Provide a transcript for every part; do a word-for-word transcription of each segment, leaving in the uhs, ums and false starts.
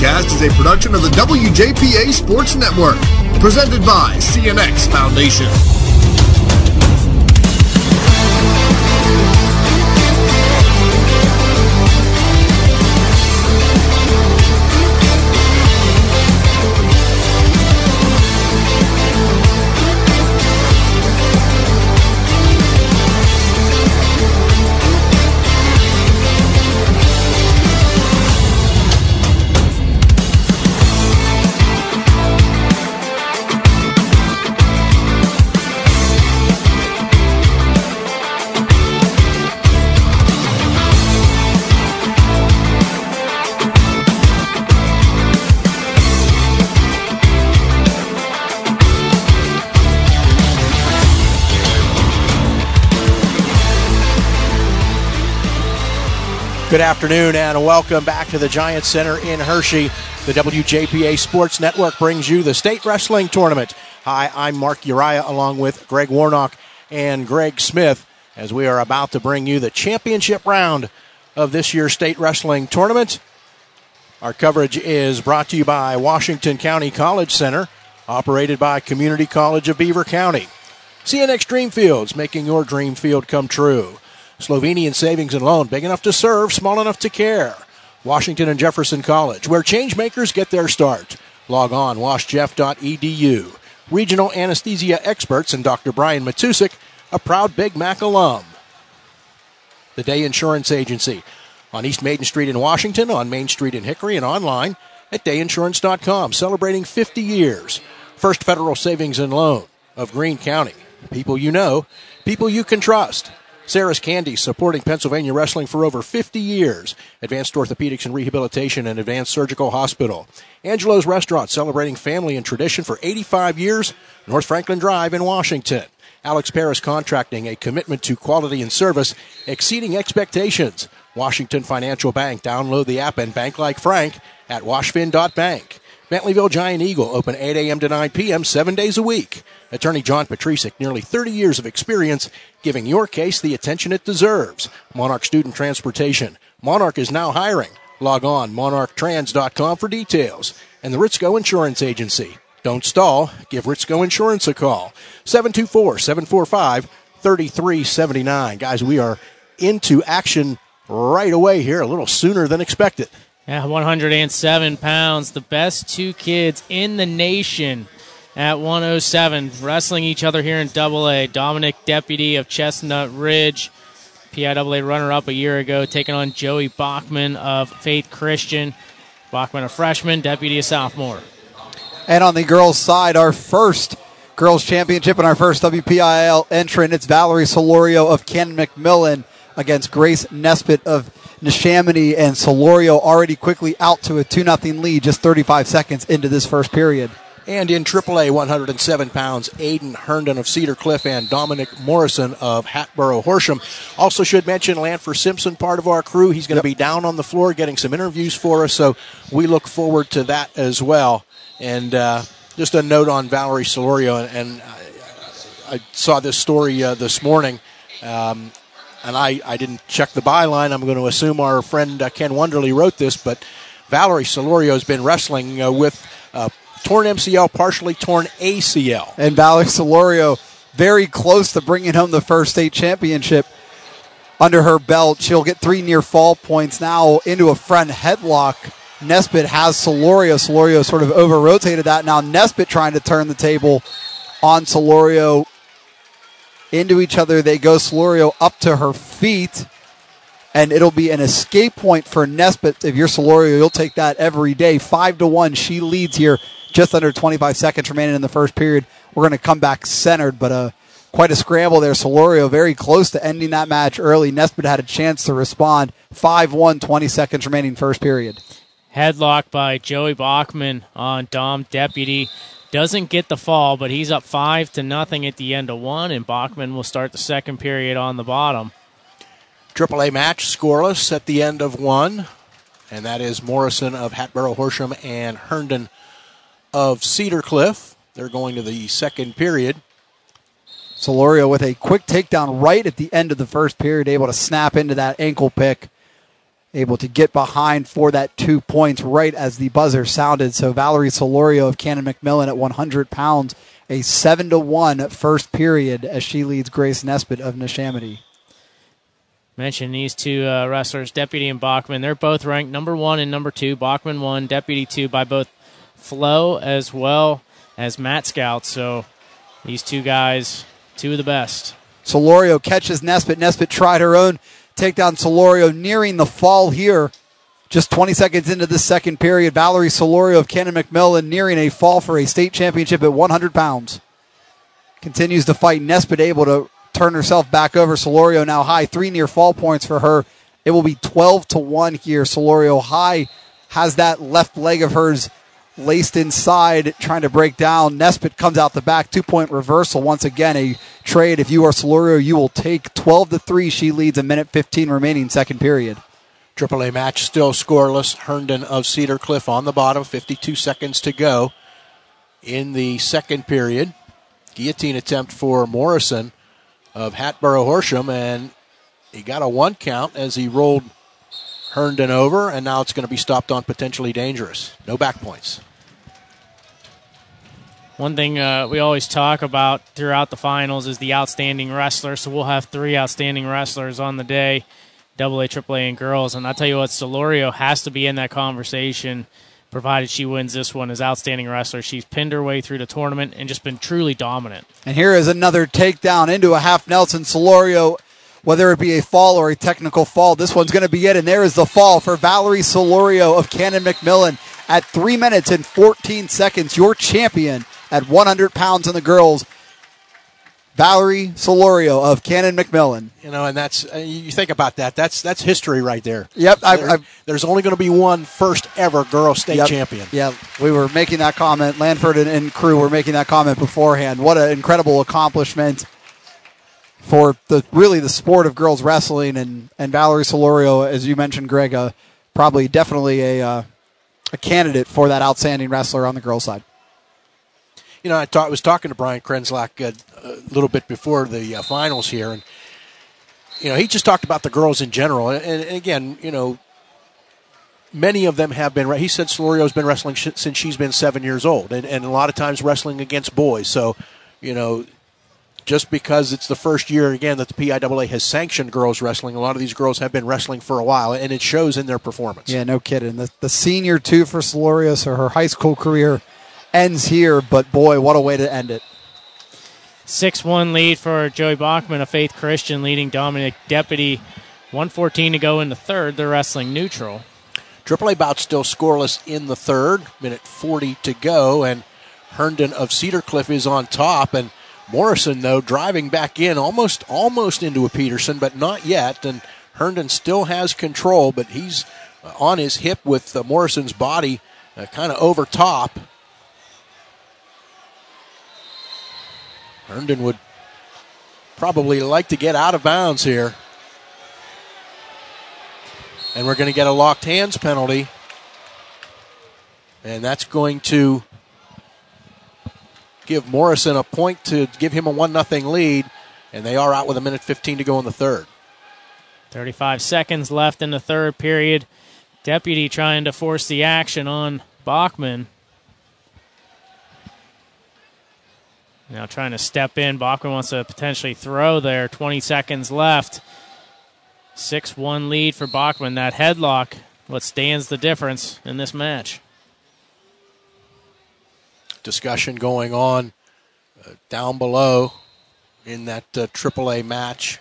podcast is a production of the W J P A Sports Network, presented by C N X Foundation. Good afternoon and welcome back to the Giant Center in Hershey. The W J P A Sports Network brings you the State Wrestling Tournament. Hi, I'm Mark Uriah along with Greg Warnock and Greg Smith as we are about to bring you the championship round of this year's State Wrestling Tournament. Our coverage is brought to you by Washington County College Center, operated by Community College of Beaver County. C N X Dream Fields, making your dream field come true. Slovenian Savings and Loan, big enough to serve, small enough to care. Washington and Jefferson College, where change makers get their start. Log on, wash jeff dot e d u. Regional anesthesia experts and Doctor Brian Matusik, a proud Big Mac alum. The Day Insurance Agency, on East Maiden Street in Washington, on Main Street in Hickory, and online at day insurance dot com, celebrating fifty years. First Federal Savings and Loan of Greene County. People you know, people you can trust. Sarah's Candy, supporting Pennsylvania wrestling for over fifty years. Advanced Orthopedics and Rehabilitation and Advanced Surgical Hospital. Angelo's Restaurant, celebrating family and tradition for eighty-five years. North Franklin Drive in Washington. Alex Paris Contracting, a commitment to quality and service exceeding expectations. Washington Financial Bank, download the app and bank like Frank at washfin dot bank. Bentleyville Giant Eagle, open eight a.m. to nine p.m., seven days a week. Attorney John Patricic, nearly thirty years of experience, giving your case the attention it deserves. Monarch Student Transportation. Monarch is now hiring. Log on, monarch trans dot com for details. And the Ritzko Insurance Agency. Don't stall. Give Ritzko Insurance a call. seven two four, seven four five, three three seven nine. Guys, we are into action right away here, a little sooner than expected. Yeah, one hundred seven pounds, the best two kids in the nation at one oh seven, wrestling each other here in double A. Dominic Deputy of Chestnut Ridge, P I double A runner-up a year ago, taking on Joey Bachman of Faith Christian. Bachman a freshman, Deputy a sophomore. And on the girls' side, our first girls' championship and our first W P I L entrant, it's Valerie Solorio of Cannon McMillan against Grace Nesbitt of Neshaminy, and Solorio already quickly out to a two nothing lead just thirty-five seconds into this first period. And in triple A, one hundred seven pounds, Aiden Herndon of Cedar Cliff and Dominic Morrison of Hatboro Horsham. Also should mention Lanford Simpson, part of our crew. He's going to yep. be down on the floor getting some interviews for us, so we look forward to that as well. And uh, just a note on Valerie Solorio, and, and I, I saw this story uh, this morning. Um, And I, I didn't check the byline. I'm going to assume our friend uh, Ken Wonderly wrote this, but Valerie Solorio has been wrestling uh, with uh, torn M C L, partially torn A C L. And Valerie Solorio very close to bringing home the first state championship under her belt. She'll get three near fall points now into a front headlock. Nesbitt has Solorio. Solorio sort of over-rotated that. Now Nesbitt trying to turn the table on Solorio. Into each other they go. Solorio up to her feet, and it'll be an escape point for Nesbitt. If you're Solorio, you'll take that every day. Five to one, she leads here. Just under twenty-five seconds remaining in the first period. We're going to come back centered, but uh, quite a scramble there. Solorio very close to ending that match early. Nesbitt had a chance to respond. five one, twenty seconds remaining first period. Headlock by Joey Bachman on Dom Deputy. Doesn't get the fall, but he's up five to nothing at the end of one, and Bachman will start the second period on the bottom. triple A match scoreless at the end of one, and that is Morrison of Hatboro Horsham and Herndon of Cedar Cliff. They're going to the second period. Solorio with a quick takedown right at the end of the first period, able to snap into that ankle pick. able to get behind for that two points right as the buzzer sounded. So Valerie Solorio of Cannon McMillan at one hundred pounds, a seven to one first period as she leads Grace Nesbitt of Neshaminy. Mention these two uh, wrestlers, Deputy and Bachman. They're both ranked number one and number two. Bachman one, Deputy two by both Flo as well as Matt Scout. So these two guys, two of the best. Solorio catches Nesbitt. Nesbitt tried her own takedown. Solorio nearing the fall here. Just twenty seconds into the second period, Valerie Solorio of Cannon McMillan nearing a fall for a state championship at one hundred pounds. Continues to fight. Nesbitt able to turn herself back over. Solorio now high. Three near fall points for her. It will be twelve to one here. Solorio high has that left leg of hers laced inside, trying to break down. Nesbitt comes out the back. Two-point reversal. Once again, a trade. If you are Solorio, you will take twelve to three. She leads a minute fifteen remaining second period. Triple A match still scoreless. Herndon of Cedar Cliff on the bottom. fifty-two seconds to go in the second period. Guillotine attempt for Morrison of Hatboro Horsham, and he got a one count as he rolled Herndon over, and now it's going to be stopped on potentially dangerous. No back points. One thing uh, we always talk about throughout the finals is the outstanding wrestler, so we'll have three outstanding wrestlers on the day, double A, triple A, and girls. And I'll tell you what, Solorio has to be in that conversation, provided she wins this one as outstanding wrestler. She's pinned her way through the tournament and just been truly dominant. And here is another takedown into a half Nelson. Solorio, whether it be a fall or a technical fall, this one's going to be it. And there is the fall for Valerie Solorio of Cannon McMillan at three minutes and fourteen seconds. Your champion at one hundred pounds in the girls, Valerie Solorio of Cannon McMillan. You know, and that's, uh, you think about that, that's that's history right there. Yep. There, I've, I've, there's only going to be one first ever girl state yep, champion. Yeah, we were making that comment. Lanford and, and crew were making that comment beforehand. What an incredible accomplishment for the really the sport of girls wrestling. And, and Valerie Solorio, as you mentioned, Greg, uh, probably definitely a, uh, a candidate for that outstanding wrestler on the girls' side. You know, I talk, was talking to Brian Krenslak uh, a little bit before the uh, finals here, and, you know, he just talked about the girls in general. And, and again, you know, many of them have been, he said Solorio's been wrestling sh- since she's been seven years old, and, and a lot of times wrestling against boys. So, you know, just because it's the first year, again, that the P I A A has sanctioned girls wrestling, a lot of these girls have been wrestling for a while, and it shows in their performance. Yeah, no kidding. The, the senior, too, for Solorio, so her high school career ends here, but boy, what a way to end it. six one lead for Joey Bachman of Faith Christian, leading Dominic Deputy. one fourteen to go in the third. They're wrestling neutral. Triple A bout still scoreless in the third. Minute forty to go, and Herndon of Cedar Cliff is on top, and Morrison, though, driving back in almost almost into a Peterson, but not yet, and Herndon still has control, but he's on his hip with uh, Morrison's body uh, kind of over top. Herndon would probably like to get out of bounds here. And we're going to get a locked hands penalty. And that's going to give Morrison a point to give him a one nothing lead. And they are out with a minute fifteen to go in the third. thirty-five seconds left in the third period. Deputy trying to force the action on Bachman. Now trying to step in. Bachman wants to potentially throw there. twenty seconds left. six one lead for Bachman. That headlock, what stands the difference in this match. Discussion going on uh, down below in that uh, triple A match.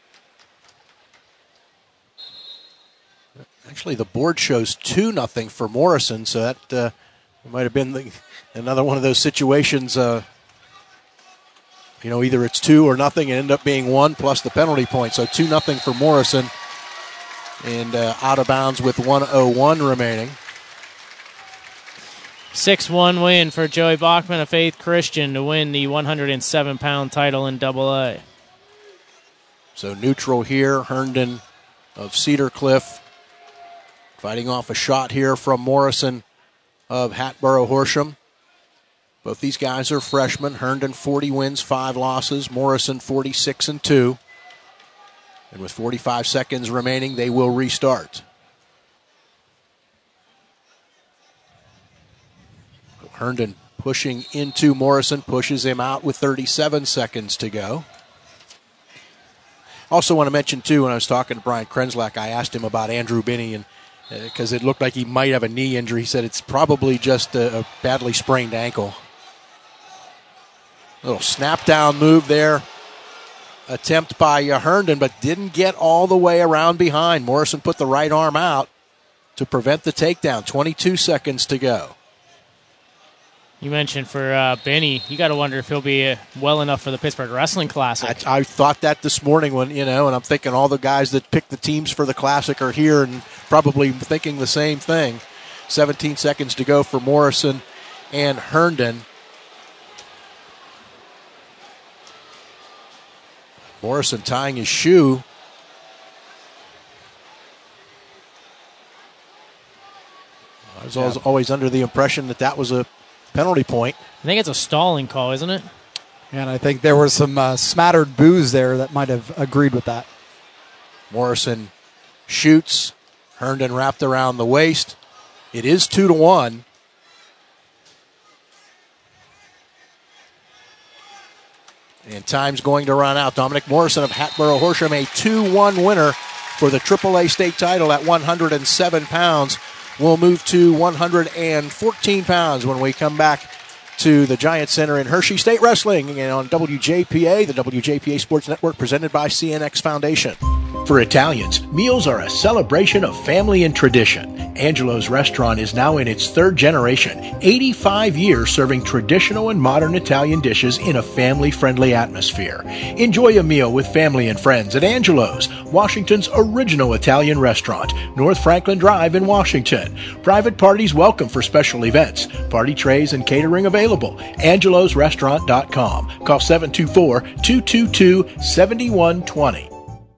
Actually, the board shows two nothing for Morrison, so that uh, might have been the, another one of those situations. Uh, You know, either it's two or nothing and end up being one plus the penalty point. So two nothing for Morrison, and uh, out of bounds with one oh one remaining. six one win for Joey Bachman of Faith Christian to win the one hundred seven pound title in double A. So neutral here, Herndon of Cedar Cliff fighting off a shot here from Morrison of Hatboro Horsham. Both these guys are freshmen. Herndon forty wins, five losses. Morrison forty-six and two. And with forty-five seconds remaining, they will restart. Herndon pushing into Morrison, pushes him out with thirty-seven seconds to go. Also want to mention, too, when I was talking to Brian Krenslak, I asked him about Andrew Binney, and because uh, it looked like he might have a knee injury. He said it's probably just a, a badly sprained ankle. Little snap down move there. Attempt by uh, Herndon, but didn't get all the way around behind. Morrison put the right arm out to prevent the takedown. twenty-two seconds to go. You mentioned for uh, Benny, you got to wonder if he'll be uh, well enough for the Pittsburgh Wrestling Classic. I, I thought that this morning when, you know, and I'm thinking all the guys that picked the teams for the Classic are here and probably thinking the same thing. seventeen seconds to go for Morrison and Herndon. Morrison tying his shoe. I was always, always under the impression that that was a penalty point. I think it's a stalling call, isn't it? And I think there were some uh, smattered boos there that might have agreed with that. Morrison shoots. Herndon wrapped around the waist. It is two to one. And time's going to run out. Dominic Morrison of Hatboro Horsham, a two one winner for the triple A state title at one hundred seven pounds. We'll move to one hundred fourteen pounds when we come back to the Giant Center in Hershey. State Wrestling and on W J P A, the W J P A Sports Network, presented by C N X Foundation. For Italians, meals are a celebration of family and tradition. Angelo's Restaurant is now in its third generation, eighty-five years serving traditional and modern Italian dishes in a family-friendly atmosphere. Enjoy a meal with family and friends at Angelo's, Washington's original Italian restaurant, North Franklin Drive in Washington. Private parties welcome for special events. Party trays and catering available. angelos restaurant dot com. Call seven two four, two two two, seven one two zero.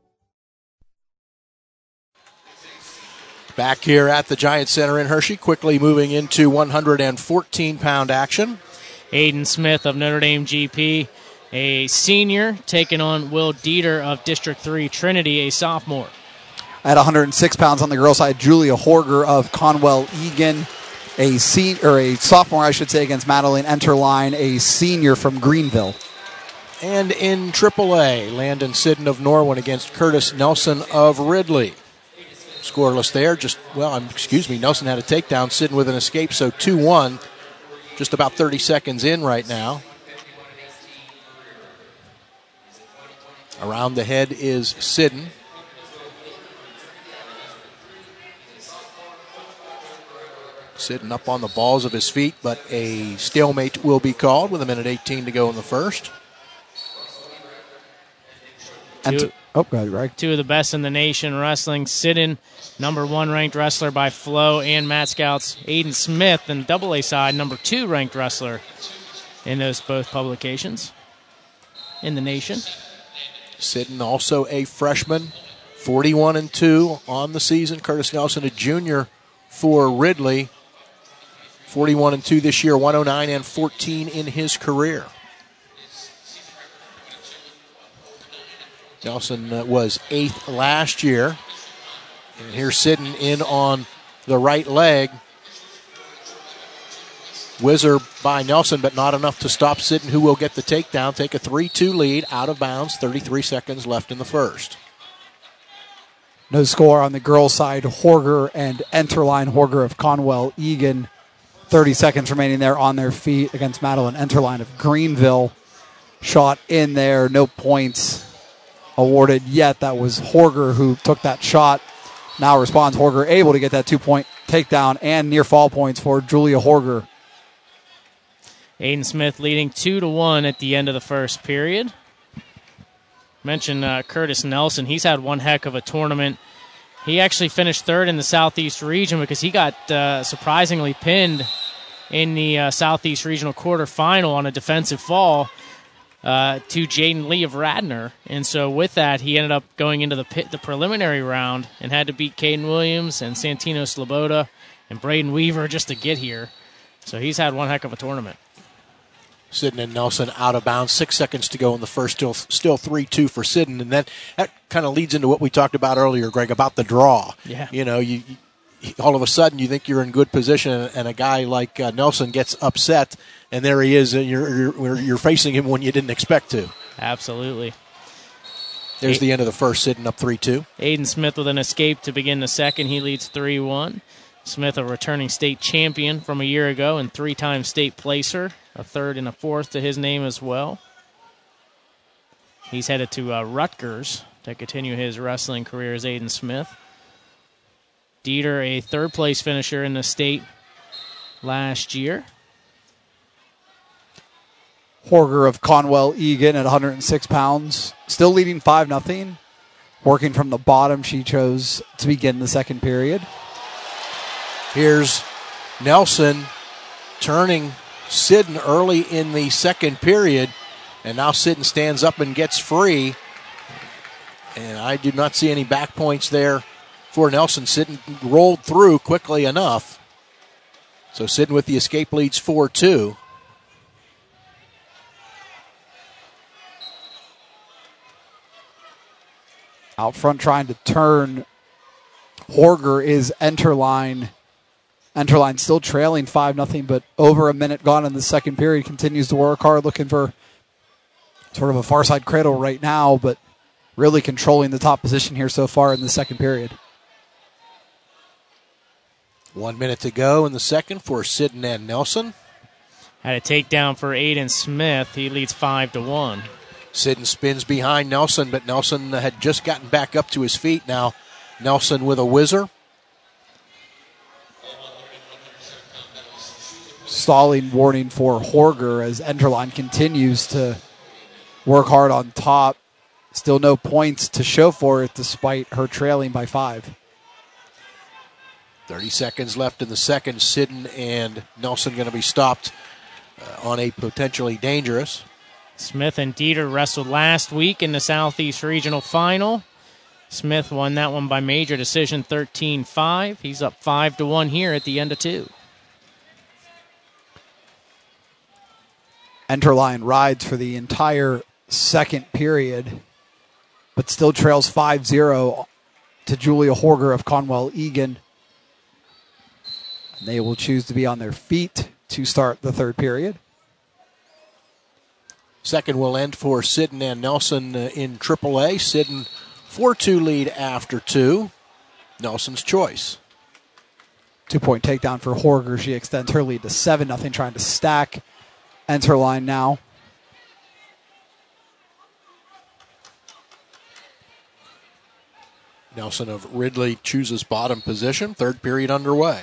Back here at the Giant Center in Hershey, quickly moving into one hundred fourteen pound action. Aiden Smith of Notre Dame G P, a senior, taking on Will Dieter of District three Trinity, a sophomore. At one hundred six pounds on the girls' side, Julia Horger of Conwell Egan, a sen- or a sophomore, I should say, against Madeline Enterline, a senior from Greenville. And in triple A, Landon Sidden of Norwin against Curtis Nelson of Ridley. Scoreless there. Just, well, um, excuse me, Nelson had a takedown, Sidden with an escape, so two one. Just about thirty seconds in right now. Around the head is Sidden. Sidden up on the balls of his feet, but a stalemate will be called with a minute eighteen to go in the first. And Two, oh, go ahead, Greg. Two of the best in the nation wrestling. Sidden, number one ranked wrestler by Flo and Matt Scouts. Aiden Smith, and double A side, number two ranked wrestler in those both publications in the nation. Sidden also a freshman, forty-one and two on the season. Curtis Nelson, a junior for Ridley, forty-one and two this year, one oh nine and fourteen in his career. Nelson uh, was eighth last year. And here's Sidden in on the right leg. Whizzer by Nelson, but not enough to stop Sidden, who will get the takedown, take a three two lead, out of bounds, thirty-three seconds left in the first. No score on the girls' side. Horger and Enterline. Horger of Conwell Egan. thirty seconds remaining there on their feet against Madeline Enterline of Greenville. Shot in there, no points awarded yet. That was Horger who took that shot. Now responds Horger, able to get that two-point takedown and near fall points for Julia Horger. Aiden Smith leading two to one at the end of the first period. Mentioned uh, Curtis Nelson. He's had one heck of a tournament. He actually finished third in the Southeast region because he got uh, surprisingly pinned in the uh, Southeast Regional quarterfinal on a defensive fall uh, to Jaden Lee of Radnor. And so with that, he ended up going into the pit, the preliminary round and had to beat Caden Williams and Santino Sloboda and Braden Weaver just to get here. So he's had one heck of a tournament. Sidden and Nelson out of bounds. Six seconds to go in the first. Still still three two for Sidden. And then that kind of leads into what we talked about earlier, Greg, about the draw. Yeah. You know, you all of a sudden you think you're in good position, and a guy like uh, Nelson gets upset, and there he is, and you're, you're, you're facing him when you didn't expect to. Absolutely. There's A- the end of the first, sitting up three two. Aiden Smith with an escape to begin the second. He leads three one. Smith, a returning state champion from a year ago and three-time state placer, a third and a fourth to his name as well. He's headed to uh, Rutgers to continue his wrestling career as Aiden Smith. Dieter, a third-place finisher in the state last year. Horger of Conwell Egan at one hundred six pounds, still leading five nothing. Working from the bottom, she chose to begin the second period. Here's Nelson turning Sidden early in the second period, and now Sidden stands up and gets free. And I do not see any back points there for Nelson. Sidden rolled through quickly enough. So Sidden with the escape leads four two. Out front trying to turn Horger is Enterline. Enterline still trailing five nothing, but over a minute gone in the second period. Continues to work hard, looking for sort of a far side cradle right now, but really controlling the top position here so far in the second period. One minute to go in the second for Sidden and Nelson. Had a takedown for Aiden Smith. He leads five to one. Sidden spins behind Nelson, but Nelson had just gotten back up to his feet. Now Nelson with a whizzer. Stalling warning for Horger as Enterline continues to work hard on top. Still no points to show for it despite her trailing by five. thirty seconds left in the second. Sidden and Nelson going to be stopped uh, on a potentially dangerous. Smith and Dieter wrestled last week in the Southeast Regional Final. Smith won that one by major decision thirteen five. He's up five to one here at the end of two. Enterline rides for the entire second period, but still trails five zero to Julia Horger of Conwell Egan. They will choose to be on their feet to start the third period. Second will end for Sidden and Nelson uh, in triple A. Sidden four two lead after two. Nelson's choice. Two-point takedown for Horger. She extends her lead to seven nothing, trying to stack Enterline now. Nelson of Ridley chooses bottom position. Third period underway.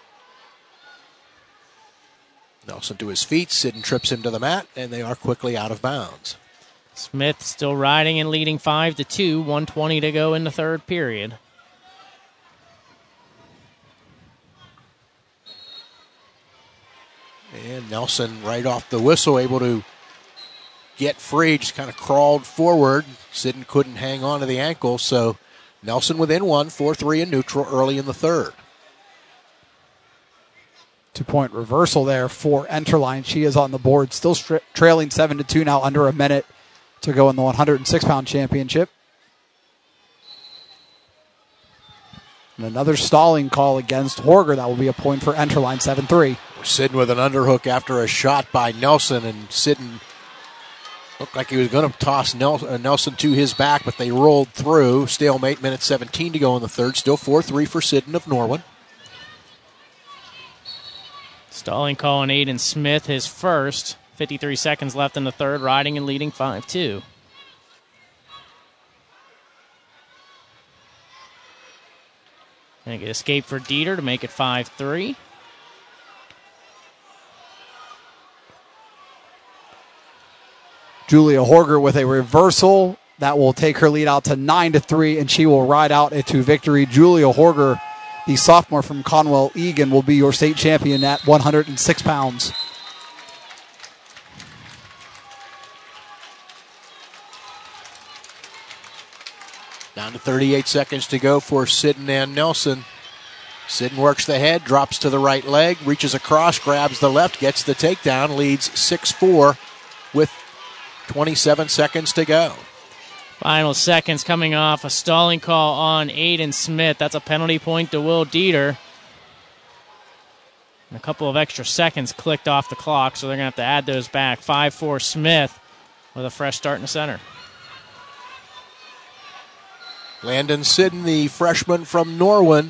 Nelson to his feet. Sidden trips him to the mat, and they are quickly out of bounds. Smith still riding and leading five to two. one twenty to go in the third period. And Nelson right off the whistle able to get free. Just kind of crawled forward. Sidden couldn't hang on to the ankle, so Nelson within one. four three in neutral early in the third. Two-point reversal there for Enterline. She is on the board, still stri- trailing seven to two now, under a minute to go in the one hundred six pound championship. And another stalling call against Horger. That will be a point for Enterline, seven three. Sidden with an underhook after a shot by Nelson, and Sidden looked like he was going to toss Nelson to his back, but they rolled through. Stalemate, minute seventeen to go in the third. Still four three for Sidden of Norwin. Stalling call on Aiden Smith, his first. fifty-three seconds left in the third, riding and leading five two. And an escape for Dieter to make it five three. Julia Horger with a reversal. That will take her lead out to nine to three, and she will ride out into victory. Julia Horger, the sophomore from Conwell Egan, will be your state champion at one hundred six pounds. Down to thirty-eight seconds to go for Sidden and Nelson. Sidden works the head, drops to the right leg, reaches across, grabs the left, gets the takedown, leads six four with twenty-seven seconds to go. Final seconds coming off a stalling call on Aiden Smith. That's a penalty point to Will Dieter. And a couple of extra seconds clicked off the clock, so they're going to have to add those back. five four Smith with a fresh start in the center. Landon Sidden, the freshman from Norwin,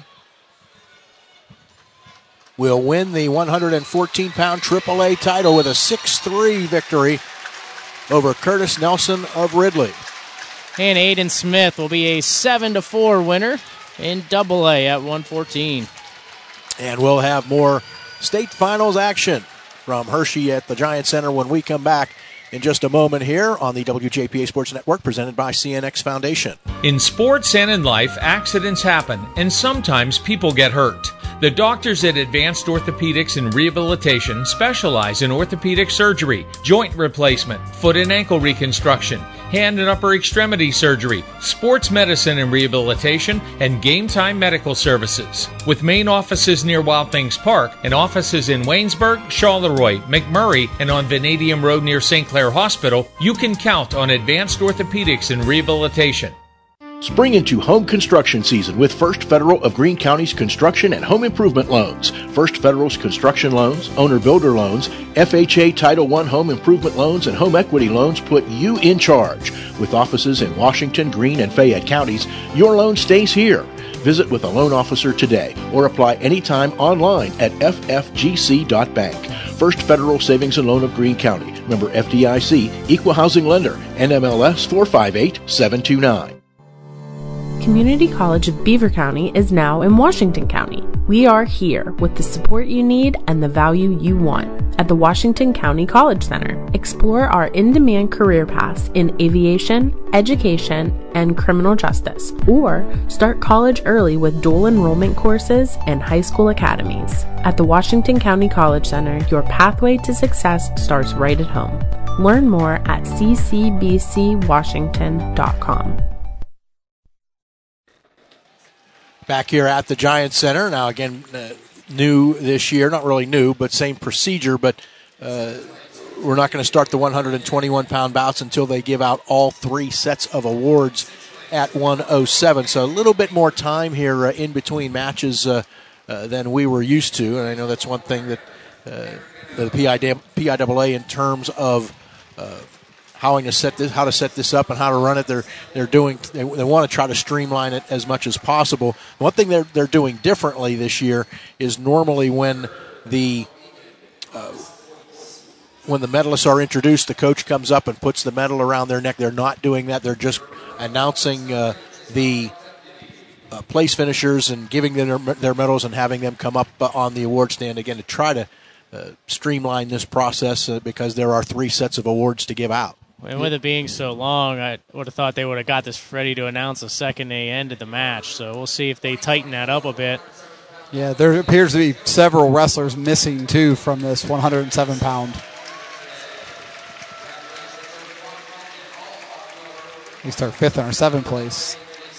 will win the one hundred fourteen pound triple A title with a six three victory over Curtis Nelson of Ridley. And Aiden Smith will be a seven to four winner in double A at one fourteen. And we'll have more state finals action from Hershey at the Giant Center when we come back in just a moment here on the W J P A Sports Network, presented by C N X Foundation. In sports and in life, accidents happen, and sometimes people get hurt. The doctors at Advanced Orthopedics and Rehabilitation specialize in orthopedic surgery, joint replacement, foot and ankle reconstruction, hand and upper extremity surgery, sports medicine and rehabilitation, and game time medical services. With main offices near Wild Things Park and offices in Waynesburg, Charleroi, McMurray, and on Vanadium Road near Saint Clair Hospital, you can count on Advanced Orthopedics and Rehabilitation. Spring into home construction season with First Federal of Greene County's construction and home improvement loans. First Federal's construction loans, owner-builder loans, F H A Title one home improvement loans, and home equity loans put you in charge. With offices in Washington, Greene, and Fayette counties, your loan stays here. Visit with a loan officer today or apply anytime online at f f g c dot bank. First Federal Savings and Loan of Greene County. Member F D I C, Equal Housing Lender, N M L S four five eight seven two nine. Community College of Beaver County is now in Washington County. We are here with the support you need and the value you want at the Washington County College Center. Explore our in-demand career paths in aviation, education, and criminal justice, or start college early with dual enrollment courses and high school academies. At the Washington County College Center, your pathway to success starts right at home. Learn more at c c b c washington dot com. Back here at the Giant Center. Now, again, uh, new this year, not really new, but same procedure, but uh, we're not going to start the one hundred twenty-one pound bouts until they give out all three sets of awards at one oh seven. So a little bit more time here uh, in between matches uh, uh, than we were used to, and I know that's one thing that uh, the P I A A in terms of uh, how to set this, how to set this up, and how to run it. They're they're doing. They, they want to try to streamline it as much as possible. One thing they're they're doing differently this year is normally when the uh, when the medalists are introduced, the coach comes up and puts the medal around their neck. They're not doing that. They're just announcing uh, the uh, place finishers and giving them their, their medals and having them come up uh, on the award stand again to try to uh, streamline this process uh, because there are three sets of awards to give out. And with it being so long, I would have thought they would have got this ready to announce the second they ended the match. So we'll see if they tighten that up a bit. Yeah, there appears to be several wrestlers missing, too, from this one hundred seven pound. We start fifth in our seventh place.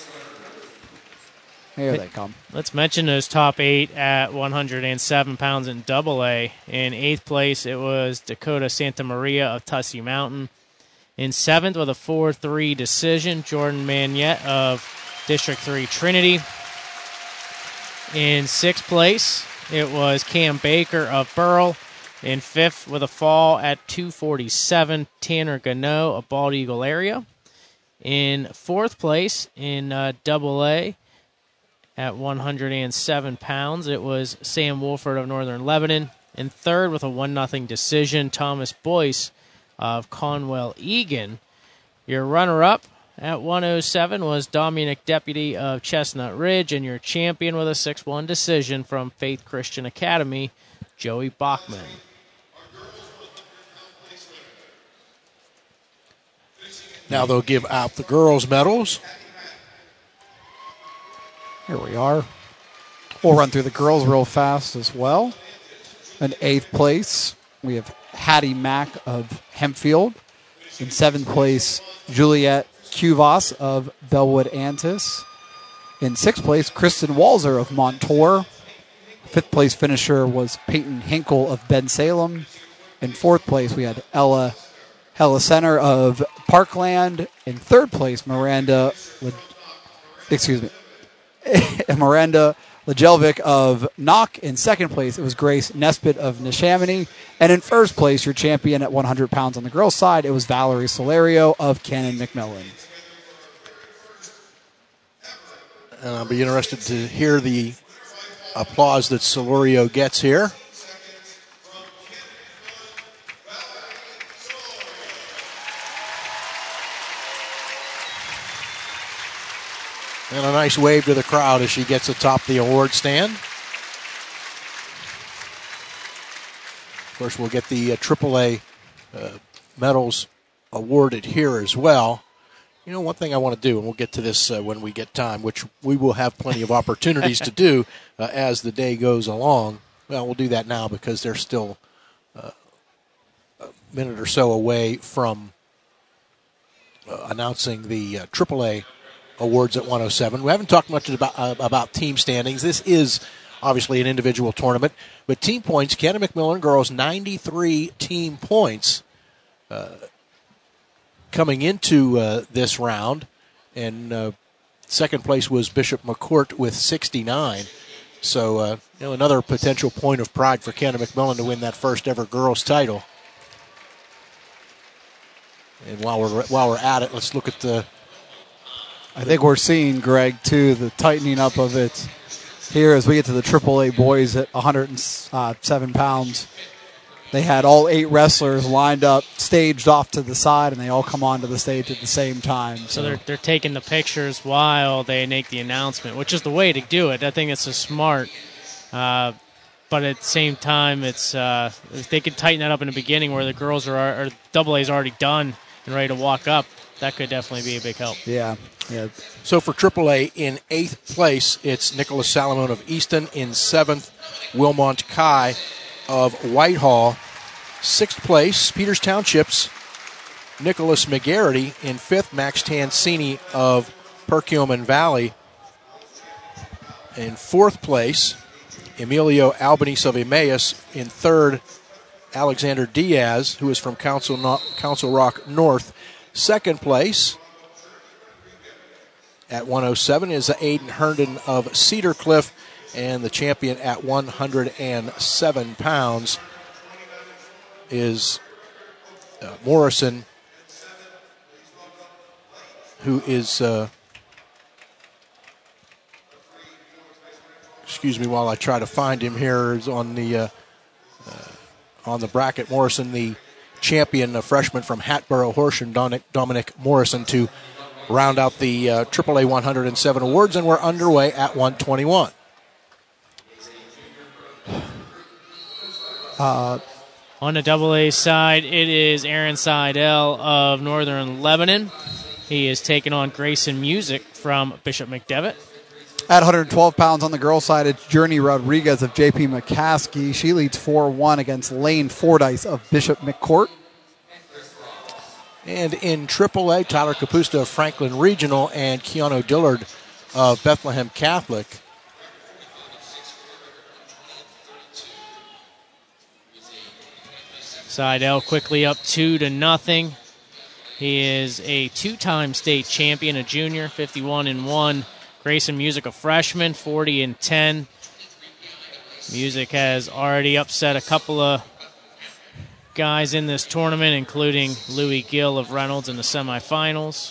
Here they come. Let's mention those top eight at one hundred seven pounds in double A. In eighth place, it was Dakota Santa Maria of Tussey Mountain. In seventh with a four three decision, Jordan Manette of District three Trinity. In sixth place, it was Cam Baker of Burrell. In fifth with a fall at two forty-seven, Tanner Gano of Bald Eagle area. In fourth place in uh, double A at one hundred seven pounds, it was Sam Wolford of Northern Lebanon. In third with a one nothing decision, Thomas Boyce of Conwell Egan. Your runner-up at one oh seven was Dominic Deputy of Chestnut Ridge, and your champion with a six one decision from Faith Christian Academy, Joey Bachman. Now they'll give out the girls' medals. Here we are. We'll run through the girls real fast as well. In eighth place, we have Hattie Mack of Hempfield. In seventh place, Juliet Cuvas of Bellwood Antis. In sixth place, Kristen Walzer of Montour. Fifth place finisher was Peyton Hinkle of Ben Salem. In fourth place, we had Ella Hella Center of Parkland. In third place, Miranda, excuse me, Miranda Lajelvik of Knock. In second place, it was Grace Nesbitt of Neshaminy. And in first place, your champion at one hundred pounds on the girls' side, it was Valerie Solario of Cannon McMillan. And I'll be interested to hear the applause that Solario gets here. And a nice wave to the crowd as she gets atop the award stand. Of course, we'll get the uh, triple A uh, medals awarded here as well. You know, one thing I want to do, and we'll get to this uh, when we get time, which we will have plenty of opportunities to do uh, as the day goes along. Well, we'll do that now because they're still uh, a minute or so away from uh, announcing the uh, triple A awards at one oh seven. We haven't talked much about uh, about team standings. This is obviously an individual tournament, but team points, Cannon McMillan girls ninety-three team points uh, coming into uh, this round, and uh, second place was Bishop McCourt with sixty-nine. So uh, you know, another potential point of pride for Cannon McMillan to win that first ever girls title. And while we're while we're at it, let's look at the. I think we're seeing, Greg, too, the tightening up of it here as we get to the triple A boys at one hundred seven pounds. They had all eight wrestlers lined up, staged off to the side, and they all come onto the stage at the same time. So, so they're, they're taking the pictures while they make the announcement, which is the way to do it. I think it's a smart. Uh, but at the same time, it's uh, if they could tighten that up in the beginning where the girls are, or double A's already done and ready to walk up, that could definitely be a big help. Yeah. Yeah. So for triple A, in eighth place, it's Nicholas Salomon of Easton. In seventh, Wilmont Kai of Whitehall. Sixth place, Peters Township's Nicholas McGarity. In fifth, Max Tansini of Perkiomen Valley. In fourth place, Emilio Albanese of Emmaus. In third, Alexander Diaz, who is from Council, no- Council Rock North. Second place, at one oh seven, is Aiden Herndon of Cedar Cliff, and the champion at one hundred seven pounds is uh, Morrison, who is, uh, excuse me while I try to find him here, is on the uh, uh, on the bracket. Morrison, the champion, a freshman from Hatboro Horsham, Dominic, Dominic Morrison, to round out the uh, triple A one hundred seven awards, and we're underway at one twenty-one. Uh, On the double A side, it is Aaron Seidel of Northern Lebanon. He is taking on Grayson Music from Bishop McDevitt. At one hundred twelve pounds on the girls' side, it's Journey Rodriguez of J P McCaskey. She leads four one against Lane Fordyce of Bishop McCourt. And in triple A, Tyler Capusta of Franklin Regional and Keanu Dillard of Bethlehem Catholic. Seidel quickly up two to nothing. He is a two-time state champion, a junior, fifty-one and one. Grayson Music, a freshman, forty and ten. Music has already upset a couple of guys in this tournament, including Louis Gill of Reynolds in the semifinals.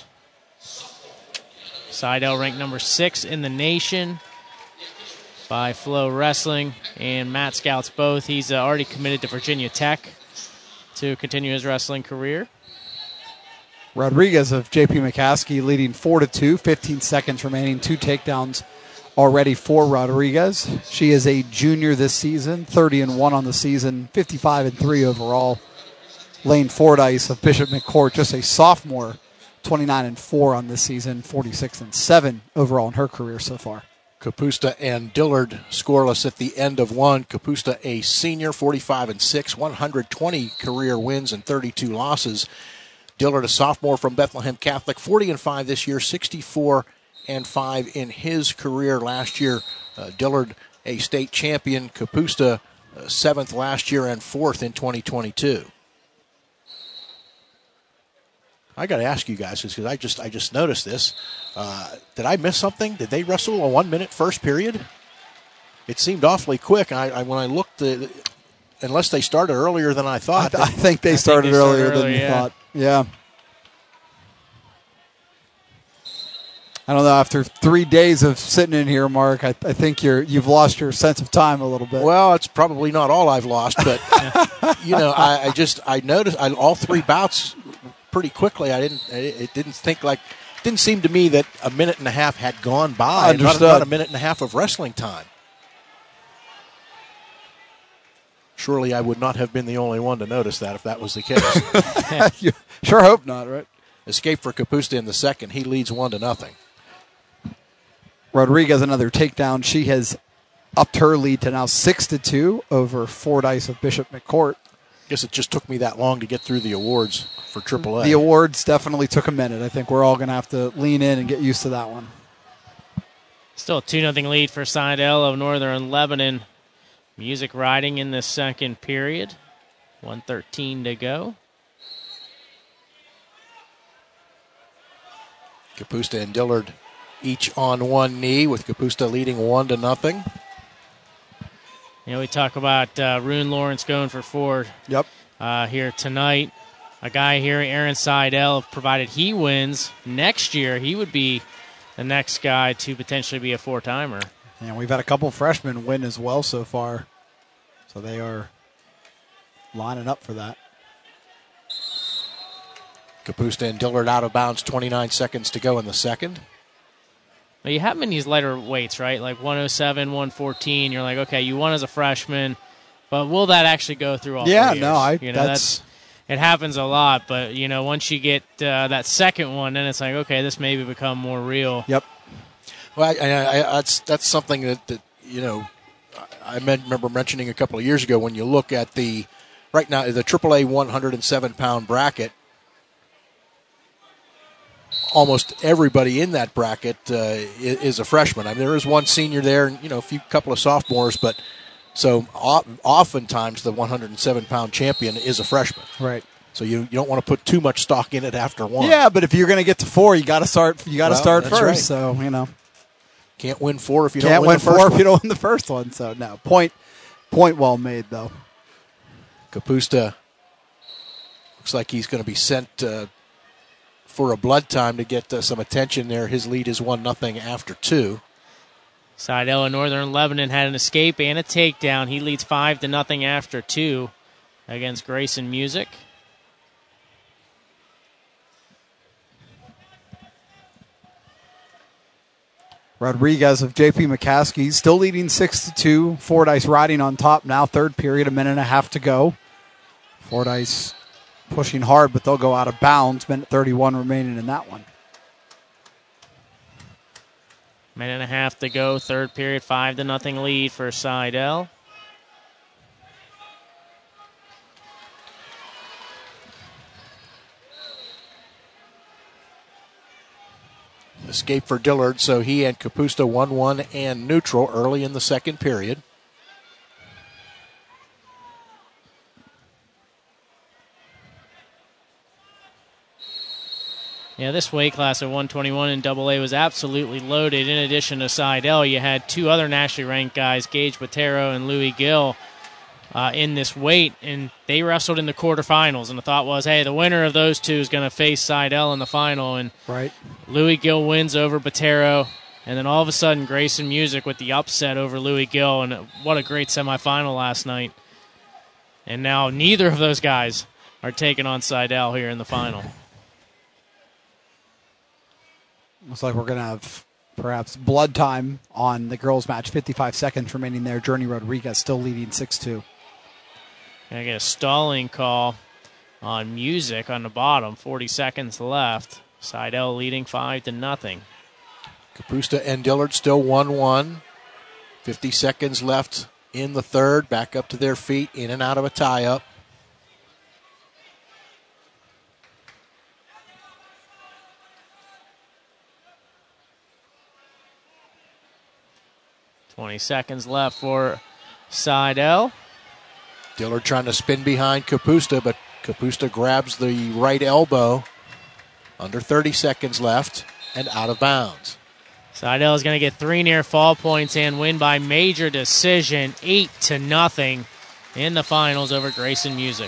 Seidel ranked number six in the nation by Flow Wrestling and Matt Scouts both. He's uh, already committed to Virginia Tech to continue his wrestling career. Rodriguez of J P McCaskey leading four to two, fifteen seconds remaining, two takedowns already for Rodriguez. She is a junior this season, thirty and one on the season, fifty-five and three overall. Lane Fordyce of Bishop McCourt, just a sophomore, twenty-nine and four on this season, forty-six and seven overall in her career so far. Capusta and Dillard scoreless at the end of one. Capusta, a senior, forty-five and six, one hundred twenty career wins and thirty-two losses. Dillard, a sophomore from Bethlehem Catholic, forty and five this year, sixty-four and five in his career last year. Uh, Dillard, a state champion. Capusta, uh, seventh last year and fourth in twenty twenty-two. I got to ask you guys because I just I just noticed this. Uh, did I miss something? Did they wrestle a one-minute first period? it seemed awfully quick. I, I when I looked, uh, unless they started earlier than I thought. I, th- I think they I started think they started earlier earlier, than you yeah. thought. Yeah. I don't know. After three days of sitting in here, Mark, I, I think you're you've lost your sense of time a little bit. Well, it's probably not all I've lost, but you know, I, I just I noticed I, all three bouts pretty quickly. I didn't it, it didn't think like didn't seem to me that a minute and a half had gone by. Not, Understood. not a minute and a half of wrestling time. Surely I would not have been the only one to notice that if that was the case. You sure hope not, right? Escape for Kapusta in the second. He leads one to nothing. Rodriguez another takedown. She has upped her lead to now six to two over Fordyce of Bishop McCourt. Guess it just took me that long to get through the awards for triple A. The awards definitely took a minute. I think we're all going to have to lean in and get used to that one. Still a two nothing lead for Seidel of Northern Lebanon. Music riding in the second period. one thirteen to go. Kapusta and Dillard each on one knee, with Kapusta leading one to nothing. You know, we talk about uh, Rune Lawrence going for Ford Yep. uh, here tonight. A guy here, Aaron Seidel, provided he wins next year, he would be the next guy to potentially be a four-timer. And we've had a couple freshmen win as well so far. So they are lining up for that. Kapusta and Dillard out of bounds, twenty-nine seconds to go in the second. Now, you have them in these lighter weights, right? Like one oh seven, one fourteen. You're like, okay, you won as a freshman, but will that actually go through all Yeah, three no, years? I. You know, that's, it happens a lot, but, you know, once you get uh, that second one, then it's like, okay, this maybe become more real. Yep. Well, I, I, I, that's that's something that, that you know, I meant, remember mentioning a couple of years ago when you look at the, right now, the triple A one oh seven pound bracket, almost everybody in that bracket uh, is, is a freshman. I mean, there is one senior there, and you know, a few couple of sophomores, but so oftentimes the one oh seven pound champion is a freshman. Right. So you, you don't want to put too much stock in it after one. Yeah, but if you're going to get to four, you got to start. You got to Well, start that's first. right. So you know, Can't win four if you can't don't win, win the first four one. if you don't win the first one. So no point. Point well made though. Kapusta looks like he's going to be sent uh, for a blood time to get uh, some attention there. His lead is one nothing after two. Seidel of Northern Lebanon had an escape and a takedown. He leads five to nothing after two against Grayson Music. Rodriguez of J P McCaskey still leading six to two. Fordyce riding on top now. Third period, a minute and a half to go. Fordyce pushing hard, but they'll go out of bounds. Minute thirty-one remaining in that one. Minute and a half to go. Third period, five to nothing lead for Seidel. Escape for Dillard, so he and Kapusta one one and neutral early in the second period. Yeah, this weight class at one twenty-one in double A was absolutely loaded. In addition to Seidel, you had two other nationally ranked guys, Gage Botero and Louis Gill, uh, in this weight, and they wrestled in the quarterfinals. And the thought was, hey, the winner of those two is going to face Seidel in the final. And Right. Louis Gill wins over Botero, and then all of a sudden Grayson Music with the upset over Louis Gill, and what a great semifinal last night. And now neither of those guys are taking on Seidel here in the final. Looks like we're going to have perhaps blood time on the girls' match. fifty-five seconds remaining there. Journey Rodriguez still leading six two. Gonna get a stalling call on Music on the bottom. forty seconds left. Seidel leading five to nothing. Kapusta and Dillard still one one. fifty seconds left in the third. Back up to their feet, in and out of a tie-up. twenty seconds left for Seidel. Dillard trying to spin behind Kapusta, but Kapusta grabs the right elbow. Under thirty seconds left and out of bounds. Seidel is going to get three near fall points and win by major decision, eight to nothing in the finals over Grayson Music.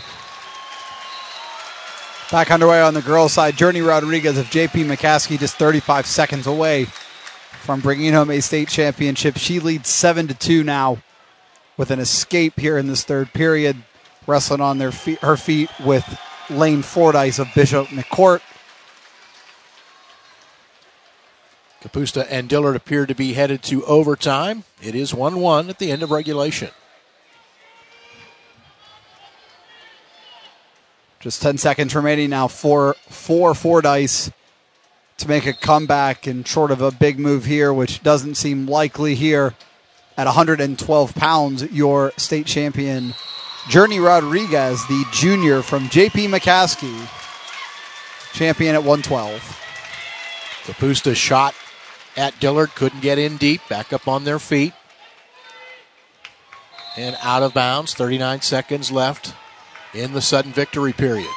Back underway on the girls' side, Journey Rodriguez of J P McCaskey just thirty-five seconds away from bringing home a state championship. She leads seven to two now with an escape here in this third period, wrestling on their feet, her feet with Lane Fordyce of Bishop McCourt. Kapusta and Dillard appear to be headed to overtime. It is one one at the end of regulation. Just ten seconds remaining now for, for Fordyce to make a comeback and short of a big move here, which doesn't seem likely here. At one hundred twelve pounds, your state champion, Journey Rodriguez, the junior from J P McCaskey, champion at one twelve. Kapusta shot at Dillard, couldn't get in deep, back up on their feet. And out of bounds, thirty-nine seconds left in the sudden victory period.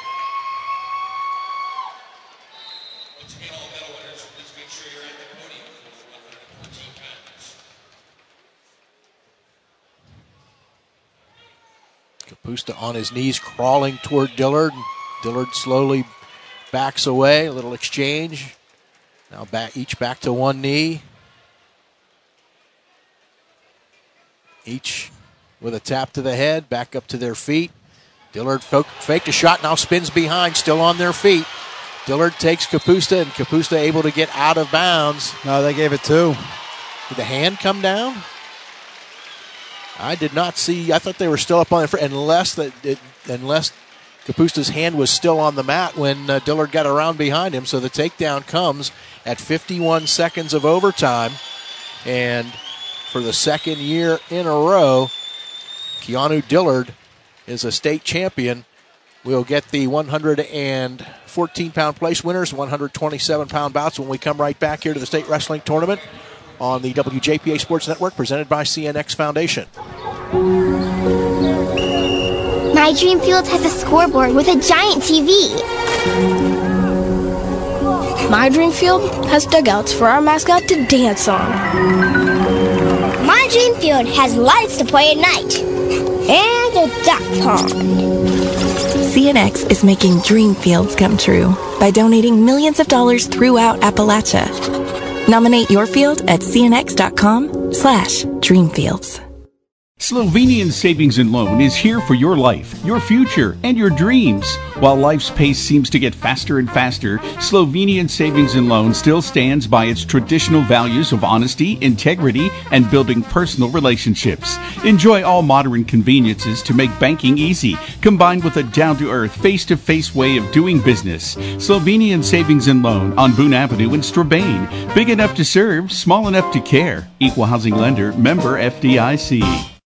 Kapusta on his knees, crawling toward Dillard. Dillard slowly backs away, a little exchange. Now back, each back to one knee. Each with a tap to the head, back up to their feet. Dillard faked a shot, now spins behind, still on their feet. Dillard takes Kapusta, and Kapusta able to get out of bounds. No, they gave it two. Did the hand come down? I did not see. I thought they were still up on it, unless that it, unless Kapusta's hand was still on the mat when uh, Dillard got around behind him. So the takedown comes at fifty-one seconds of overtime, and for the second year in a row, Keanu Dillard is a state champion. We'll get the one hundred fourteen pound place winners, one hundred twenty-seven pound bouts when we come right back here to the state wrestling tournament on the W J P A Sports Network, presented by C N X Foundation. My Dream Field has a scoreboard with a giant T V. My Dream Field has dugouts for our mascot to dance on. My Dream Field has lights to play at night. And a duck pond. C N X is making dream fields come true by donating millions of dollars throughout Appalachia. Nominate your field at cnx.com slash dreamfields. Slovenian Savings and Loan is here for your life, your future, and your dreams. While life's pace seems to get faster and faster, Slovenian Savings and Loan still stands by its traditional values of honesty, integrity, and building personal relationships. Enjoy all modern conveniences to make banking easy, combined with a down-to-earth, face-to-face way of doing business. Slovenian Savings and Loan on Boone Avenue in Strabane. Big enough to serve, small enough to care. Equal housing lender, member F D I C.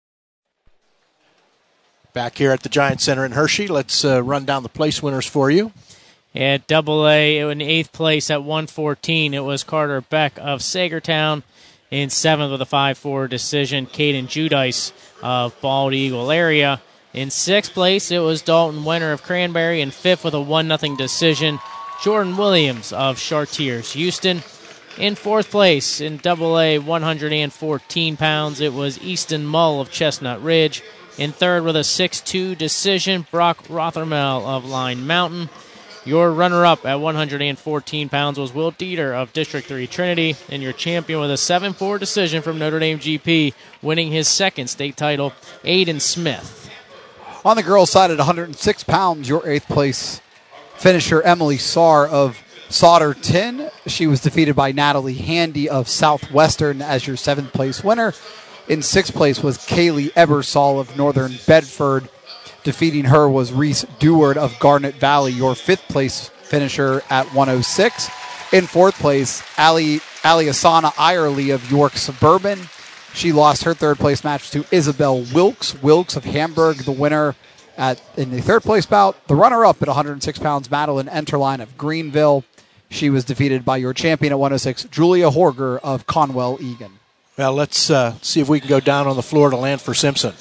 Back here at the Giant Center in Hershey, let's uh, run down the place winners for you. At Double A, in eighth place at one fourteen, it was Carter Beck of Sagertown. In seventh with a five four decision, Caden Judice of Bald Eagle area. In sixth place, it was Dalton Wenner of Cranberry. In fifth with a one nothing decision, Jordan Williams of Chartiers Houston. In fourth place, in Double A, one hundred fourteen pounds, it was Easton Mull of Chestnut Ridge. In third with a six two decision, Brock Rothermel of Line Mountain. Your runner-up at one hundred fourteen pounds was Will Dieter of District three Trinity. And your champion with a seven four decision from Notre Dame G P, winning his second state title, Aiden Smith. On the girls' side at one hundred six pounds, your eighth place finisher, Emily Saar of Sauderton. She was defeated by Natalie Handy of Southwestern as your seventh place winner. In sixth place was Kaylee Ebersol of Northern Bedford. Defeating her was Reese Deward of Garnet Valley, your fifth place finisher at one oh six. In fourth place, Ali, Aliasana Irely of York Suburban. She lost her third place match to Isabel Wilkes. Wilkes of Hamburg, the winner at in the third place bout. The runner-up at one hundred six pounds, Madeline Enterline of Greenville. She was defeated by your champion at one oh six, Julia Horger of Conwell Egan. Well, let's uh, see if we can go down on the floor to Lanford Simpson.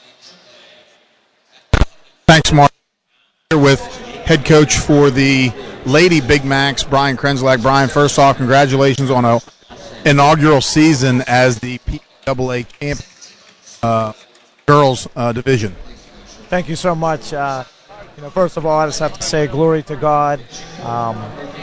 Thanks, Mark. Here with head coach for the Lady Big Macs, Brian Krenzelak. Brian, first off, congratulations on a inaugural season as the P double A champion uh, girls uh, division. Thank you so much. Uh, you know, first of all, I just have to say glory to God. Um,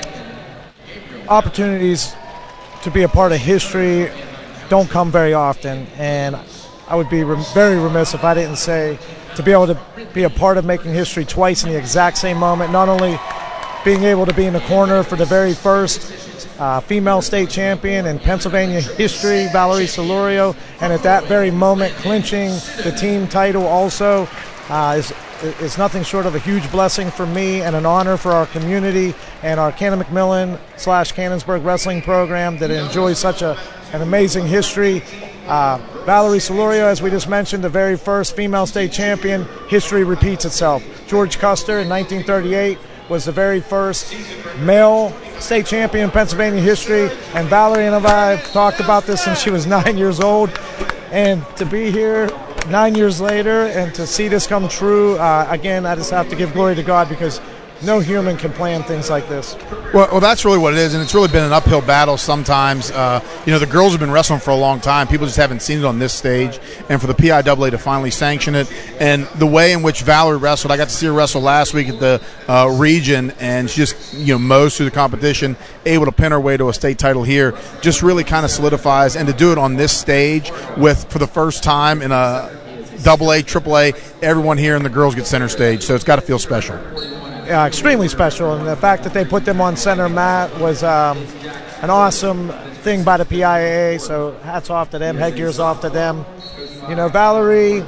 opportunities to be a part of history don't come very often, and I would be rem- very remiss if I didn't say to be able to be a part of making history twice in the exact same moment, not only being able to be in the corner for the very first uh, female state champion in Pennsylvania history, Valerie Solorio, and at that very moment clinching the team title also uh, is is nothing short of a huge blessing for me and an honor for our community and our Cannon McMillan slash Cannonsburg wrestling program that enjoys such a an amazing history. Uh, Valerie Solorio, as we just mentioned, the very first female state champion. History repeats itself. George Custer in nineteen thirty-eight was the very first male state champion in Pennsylvania history, and Valerie and I have talked about this since she was nine years old, and to be here nine years later and to see this come true, uh, again, I just have to give glory to God, because no human can plan things like this. Well, well, that's really what it is, and it's really been an uphill battle sometimes. Uh, you know, the girls have been wrestling for a long time. People just haven't seen it on this stage, and for the P I double A to finally sanction it, and the way in which Valerie wrestled, I got to see her wrestle last week at the uh, region, and she just, you know, mows through the competition, able to pin her way to a state title here, just really kind of solidifies, and to do it on this stage with, for the first time in a double A, triple A, everyone here and the girls get center stage, so it's got to feel special. Yeah, extremely special, and the fact that they put them on center mat was um, an awesome thing by the P I A A, so hats off to them, headgears off to them. You know, Valerie,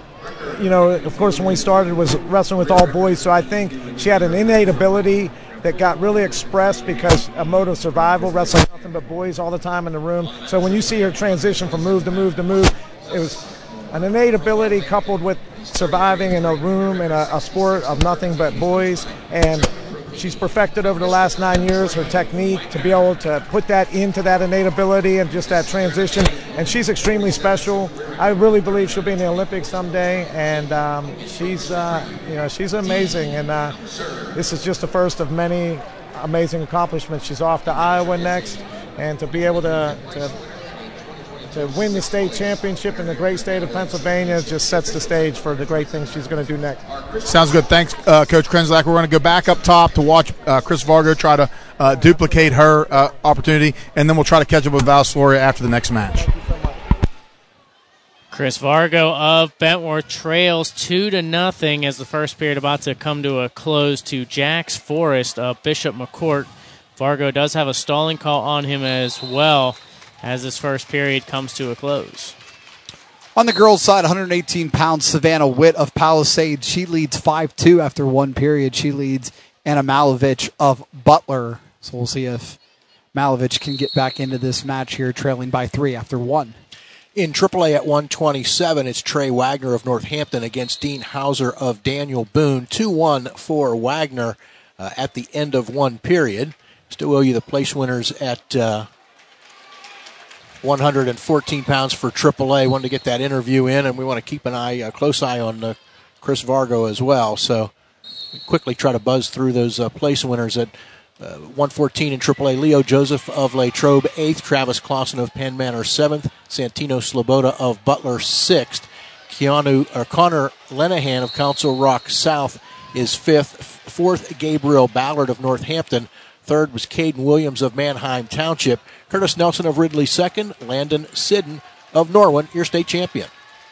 you know, of course when we started was wrestling with all boys, so I think she had an innate ability that got really expressed because of mode of survival, wrestling nothing but boys all the time in the room. So when you see her transition from move to move to move, it was an innate ability coupled with surviving in a room in a, a sport of nothing but boys, and she's perfected over the last nine years her technique to be able to put that into that innate ability and just that transition, and she's extremely special. I really believe she'll be in the Olympics someday, and um, she's uh, you know she's amazing, and uh, this is just the first of many amazing accomplishments. She's off to Iowa next, and to be able to, to to win the state championship in the great state of Pennsylvania just sets the stage for the great things she's going to do next. Sounds good. Thanks, uh, Coach Krenslak. We're going to go back up top to watch uh, Chris Vargo try to uh, duplicate her uh, opportunity, and then we'll try to catch up with Val Solorio after the next match. Chris Vargo of Bentworth trails two to nothing as the first period about to come to a close to Jax Forrest of Bishop McCourt. Vargo does have a stalling call on him as well as this first period comes to a close. On the girls' side, one hundred eighteen pounds, Savannah Witt of Palisades. She leads five two after one period. She leads Anna Malovich of Butler. So we'll see if Malovich can get back into this match here, trailing by three after one. In triple A at one twenty-seven, it's Trey Wagner of Northampton against Dean Hauser of Daniel Boone. two one for Wagner uh, at the end of one period. Still owe you the place winners at Uh, one hundred fourteen pounds for triple A. Wanted to get that interview in, and we want to keep an eye, a close eye on uh, Chris Vargo as well. So quickly try to buzz through those uh, place winners at uh, one fourteen in triple A. Leo Joseph of Latrobe, eighth. Travis Clausen of Penn Manor, seventh. Santino Sloboda of Butler, sixth. Keanu, or Connor Lenahan of Council Rock South is fifth. Fourth, Gabriel Ballard of Northampton. Third was Caden Williams of Manheim Township. Curtis Nelson of Ridley second. Landon Sidden of Norwin, your state champion.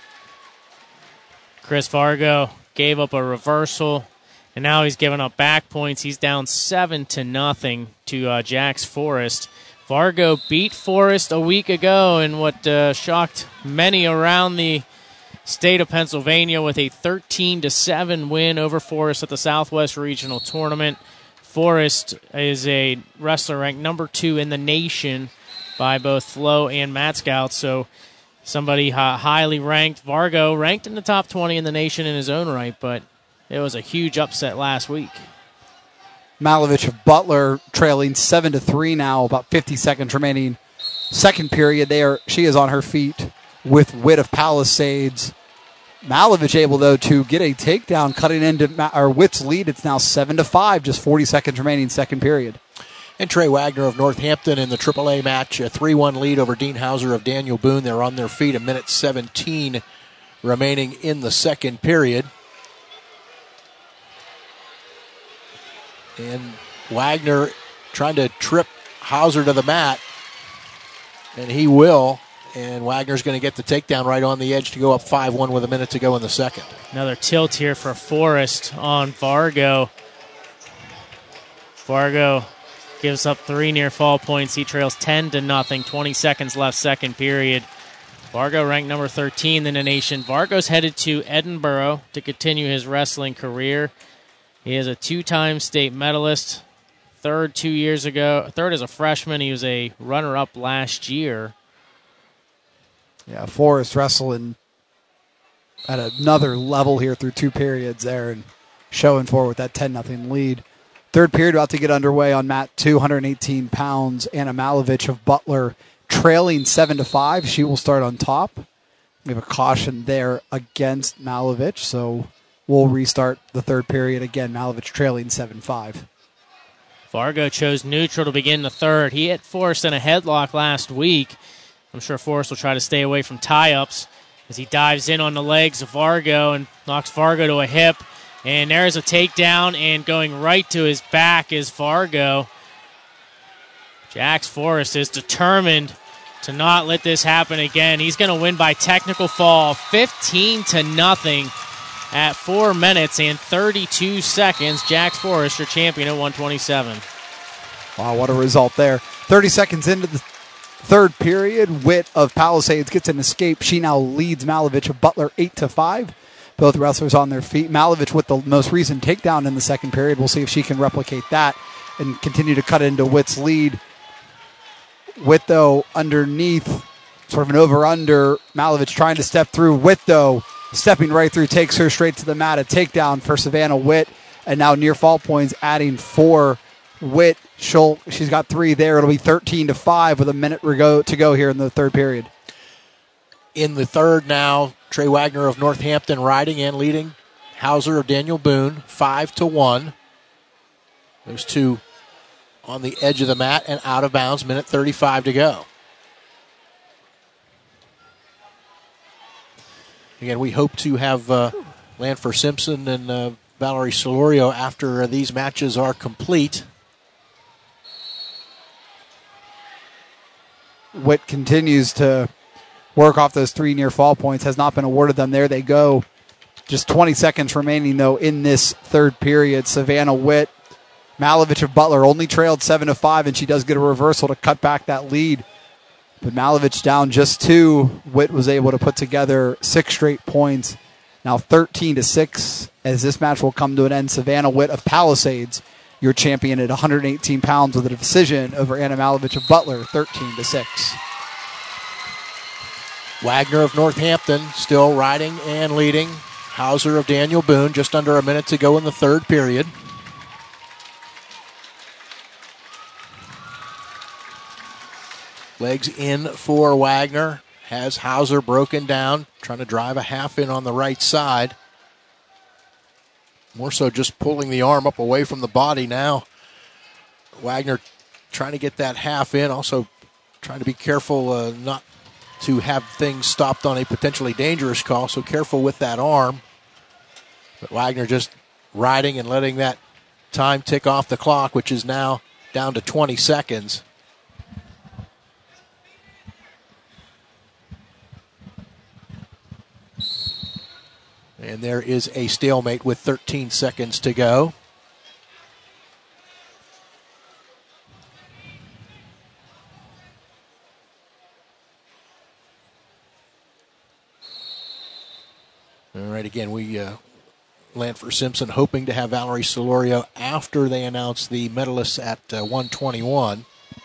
Chris Vargo gave up a reversal, and now he's giving up back points. He's down seven to nothing to uh, Jax Forrest. Vargo beat Forrest a week ago in what uh, shocked many around the state of Pennsylvania with a thirteen to seven win over Forrest at the Southwest Regional Tournament. Forrest is a wrestler ranked number two in the nation by both Flo and Mat Scout, so somebody uh, highly ranked. Vargo ranked in the top twenty in the nation in his own right, but it was a huge upset last week. Malovich of Butler trailing seven to three now, about fifty seconds remaining. Second period, they are, she is on her feet with Witt of Palisades. Malovich able, though, to get a takedown, cutting into Ma- or Witt's lead. It's now seven to five, just forty seconds remaining, second period. And Trey Wagner of Northampton in the triple A match, a three one lead over Dean Hauser of Daniel Boone. They're on their feet, a minute seventeen remaining in the second period. And Wagner trying to trip Hauser to the mat, and he will. And Wagner's going to get the takedown right on the edge to go up five one with a minute to go in the second. Another tilt here for Forrest on Vargo. Vargo gives up three near fall points. He trails ten to nothing. twenty seconds left, second period. Vargo ranked number thirteen in the nation. Vargo's headed to Edinburgh to continue his wrestling career. He is a two-time state medalist. Third two years ago. Third as a freshman. He was a runner-up last year. Yeah, Forrest wrestling at another level here through two periods there and showing forward with that ten nothing lead. Third period about to get underway on mat two, one hundred eighteen pounds. Anna Malovich of Butler trailing seven to five. She will start on top. We have a caution there against Malovich, so we'll restart the third period again. Malovich trailing seven five. Vargo chose neutral to begin the third. He hit Forrest in a headlock last week. I'm sure Forrest will try to stay away from tie-ups as he dives in on the legs of Vargo and knocks Vargo to a hip. And there's a takedown, and going right to his back is Vargo. Jax Forrest is determined to not let this happen again. He's going to win by technical fall, fifteen to nothing at four minutes and thirty-two seconds. Jax Forrest, your champion at one twenty-seven. Wow, what a result there. thirty seconds into the third period, Witt of Palisades gets an escape. She now leads Malovich of Butler eight to five. Both wrestlers on their feet. Malovich with the most recent takedown in the second period. We'll see if she can replicate that and continue to cut into Witt's lead. Witt, though, underneath, sort of an over-under. Malovich trying to step through. Witt, though, stepping right through, takes her straight to the mat. A takedown for Savannah Witt. And now near fall points, adding four. Witt, she'll, she's got three there. It'll be thirteen to five with a minute to go here in the third period. In the third now, Trey Wagner of Northampton riding and leading Hauser of Daniel Boone, five to one. Those two on the edge of the mat and out of bounds, minute thirty-five to go. Again, we hope to have uh, Lanfer Simpson and uh, Valerie Solorio after uh, these matches are complete. Witt continues to work off those three near fall points, has not been awarded them. There they go. Just twenty seconds remaining, though, in this third period. Savannah Witt, Malovich of Butler only trailed seven to five, and she does get a reversal to cut back that lead. But Malovich down just two. Witt was able to put together six straight points. Now thirteen to six, as this match will come to an end. Savannah Witt of Palisades, your champion at one hundred eighteen pounds with a decision over Anna Malovich of Butler, thirteen to six. Wagner of Northampton still riding and leading. Hauser of Daniel Boone, just under a minute to go in the third period. Legs in for Wagner. Has Hauser broken down, trying to drive a half in on the right side. More so just pulling the arm up away from the body now. Wagner trying to get that half in, also trying to be careful uh, not to have things stopped on a potentially dangerous call, so careful with that arm. But Wagner just riding and letting that time tick off the clock, which is now down to twenty seconds. And there is a stalemate with thirteen seconds to go. All right, again, we, uh, Lanfer Simpson hoping to have Valerie Solorio after they announce the medalists at uh, one twenty-one.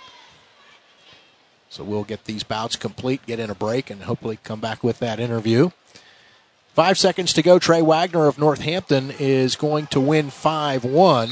So we'll get these bouts complete, get in a break, and hopefully come back with that interview. Five seconds to go. Trey Wagner of Northampton is going to win five one.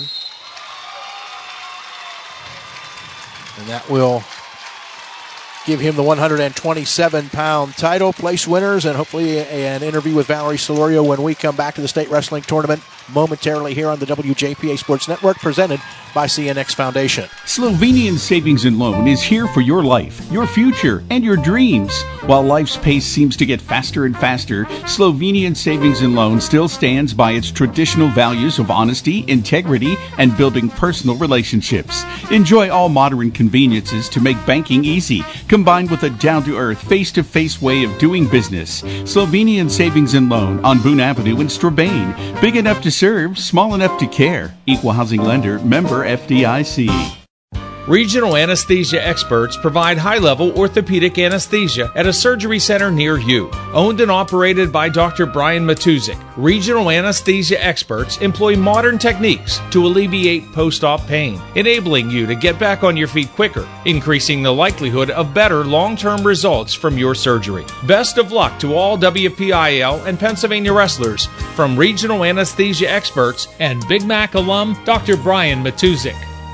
And that will give him the one hundred twenty-seven pound title. Place winners and hopefully an interview with Valerie Solorio when we come back to the state wrestling tournament momentarily here on the W J P A Sports Network, presented by C N X Foundation. Slovenian Savings and Loan is here for your life, your future, and your dreams. While life's pace seems to get faster and faster, Slovenian Savings and Loan still stands by its traditional values of honesty, integrity, and building personal relationships. Enjoy all modern conveniences to make banking easy, combined with a down-to-earth, face-to-face way of doing business. Slovenian Savings and Loan on Boone Avenue in Strabane. Big enough to serve, small enough to care. Equal housing lender, member F D I C. Regional anesthesia experts provide high-level orthopedic anesthesia at a surgery center near you. Owned and operated by Doctor Brian Matuzik, regional anesthesia experts employ modern techniques to alleviate post-op pain, enabling you to get back on your feet quicker, increasing the likelihood of better long-term results from your surgery. Best of luck to all W P I L and Pennsylvania wrestlers from regional anesthesia experts and Big Mac alum Doctor Brian Matuzik.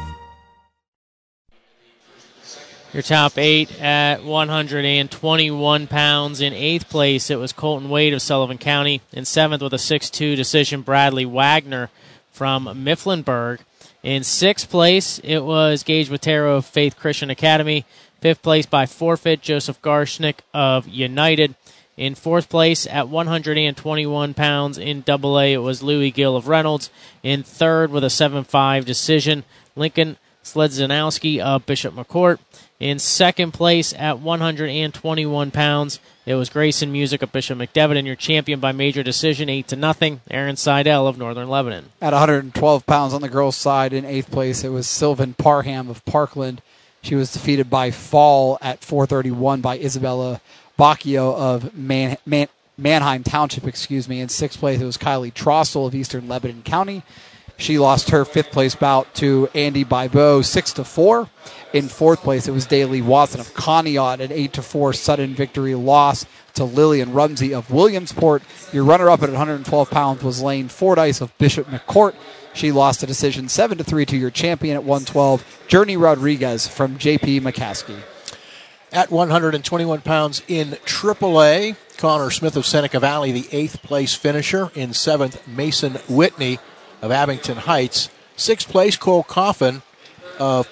Your top eight at one hundred twenty-one pounds. In eighth place, it was Colton Wade of Sullivan County. In seventh, with a six two decision, Bradley Wagner from Mifflinburg. In sixth place, it was Gage Matero of Faith Christian Academy. Fifth place by forfeit, Joseph Garshnick of United. In fourth place at one hundred twenty-one pounds in double A, it was Louis Gill of Reynolds. In third, with a seven five decision, Lincoln Sledzanowski of Bishop McCourt. In second place at one hundred twenty-one pounds, it was Grayson Music of Bishop McDevitt, and your champion by major decision, eight to nothing, Aaron Seidel of Northern Lebanon. At one hundred twelve pounds on the girls' side, in eighth place, it was Sylvan Parham of Parkland. She was defeated by fall at four thirty-one by Isabella Bacchio of Man- Man- Manheim Township. Excuse me. In sixth place, it was Kylie Trossel of Eastern Lebanon County. She lost her fifth place bout to Andy Bibo, six to four. In fourth place, it was Daly Watson of Conneaut, an eight to four sudden victory loss to Lillian Rumsey of Williamsport. Your runner-up at one hundred twelve pounds was Lane Fordyce of Bishop McCourt. She lost a decision seven to three to your champion at one twelve, Journey Rodriguez from J P McCaskey. At one hundred twenty-one pounds in triple A, Connor Smith of Seneca Valley, the eighth place finisher. In seventh, Mason Whitney of Abington Heights. Sixth place, Cole Coffin of,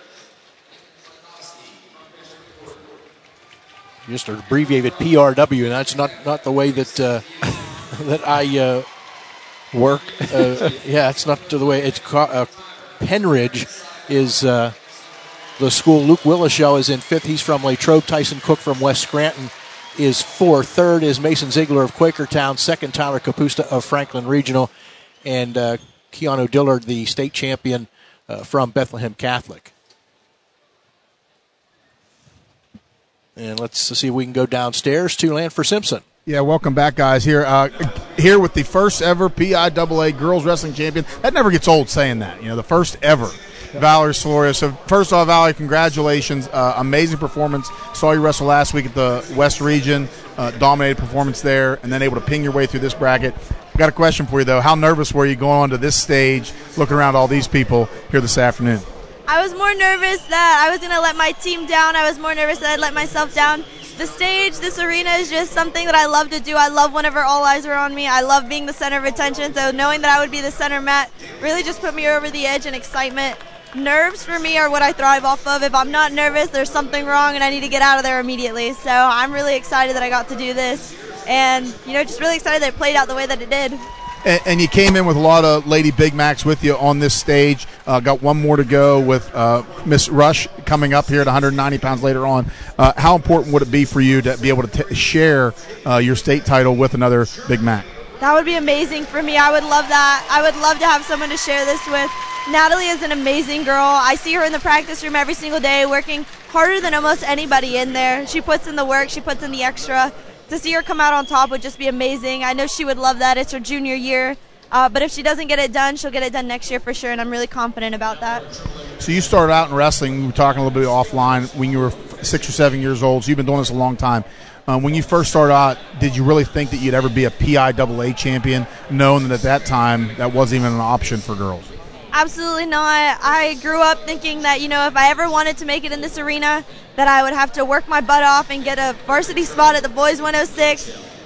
just abbreviated P R W, and that's not, not the way that uh, that I uh, work. Uh, yeah, it's not the way it's. Uh, Penridge is uh, the school. Luke Willishow is in fifth. He's from Latrobe. Tyson Cook from West Scranton is fourth. Third is Mason Ziegler of Quakertown. Second, Tyler Capusta of Franklin Regional. And uh, Keanu Dillard, the state champion uh, from Bethlehem Catholic. And let's see if we can go downstairs to Lanford Simpson. Yeah, welcome back, guys. Here, uh, here with the first ever P I A A girls wrestling champion. That never gets old saying that. You know, the first ever, Valerie Soloria. So first off, Valerie, congratulations! Uh, amazing performance. Saw you wrestle last week at the West Region. Uh, dominated performance there, and then able to ping your way through this bracket. Got a question for you though. How nervous were you going onto this stage, looking around all these people here this afternoon? I was more nervous that I was going to let my team down. I was more nervous that I'd let myself down. The stage, this arena is just something that I love to do. I love whenever all eyes are on me. I love being the center of attention. So knowing that I would be the center mat really just put me over the edge in excitement. Nerves for me are what I thrive off of. If I'm not nervous, there's something wrong and I need to get out of there immediately. So I'm really excited that I got to do this. And, you know, just really excited that it played out the way that it did. And, and you came in with a lot of Lady Big Macs with you on this stage. Uh, got one more to go with uh, Miss Rush coming up here at one hundred ninety pounds later on. Uh, how important would it be for you to be able to t- share uh, your state title with another Big Mac? That would be amazing for me. I would love that. I would love to have someone to share this with. Natalie is an amazing girl. I see her in the practice room every single day working harder than almost anybody in there. She puts in the work. She puts in the extra. To see her come out on top would just be amazing. I know she would love that. It's her junior year. Uh, but if she doesn't get it done, she'll get it done next year for sure, and I'm really confident about that. So you started out in wrestling. We were talking a little bit offline when you were six or seven years old. So you've been doing this a long time. Um, when you first started out, did you really think that you'd ever be a P I A A champion, knowing that at that time that wasn't even an option for girls? Absolutely not. I grew up thinking that, you know, if I ever wanted to make it in this arena, that I would have to work my butt off and get a varsity spot at the boys one oh six.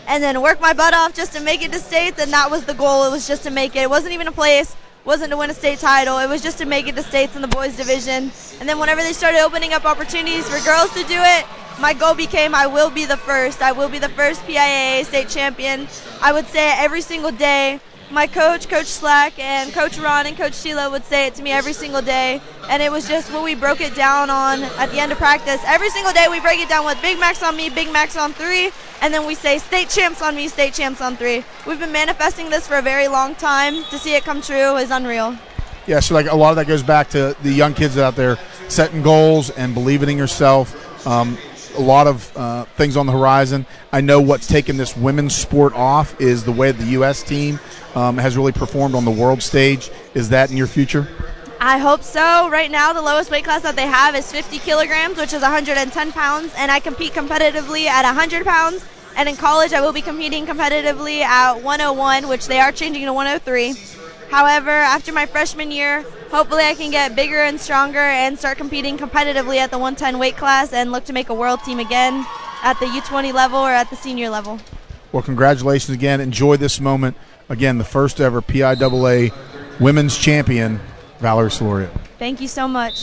and then work my butt off just to make it to states, and that was the goal. It was just to make it. It wasn't even a place, wasn't to win a state title. It was just to make it to states in the boys division. And then whenever they started opening up opportunities for girls to do it, my goal became I will be the first. I will be the first P I A A state champion. I would say it every single day. My coach, Coach Slack, and Coach Ron and Coach Sheila would say it to me every single day. And it was just what we broke it down on at the end of practice. Every single day we break it down with Big Max on me, Big Max on three, and then we say state champs on me, state champs on three. We've been manifesting this for a very long time. To see it come true is unreal. Yeah, so like a lot of that goes back to the young kids out there setting goals and believing in yourself. Um, a lot of uh, things on the horizon. I know what's taken this women's sport off is the way the U S team um, has really performed on the world stage. Is that in your future? I hope so. Right now, the lowest weight class that they have is fifty kilograms, which is one hundred ten pounds, and I compete competitively at one hundred pounds. And in college, I will be competing competitively at one oh one, which they are changing to one oh three. However, after my freshman year, hopefully I can get bigger and stronger and start competing competitively at the one ten weight class and look to make a world team again at the U twenty level or at the senior level. Well, congratulations again. Enjoy this moment. Again, the first ever P I A A women's champion, Valerie Solorio. Thank you so much.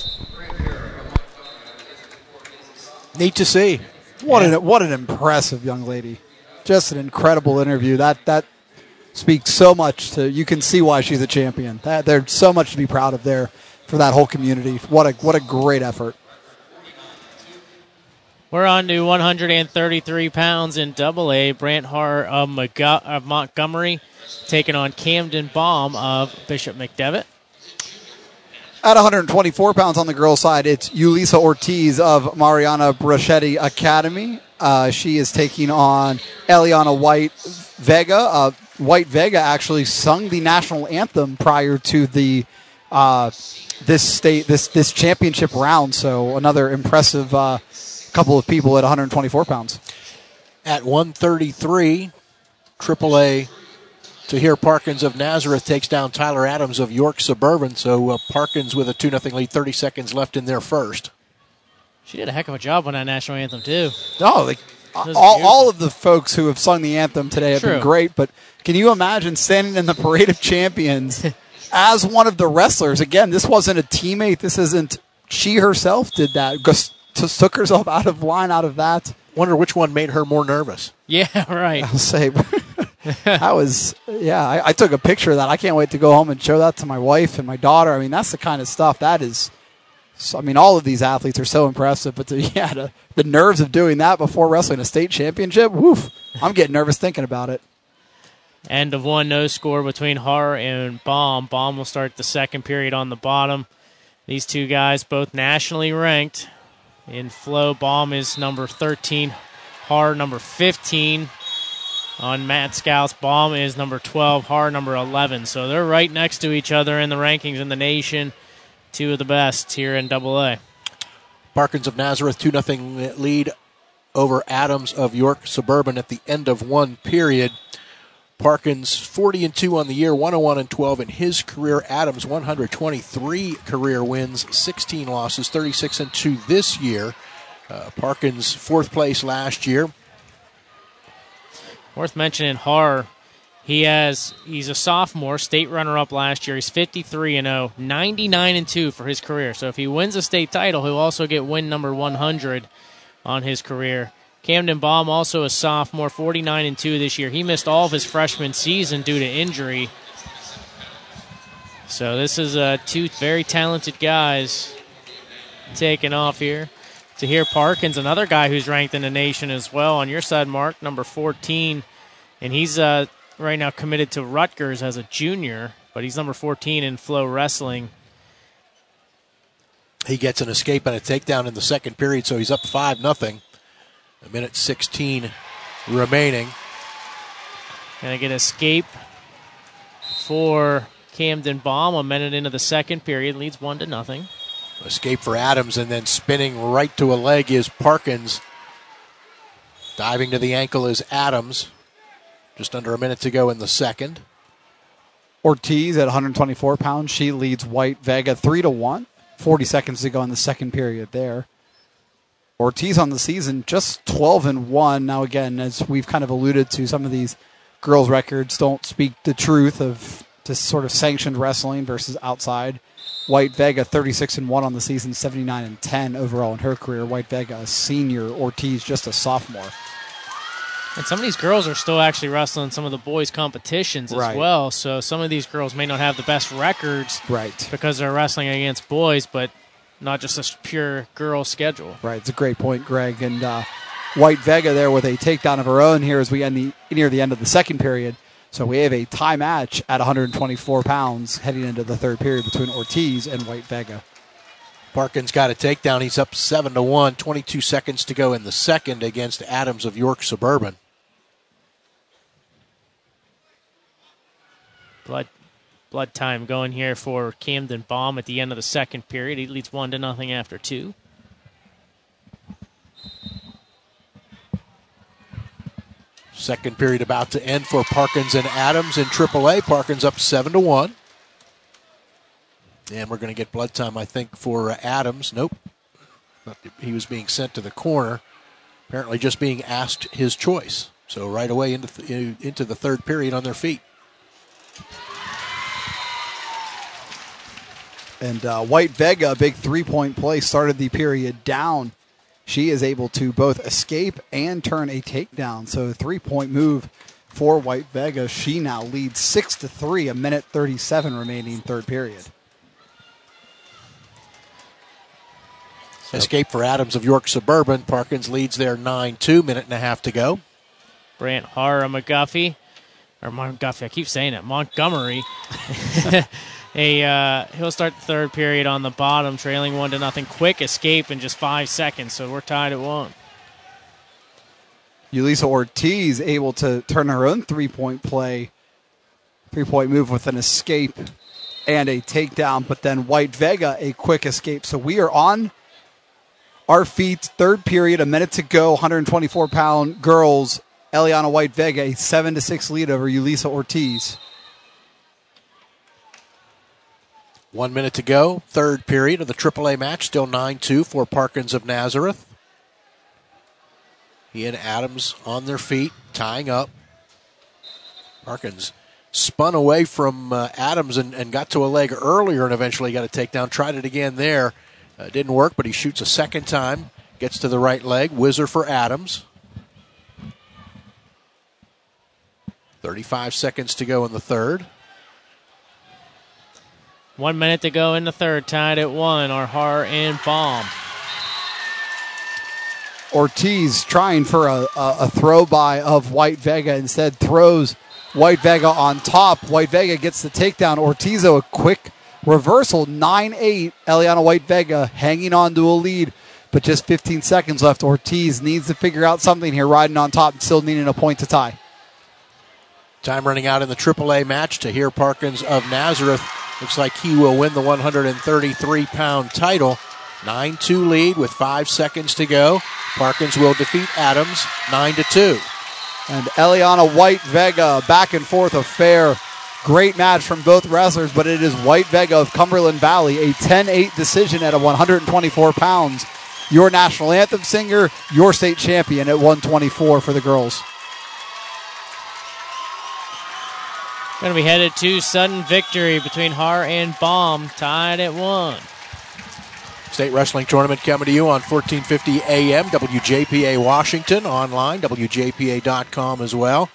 Neat to see. What yeah. an what an impressive young lady. Just an incredible interview. That that speaks so much to, you can see why she's a champion. That, there's so much to be proud of there for that whole community. What a what a great effort. We're on to one hundred thirty-three pounds in double A. Brant Hart of, Montgo- of Montgomery taking on Camden Baum of Bishop McDevitt. At one hundred twenty-four pounds on the girls' side, it's Yulisa Ortiz of Mariana Brachetti Academy. Uh, she is taking on Eliana White Vega. Uh, White Vega actually sung the national anthem prior to the uh, this state this this championship round. So another impressive uh, couple of people at one hundred twenty-four pounds. At one thirty-three, triple A. Tahir Parkins of Nazareth takes down Tyler Adams of York Suburban. So uh, Parkins with a two nothing lead, thirty seconds left in their first. She did a heck of a job on that national anthem, too. Oh, like, all, all of the folks who have sung the anthem today have True. been great, but can you imagine standing in the Parade of Champions as one of the wrestlers? Again, this wasn't a teammate. This isn't, she herself did that. Just took herself out of line out of that. Wonder which one made her more nervous. Yeah, right. I'll say, that was, yeah, I, I took a picture of that. I can't wait to go home and show that to my wife and my daughter. I mean, that's the kind of stuff that is, so, I mean, all of these athletes are so impressive, but to, yeah, to, the nerves of doing that before wrestling a state championship, woof, I'm getting nervous thinking about it. End of one, no score between Har and Baum. Baum will start the second period on the bottom. These two guys both nationally ranked. In flow, Baum is number thirteen, Har number fifteen. On Matt Scouts, Baum is number twelve, Har number eleven. So they're right next to each other in the rankings in the nation. Two of the best here in double A. Parkins of Nazareth, two nothing lead over Adams of York Suburban at the end of one period. Parkins forty and two on the year, one oh one and twelve in his career. Adams one hundred twenty-three career wins, sixteen losses, thirty-six and two this year. Uh, Parkins fourth place last year. Worth mentioning Har. He has he's a sophomore, state runner-up last year. He's fifty-three and oh, ninety-nine and two for his career. So if he wins a state title, he'll also get win number one hundred on his career. Camden Baum, also a sophomore, forty-nine and two this year. He missed all of his freshman season due to injury. So this is uh, two very talented guys taking off here. Tahir Parkins, another guy who's ranked in the nation as well. On your side, Mark, number fourteen. And he's uh, right now committed to Rutgers as a junior, but he's number fourteen in Flow Wrestling. He gets an escape and a takedown in the second period, so he's up five nothing. A minute sixteen remaining. Gonna get escape for Camden Baum. A minute into the second period, leads one to nothing. Escape for Adams, and then spinning right to a leg is Parkins. Diving to the ankle is Adams. Just under a minute to go in the second. Ortiz at one hundred twenty-four pounds. She leads White Vega three to one. forty seconds to go in the second period there. Ortiz on the season just twelve and one. Now again, as we've kind of alluded to, some of these girls' records don't speak the truth of just sort of sanctioned wrestling versus outside. White Vega thirty-six and one on the season, seventy-nine and ten overall in her career. White Vega a senior, Ortiz just a sophomore. And some of these girls are still actually wrestling some of the boys' competitions as right. well. So some of these girls may not have the best records right. because they're wrestling against boys, but not just a pure girl schedule. Right, it's a great point, Greg. And uh, White Vega there with a takedown of her own here as we end the, near the end of the second period. So we have a tie match at one hundred twenty-four pounds heading into the third period between Ortiz and White Vega. Parkins got a takedown. He's up seven to one. twenty-two seconds to go in the second against Adams of York Suburban. Blood, blood time going here for Camden Baum at the end of the second period. He leads one to nothing after two. Second period about to end for Parkins and Adams in triple A. Parkins up seven to one. And we're going to get blood time, I think, for uh, Adams. Nope. He was being sent to the corner. Apparently just being asked his choice. So right away into, th- into the third period on their feet. And uh, White Vega, a big three-point play, started the period down. She is able to both escape and turn a takedown. So a three-point move for White Vega. She now leads six to three, a minute thirty-seven remaining third period. So. Escape for Adams of York Suburban. Parkins leads there nine two, minute and a half to go. Brant Hara McGuffey, or McGuffey, I keep saying it, Montgomery. A, uh, he'll start the third period on the bottom, trailing one to nothing. Quick escape in just five seconds, so we're tied at one. Yulisa Ortiz able to turn her own three-point play, three-point move with an escape and a takedown, but then White Vega a quick escape. So we are on our feet, third period, a minute to go, one hundred twenty-four pound girls. Eliana White Vega a seven to six lead over Yulisa Ortiz. One minute to go, third period of the triple A match, still nine two for Parkins of Nazareth. He and Adams on their feet, tying up. Parkins spun away from uh, Adams and, and got to a leg earlier and eventually got a takedown. Tried it again there. Uh, didn't work, but he shoots a second time. Gets to the right leg. Whizzer for Adams. thirty-five seconds to go in the third. One minute to go in the third, tied at one are Har and Baum. Ortiz trying for a, a, a throw by of White Vega, instead throws White Vega on top. White Vega gets the takedown. Ortiz, a quick reversal, nine eight. Eliana White Vega hanging on to a lead, but just fifteen seconds left. Ortiz needs to figure out something here, riding on top and still needing a point to tie. Time running out in the triple A match. Tahir Parkins of Nazareth looks like he will win the one hundred thirty-three pound title. nine two lead with five seconds to go. Parkins will defeat Adams nine to two. And Eliana White Vega, back and forth affair. Great match from both wrestlers, but it is White Vega of Cumberland Valley, a ten eight decision at one hundred twenty-four pounds. Your national anthem singer, your state champion at one twenty-four for the girls. Going to be headed to sudden victory between Har and Baum, tied at one. State Wrestling Tournament coming to you on fourteen fifty A M, W J P A Washington, online, W J P A dot com as well.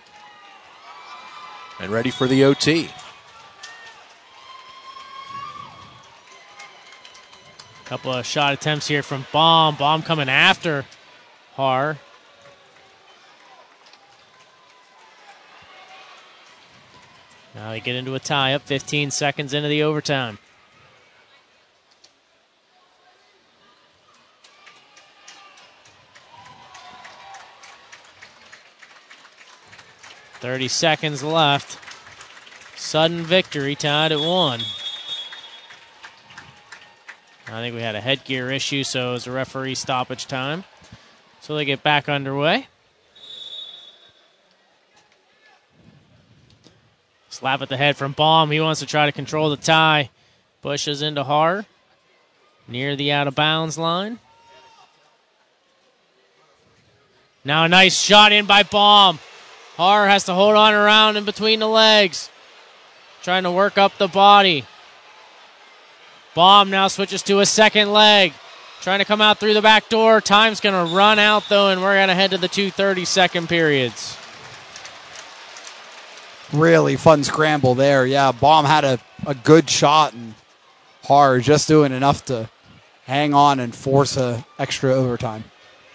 And ready for the O T. Couple of shot attempts here from Baum. Baum coming after Har. Now they get into a tie up, fifteen seconds into the overtime. thirty seconds left. Sudden victory, tied at one. I think we had a headgear issue, so it was a referee stoppage time. So they get back underway. Slap at the head from Baum. He wants to try to control the tie. Pushes into Har. Near the out-of-bounds line. Now a nice shot in by Baum. Har has to hold on around in between the legs. Trying to work up the body. Baum now switches to a second leg. Trying to come out through the back door. Time's going to run out, though, and we're going to head to the two thirty-second periods. Really fun scramble there. Yeah, Baum had a, a good shot, and Har just doing enough to hang on and force a extra overtime.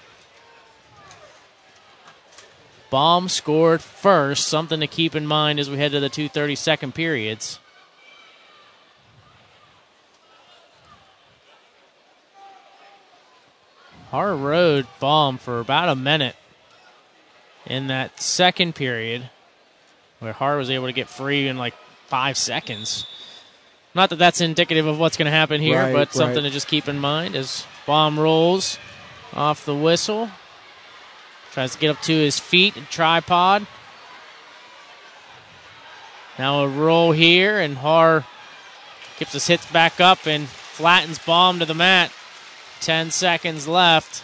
Baum scored first, something to keep in mind as we head to the two thirty-second periods. Har rode Baum for about a minute in that second period, where Har was able to get free in like five seconds. Not that that's indicative of what's going to happen here, right, but something right. to just keep in mind as Baum rolls off the whistle. Tries to get up to his feet and tripod. Now a roll here, and Har gets his hits back up and flattens Baum to the mat. Ten seconds left.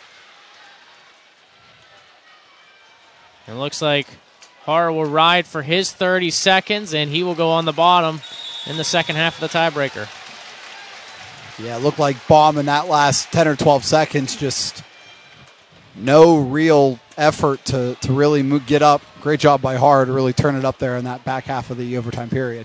It looks like Har will ride for his thirty seconds, and he will go on the bottom in the second half of the tiebreaker. Yeah, it looked like Baum in that last ten or twelve seconds, just no real effort to, to really move, get up. Great job by Har to really turn it up there in that back half of the overtime period.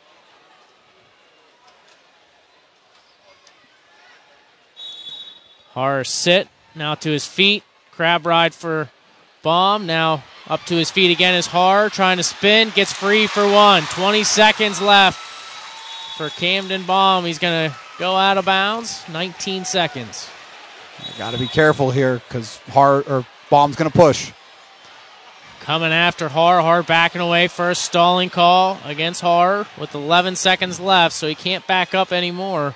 Har sit, now to his feet. Crab ride for Baum. Now up to his feet again is Har, trying to spin. Gets free for one. twenty seconds left for Camden Baum. He's going to go out of bounds. nineteen seconds. Got to be careful here because Har or Baum's going to push. Coming after Har. Har backing away. First stalling call against Har with eleven seconds left, so he can't back up anymore.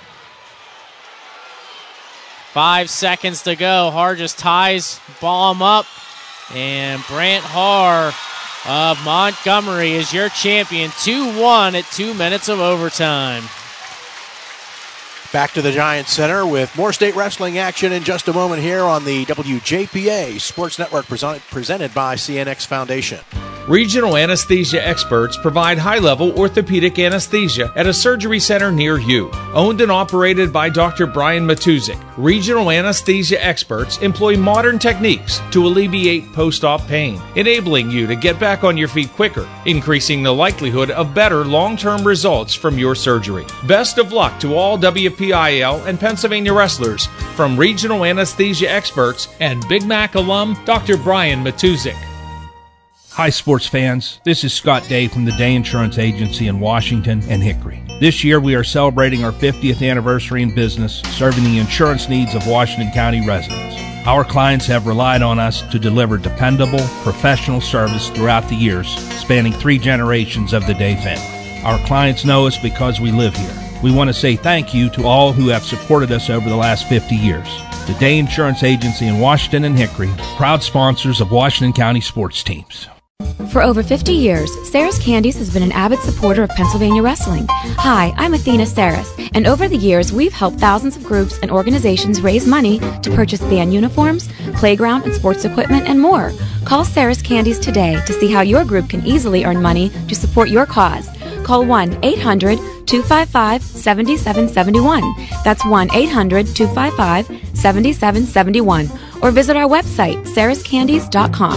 Five seconds to go. Har just ties Baum up. And Brant Har of Montgomery is your champion. two one at two minutes of overtime. Back to the Giants Center with more state wrestling action in just a moment here on the W J P A Sports Network presented, presented by C N X Foundation. Regional anesthesia experts provide high-level orthopedic anesthesia at a surgery center near you. Owned and operated by Doctor Brian Matuzik, regional anesthesia experts employ modern techniques to alleviate post-op pain, enabling you to get back on your feet quicker, increasing the likelihood of better long-term results from your surgery. Best of luck to all W P I L and Pennsylvania wrestlers from regional anesthesia experts and Big Mac alum Doctor Brian Matuzik. Hi, sports fans. This is Scott Day from the Day Insurance Agency in Washington and Hickory. This year, we are celebrating our fiftieth anniversary in business, serving the insurance needs of Washington County residents. Our clients have relied on us to deliver dependable, professional service throughout the years, spanning three generations of the Day family. Our clients know us because we live here. We want to say thank you to all who have supported us over the last fifty years. The Day Insurance Agency in Washington and Hickory, proud sponsors of Washington County sports teams. For over fifty years, Sarah's Candies has been an avid supporter of Pennsylvania wrestling. Hi, I'm Athena Saris, and over the years, we've helped thousands of groups and organizations raise money to purchase band uniforms, playground and sports equipment, and more. Call Sarah's Candies today to see how your group can easily earn money to support your cause. Call one eight hundred two five five seven seven seven one. That's one eight hundred two five five seven seven seven one. Or visit our website, saras candies dot com.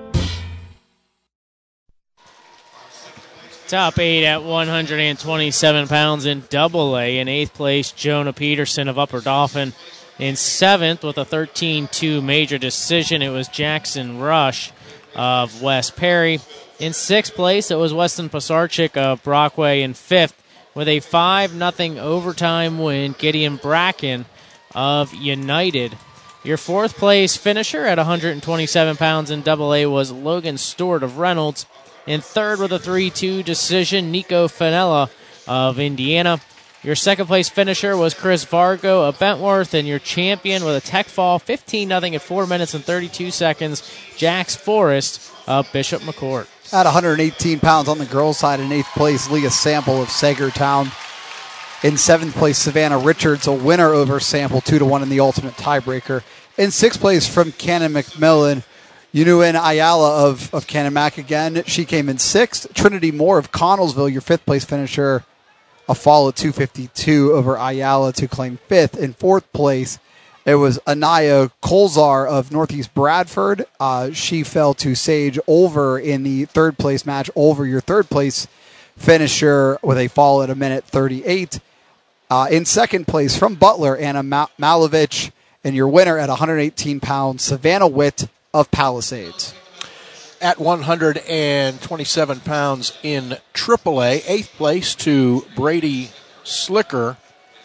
Top eight at one hundred twenty-seven pounds in double A. In eighth place, Jonah Peterson of Upper Dauphin. In seventh, with a thirteen two major decision, it was Jackson Rush of West Perry. In sixth place, it was Weston Pasarchik of Brockway. In fifth, with a five nothing overtime win, Gideon Bracken of United. Your fourth place finisher at one hundred twenty-seven pounds in double A was Logan Stewart of Reynolds. In third with a three two decision, Nico Fanella of Indiana. Your second place finisher was Chris Vargo of Bentworth, and your champion with a tech fall, fifteen nothing at four minutes and thirty-two seconds, Jax Forrest of Bishop McCourt. At one hundred eighteen pounds on the girls' side in eighth place, Leah Sample of Sagertown. In seventh place, Savannah Richards, a winner over Sample, two to one in the ultimate tiebreaker. In sixth place from Cannon McMillan, Yunuen Ayala of, of Cannon-Mac again. She came in sixth. Trinity Moore of Connellsville, your fifth place finisher, a fall of two fifty-two over Ayala to claim fifth. In fourth place, it was Anaya Kolzar of Northeast Bradford. Uh, she fell to Sage Olver in the third place match. Olver, your third place finisher, with a fall at a minute thirty-eight. Uh, in second place from Butler, Anna Ma- Malovich. And your winner at one hundred eighteen pounds, Savannah Witt of Palisades. At one hundred twenty-seven pounds in triple A, eighth place to Brady Slicker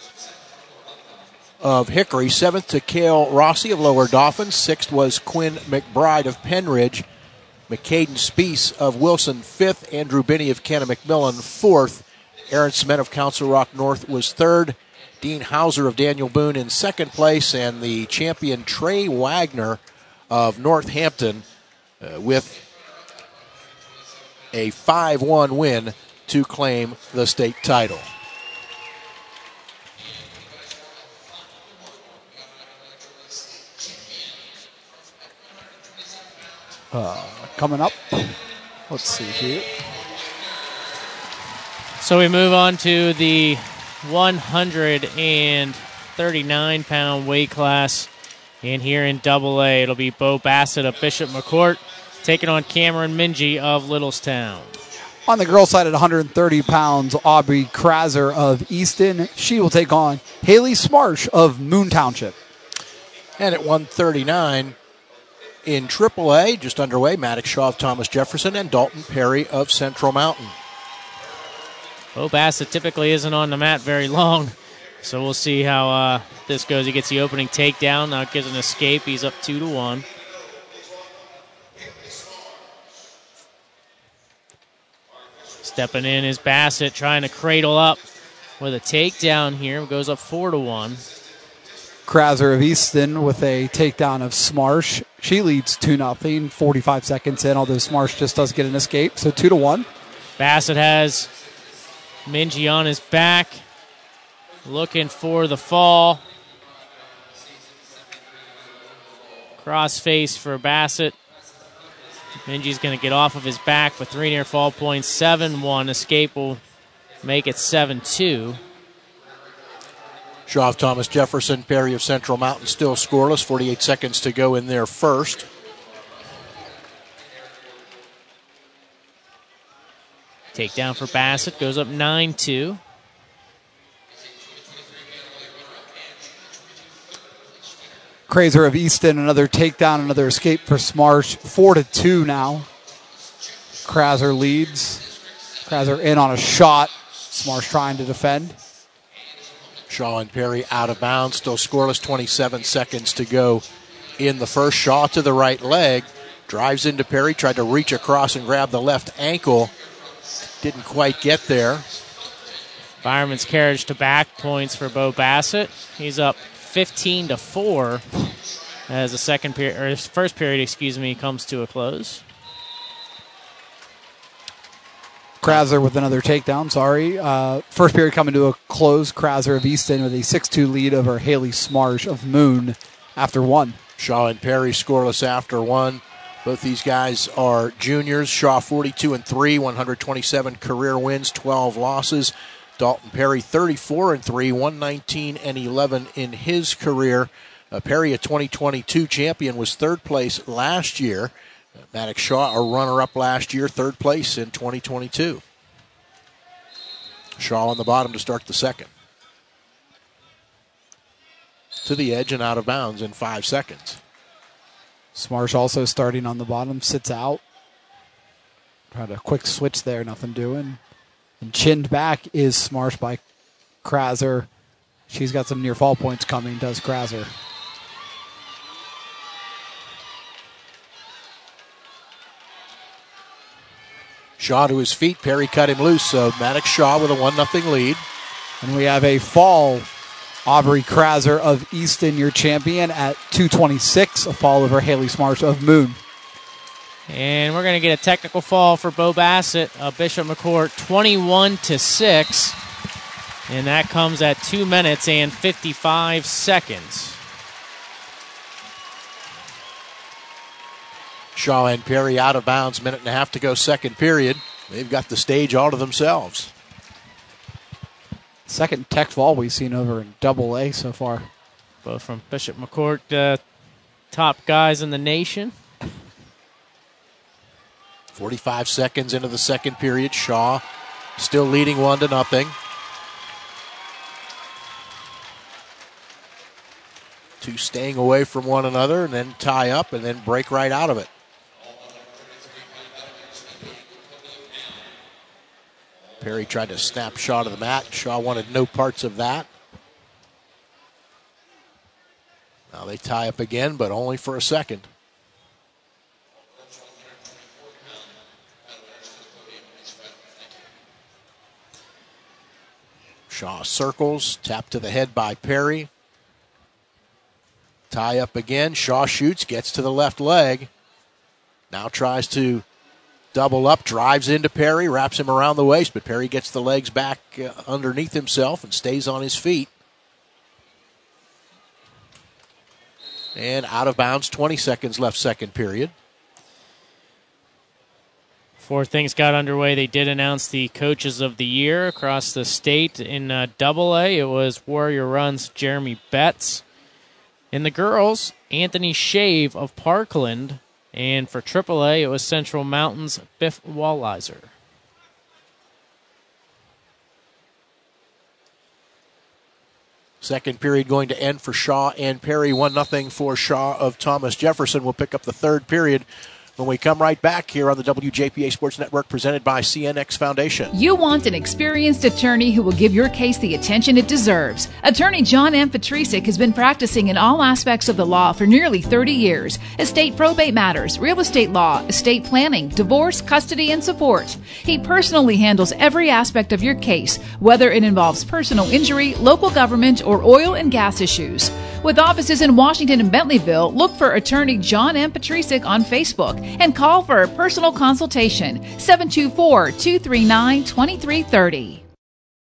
of Hickory. Seventh to Cale Rossi of Lower Dauphin. Sixth was Quinn McBride of Penridge. McCaden Speece of Wilson, fifth. Andrew Binney of Cannon McMillan, fourth. Aaron Cement of Council Rock North was third. Dean Hauser of Daniel Boone in second place, and the champion Trey Wagner of Northampton uh, with a five one win to claim the state title. Uh, coming up, let's see here. So we move on to the one hundred thirty-nine pound weight class. And here in double A, it'll be Bo Bassett of Bishop McCourt taking on Cameron Mingy of Littlestown. On the girls' side at one hundred thirty pounds, Aubrey Kraser of Easton. She will take on Haley Smarsh of Moon Township. And at one thirty-nine in triple A, just underway, Maddox Shaw of Thomas Jefferson and Dalton Perry of Central Mountain. Bo Bassett typically isn't on the mat very long, so we'll see how uh, this goes. He gets the opening takedown. Now gives an escape. He's up two to one. Stepping in is Bassett, trying to cradle up with a takedown here. Goes up four to one. Kraser of Easton with a takedown of Smarsh. She leads two nothing, forty-five seconds in, although Smarsh just does get an escape, so two to one. Bassett has Mingy on his back, looking for the fall. Cross face for Bassett. Mingy's going to get off of his back with three near fall points, seven one. Escape will make it seven two. Shaw of Thomas Jefferson, Perry of Central Mountain still scoreless. forty-eight seconds to go in their first. Takedown for Bassett, goes up nine two. Kraser of Easton, another takedown, another escape for Smarsh. Four to two now. Kraser leads. Kraser in on a shot. Smarsh trying to defend. Shaw and Perry out of bounds, still scoreless, twenty-seven seconds to go in the first. Shaw to the right leg, drives into Perry, tried to reach across and grab the left ankle. Didn't quite get there. Fireman's carriage to back points for Bo Bassett. He's up fifteen to four as the second period, or first period, excuse me, comes to a close. Kraser with another takedown, sorry. Uh, first period coming to a close. Kraser of Easton with a six two lead over Haley Smarsh of Moon after one. Shaw and Perry scoreless after one. Both these guys are juniors. Shaw forty-two and three, one hundred twenty-seven career wins, twelve losses. Dalton Perry thirty-four and three, one nineteen and eleven in his career. Uh, Perry, a twenty twenty-two champion, was third place last year. Uh, Maddox Shaw, a runner-up last year, third place in twenty twenty-two. Shaw on the bottom to start the second. To the edge and out of bounds in five seconds. Smarsh also starting on the bottom, sits out. Tried a quick switch there, nothing doing. And chinned back is Smarsh by Kraser. She's got some near fall points coming, does Kraser. Shaw to his feet. Perry cut him loose, so Maddox Shaw with a one nothing lead. And we have a fall. Aubrey Kraser of Easton, your champion, at two twenty-six, a fall over Haley Smarsh of Moon. And we're going to get a technical fall for Bo Bassett of Bishop McCourt, twenty-one to six. And that comes at two minutes and fifty-five seconds. Shaw and Perry out of bounds. Minute and a half to go, second period. They've got the stage all to themselves. Second tech ball we've seen over in double A so far. Both from Bishop McCourt, uh, top guys in the nation. forty-five seconds into the second period. Shaw still leading one to nothing. Two staying away from one another and then tie up and then break right out of it. Perry tried to snap Shaw to the mat. Shaw wanted no parts of that. Now they tie up again, but only for a second. Shaw circles, tap to the head by Perry. Tie up again. Shaw shoots, gets to the left leg. Now tries to double up, drives into Perry, wraps him around the waist, but Perry gets the legs back uh, underneath himself and stays on his feet. And out of bounds, twenty seconds left, second period. Before things got underway, they did announce the coaches of the year across the state. In uh, double A, it was Warrior Run's Jeremy Betts. In the girls, Anthony Shave of Parkland. And for triple A, it was Central Mountain's Biff Walliser. Second period going to end for Shaw and Perry. one nothing for Shaw of Thomas Jefferson. We'll pick up the third period when we come right back here on the W J P A Sports Network, presented by C N X Foundation. You want an experienced attorney who will give your case the attention it deserves. Attorney John M. Patricic has been practicing in all aspects of the law for nearly thirty years. Estate probate matters, real estate law, estate planning, divorce, custody, and support. He personally handles every aspect of your case, whether it involves personal injury, local government, or oil and gas issues. With offices in Washington and Bentleyville, look for Attorney John M. Patricic on Facebook and call for a personal consultation, seven two four, two three nine, two three three zero.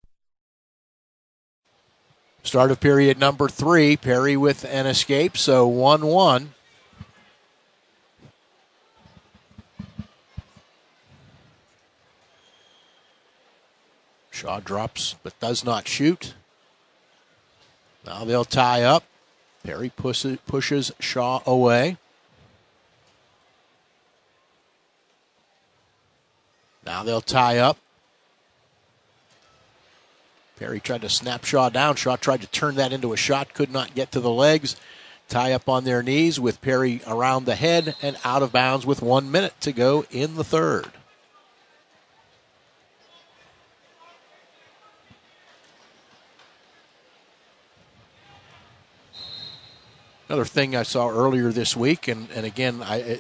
Start of period number three, Perry with an escape, so one one. Shaw drops but does not shoot. Now they'll tie up. Perry pushes, pushes Shaw away. Now they'll tie up. Perry tried to snap Shaw down. Shaw tried to turn that into a shot, could not get to the legs. Tie up on their knees with Perry around the head and out of bounds with one minute to go in the third. Another thing I saw earlier this week, and, and again, I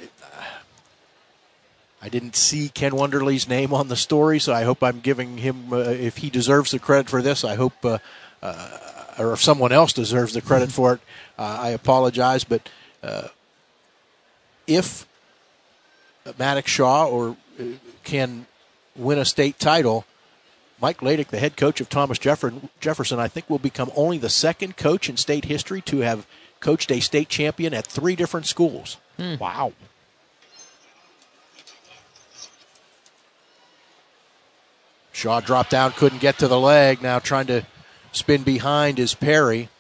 I didn't see Ken Wonderly's name on the story, so I hope I'm giving him, uh, if he deserves the credit for this, I hope, uh, uh, or if someone else deserves the credit for it, uh, I apologize. But uh, if Maddox Shaw or uh, can win a state title, Mike Ladick, the head coach of Thomas Jefferson, I think will become only the second coach in state history to have coached a state champion at three different schools. Hmm. Wow. Shaw dropped down, couldn't get to the leg. Now trying to spin behind is Perry.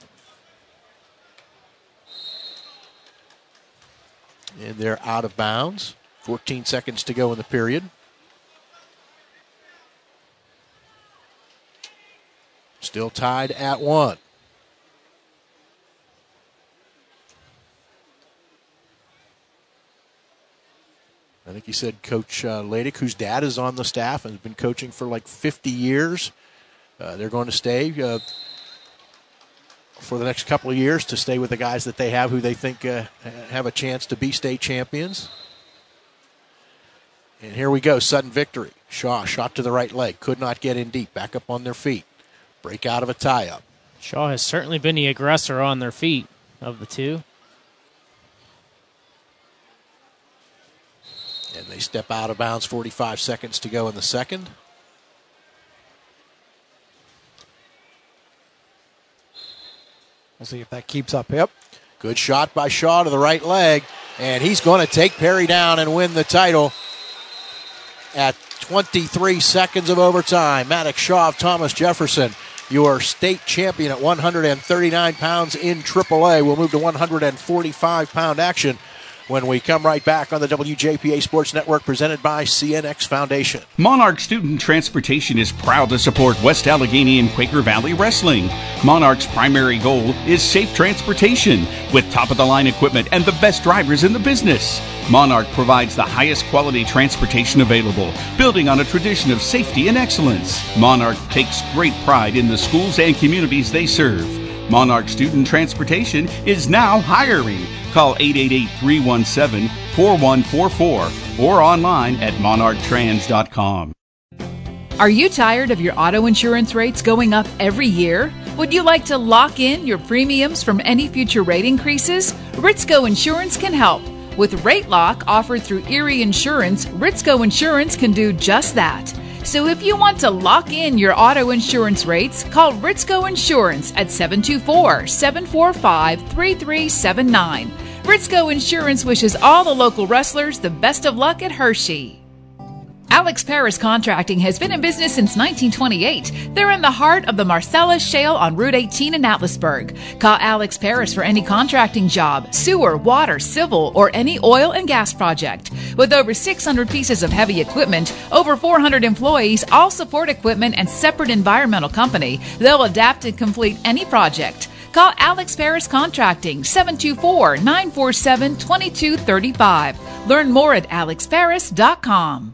And they're out of bounds. fourteen seconds to go in the period. Still tied at one. I think he said Coach uh, Ladick, whose dad is on the staff and has been coaching for like fifty years. Uh, they're going to stay uh, for the next couple of years to stay with the guys that they have who they think uh, have a chance to be state champions. And here we go, sudden victory. Shaw shot to the right leg, could not get in deep, back up on their feet. Break out of a tie-up. Shaw has certainly been the aggressor on their feet of the two. And they step out of bounds, forty-five seconds to go in the second. We'll see if that keeps up. Yep. Good shot by Shaw to the right leg. And he's going to take Perry down and win the title at twenty-three seconds of overtime. Maddox Shaw of Thomas Jefferson, your state champion at one hundred thirty-nine pounds in triple A. We'll move to one hundred forty-five pound action when we come right back on the W J P A Sports Network, presented by C N X Foundation. Monarch Student Transportation is proud to support West Allegheny and Quaker Valley Wrestling. Monarch's primary goal is safe transportation with top-of-the-line equipment and the best drivers in the business. Monarch provides the highest quality transportation available, building on a tradition of safety and excellence. Monarch takes great pride in the schools and communities they serve. Monarch Student Transportation is now hiring. Call eight eight eight, three one seven, four one four four or online at monarch trans dot com. Are you tired of your auto insurance rates going up every year? Would you like to lock in your premiums from any future rate increases? Ritzco Insurance can help. With Rate Lock offered through Erie Insurance, Ritzco Insurance can do just that. So if you want to lock in your auto insurance rates, call Ritzco Insurance at seven two four, seven four five, three three seven nine. Ritzco Insurance wishes all the local wrestlers the best of luck at Hershey. Alex Paris Contracting has been in business since nineteen twenty-eight. They're in the heart of the Marcellus Shale on Route eighteen in Atlasburg. Call Alex Paris for any contracting job, sewer, water, civil, or any oil and gas project. With over six hundred pieces of heavy equipment, over four hundred employees, all support equipment, and separate environmental company, they'll adapt and complete any project. Call Alex Paris Contracting, seven two four, nine four seven, two two three five. Learn more at alex paris dot com.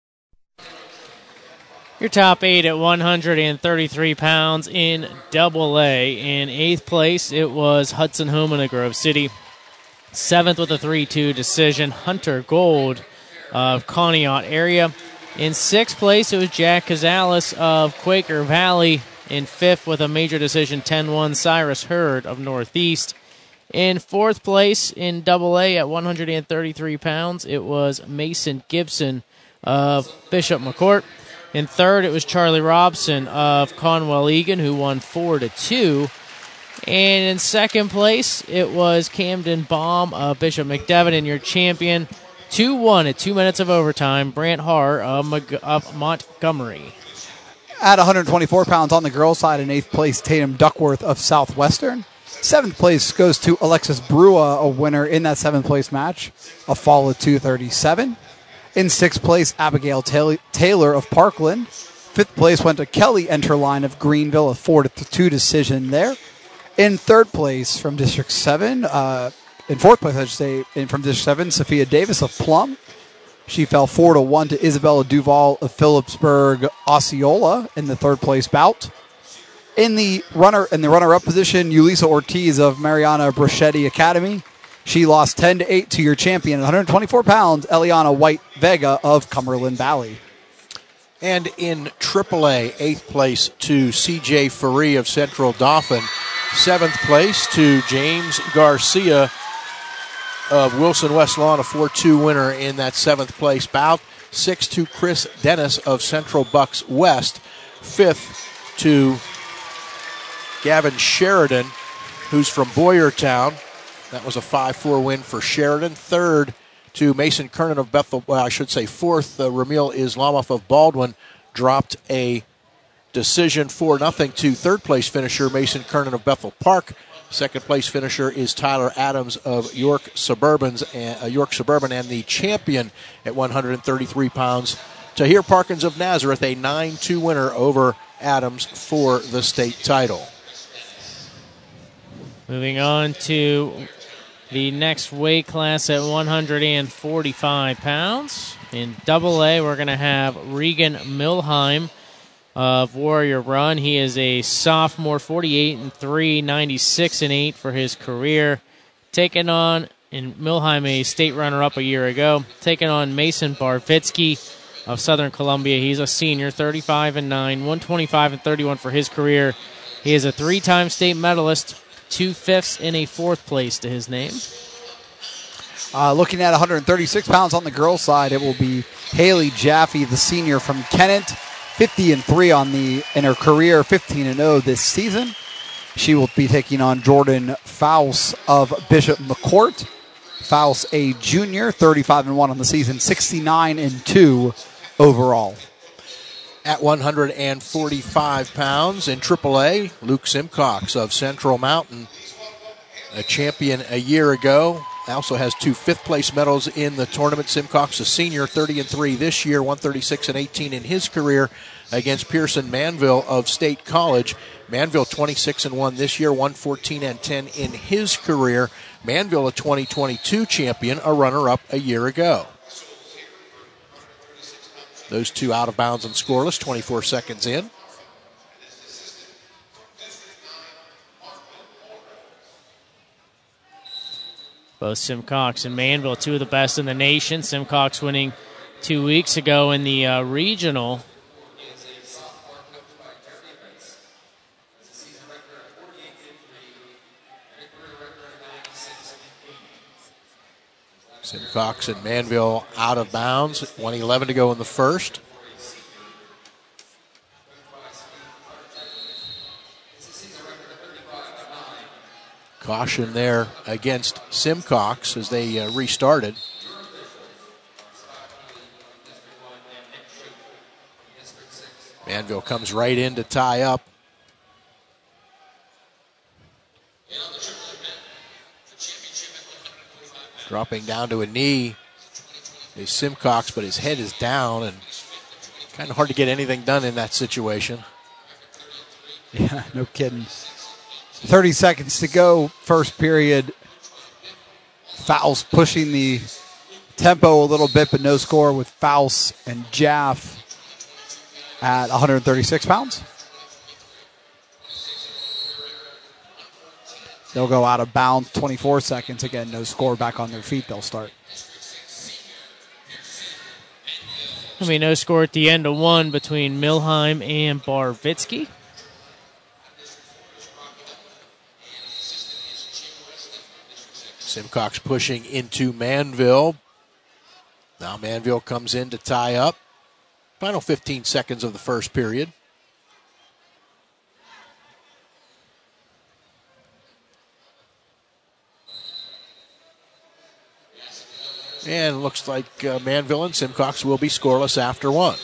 Your top eight at one hundred thirty-three pounds in double A. In eighth place, it was Hudson Homan of Grove City. Seventh with a three two decision, Hunter Gold of Conneaut area. In sixth place, it was Jack Cazalis of Quaker Valley. In fifth with a major decision, ten one, Cyrus Hurd of Northeast. In fourth place in double A at one hundred thirty-three pounds, it was Mason Gibson of Bishop McCourt. In third, it was Charlie Robson of Conwell Egan, who won four to two. And in second place, it was Camden Baum of Bishop McDevitt, and your champion, two one at two minutes of overtime, Brant Haar of, Mag- of Montgomery. At one hundred twenty-four pounds on the girls' side, in eighth place, Tatum Duckworth of Southwestern. Seventh place goes to Alexis Brua, a winner in that seventh place match, a fall of two thirty-seven. In sixth place, Abigail Taylor of Parkland. Fifth place went to Kelly Enterline of Greenville, a four to two decision there. In third place from District seven, uh, in fourth place, I should say, in, from District seven, Sophia Davis of Plum. She fell four to one to Isabella Duval of Phillipsburg Osceola in the third place bout. In the runner in the runner-up position, Ulisa Ortiz of Mariana Brochetti Academy. She lost ten to eight to your champion at one hundred twenty-four pounds, Eliana White Vega of Cumberland Valley. And in triple A, eighth place to C J Faree of Central Dauphin. Seventh place to James Garcia of Wilson West Lawn, a four two winner in that seventh place bout. Sixth to Chris Dennis of Central Bucks West. Fifth to Gavin Sheridan, who's from Boyertown. That was a five four win for Sheridan. Third to Mason Kernan of Bethel. Well, I should say fourth, uh, Ramil Islamov of Baldwin dropped a decision four nothing to third place finisher Mason Kernan of Bethel Park. Second place finisher is Tyler Adams of York Suburbans, uh, York Suburban, and the champion at one hundred thirty-three pounds, Tahir Parkins of Nazareth, a nine two winner over Adams for the state title. Moving on to the next weight class at one hundred forty-five pounds. In double A, we're going to have Regan Milheim of Warrior Run. He is a sophomore, forty-eight and three, ninety-six and eight for his career. Taking on, in Milheim, a state runner-up a year ago, taking on Mason Barvitsky of Southern Columbia. He's a senior, thirty-five and nine, one twenty-five and thirty-one for his career. He is a three-time state medalist, two fifths and a fourth place to his name. Uh, looking at one hundred thirty-six pounds on the girls' side, it will be Haley Jaffe, the senior from Kennett, fifty and three on the in her career, fifteen and oh this season. She will be taking on Jordan Faust of Bishop McCourt. Faust, a junior, thirty-five and one on the season, sixty-nine and two overall. At one hundred forty-five pounds in triple A, Luke Simcox of Central Mountain, a champion a year ago. Also has two fifth-place medals in the tournament. Simcox, a senior, thirty and three this year, one thirty-six and eighteen in his career against Pearson Manville of State College. Manville twenty-six and one this year, one fourteen and ten in his career. Manville, a twenty twenty-two champion, a runner-up a year ago. Those two out of bounds and scoreless, twenty-four seconds in. Both Simcox and Manville, two of the best in the nation. Simcox winning two weeks ago in the uh, regional. Simcox and Manville out of bounds. one eleven to go in the first. Caution there against Simcox as they uh, restarted. Manville comes right in to tie up. Dropping down to a knee is Simcox, but his head is down and kind of hard to get anything done in that situation. Yeah, no kidding. thirty seconds to go, first period. Faust pushing the tempo a little bit, but no score with Faust and Jaff at one hundred thirty-six pounds. They'll go out of bounds, twenty-four seconds. Again, no score, back on their feet, they'll start. I mean, no score at the end of one between Milheim and Barvitsky. Simcox pushing into Manville. Now Manville comes in to tie up. Final fifteen seconds of the first period. And it looks like uh, Manville and Simcox will be scoreless after one.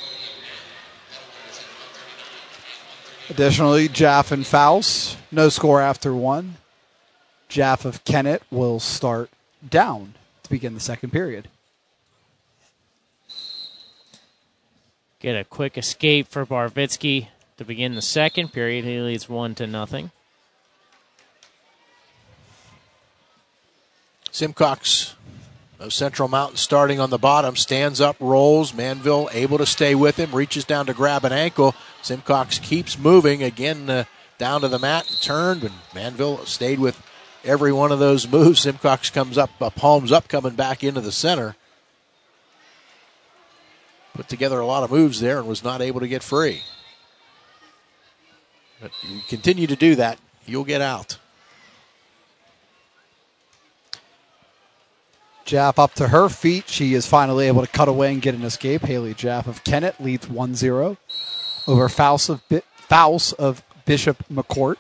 Additionally, Jaff and Faust, no score after one. Jaff of Kennett will start down to begin the second period. Get a quick escape for Barvitsky to begin the second period. He leads one to nothing. Simcox of Central Mountain starting on the bottom, stands up, rolls. Manville able to stay with him, reaches down to grab an ankle. Simcox keeps moving again uh, down to the mat and turned, and Manville stayed with every one of those moves. Simcox comes up, uh, palms up, coming back into the center. Put together a lot of moves there and was not able to get free. But you continue to do that, you'll get out. Jaff up to her feet. She is finally able to cut away and get an escape. Haley Jaff of Kennett leads one zero over Faust of, Bi- Faust of Bishop McCourt.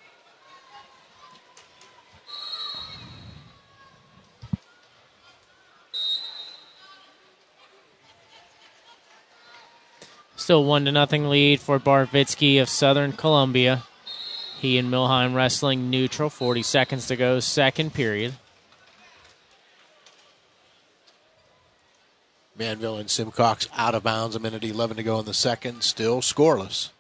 Still one to nothing lead for Barvitsky of Southern Columbia. He and Milheim wrestling neutral. forty seconds to go, second period. Manville and Simcox out of bounds, a minute eleven to go in the second, still scoreless.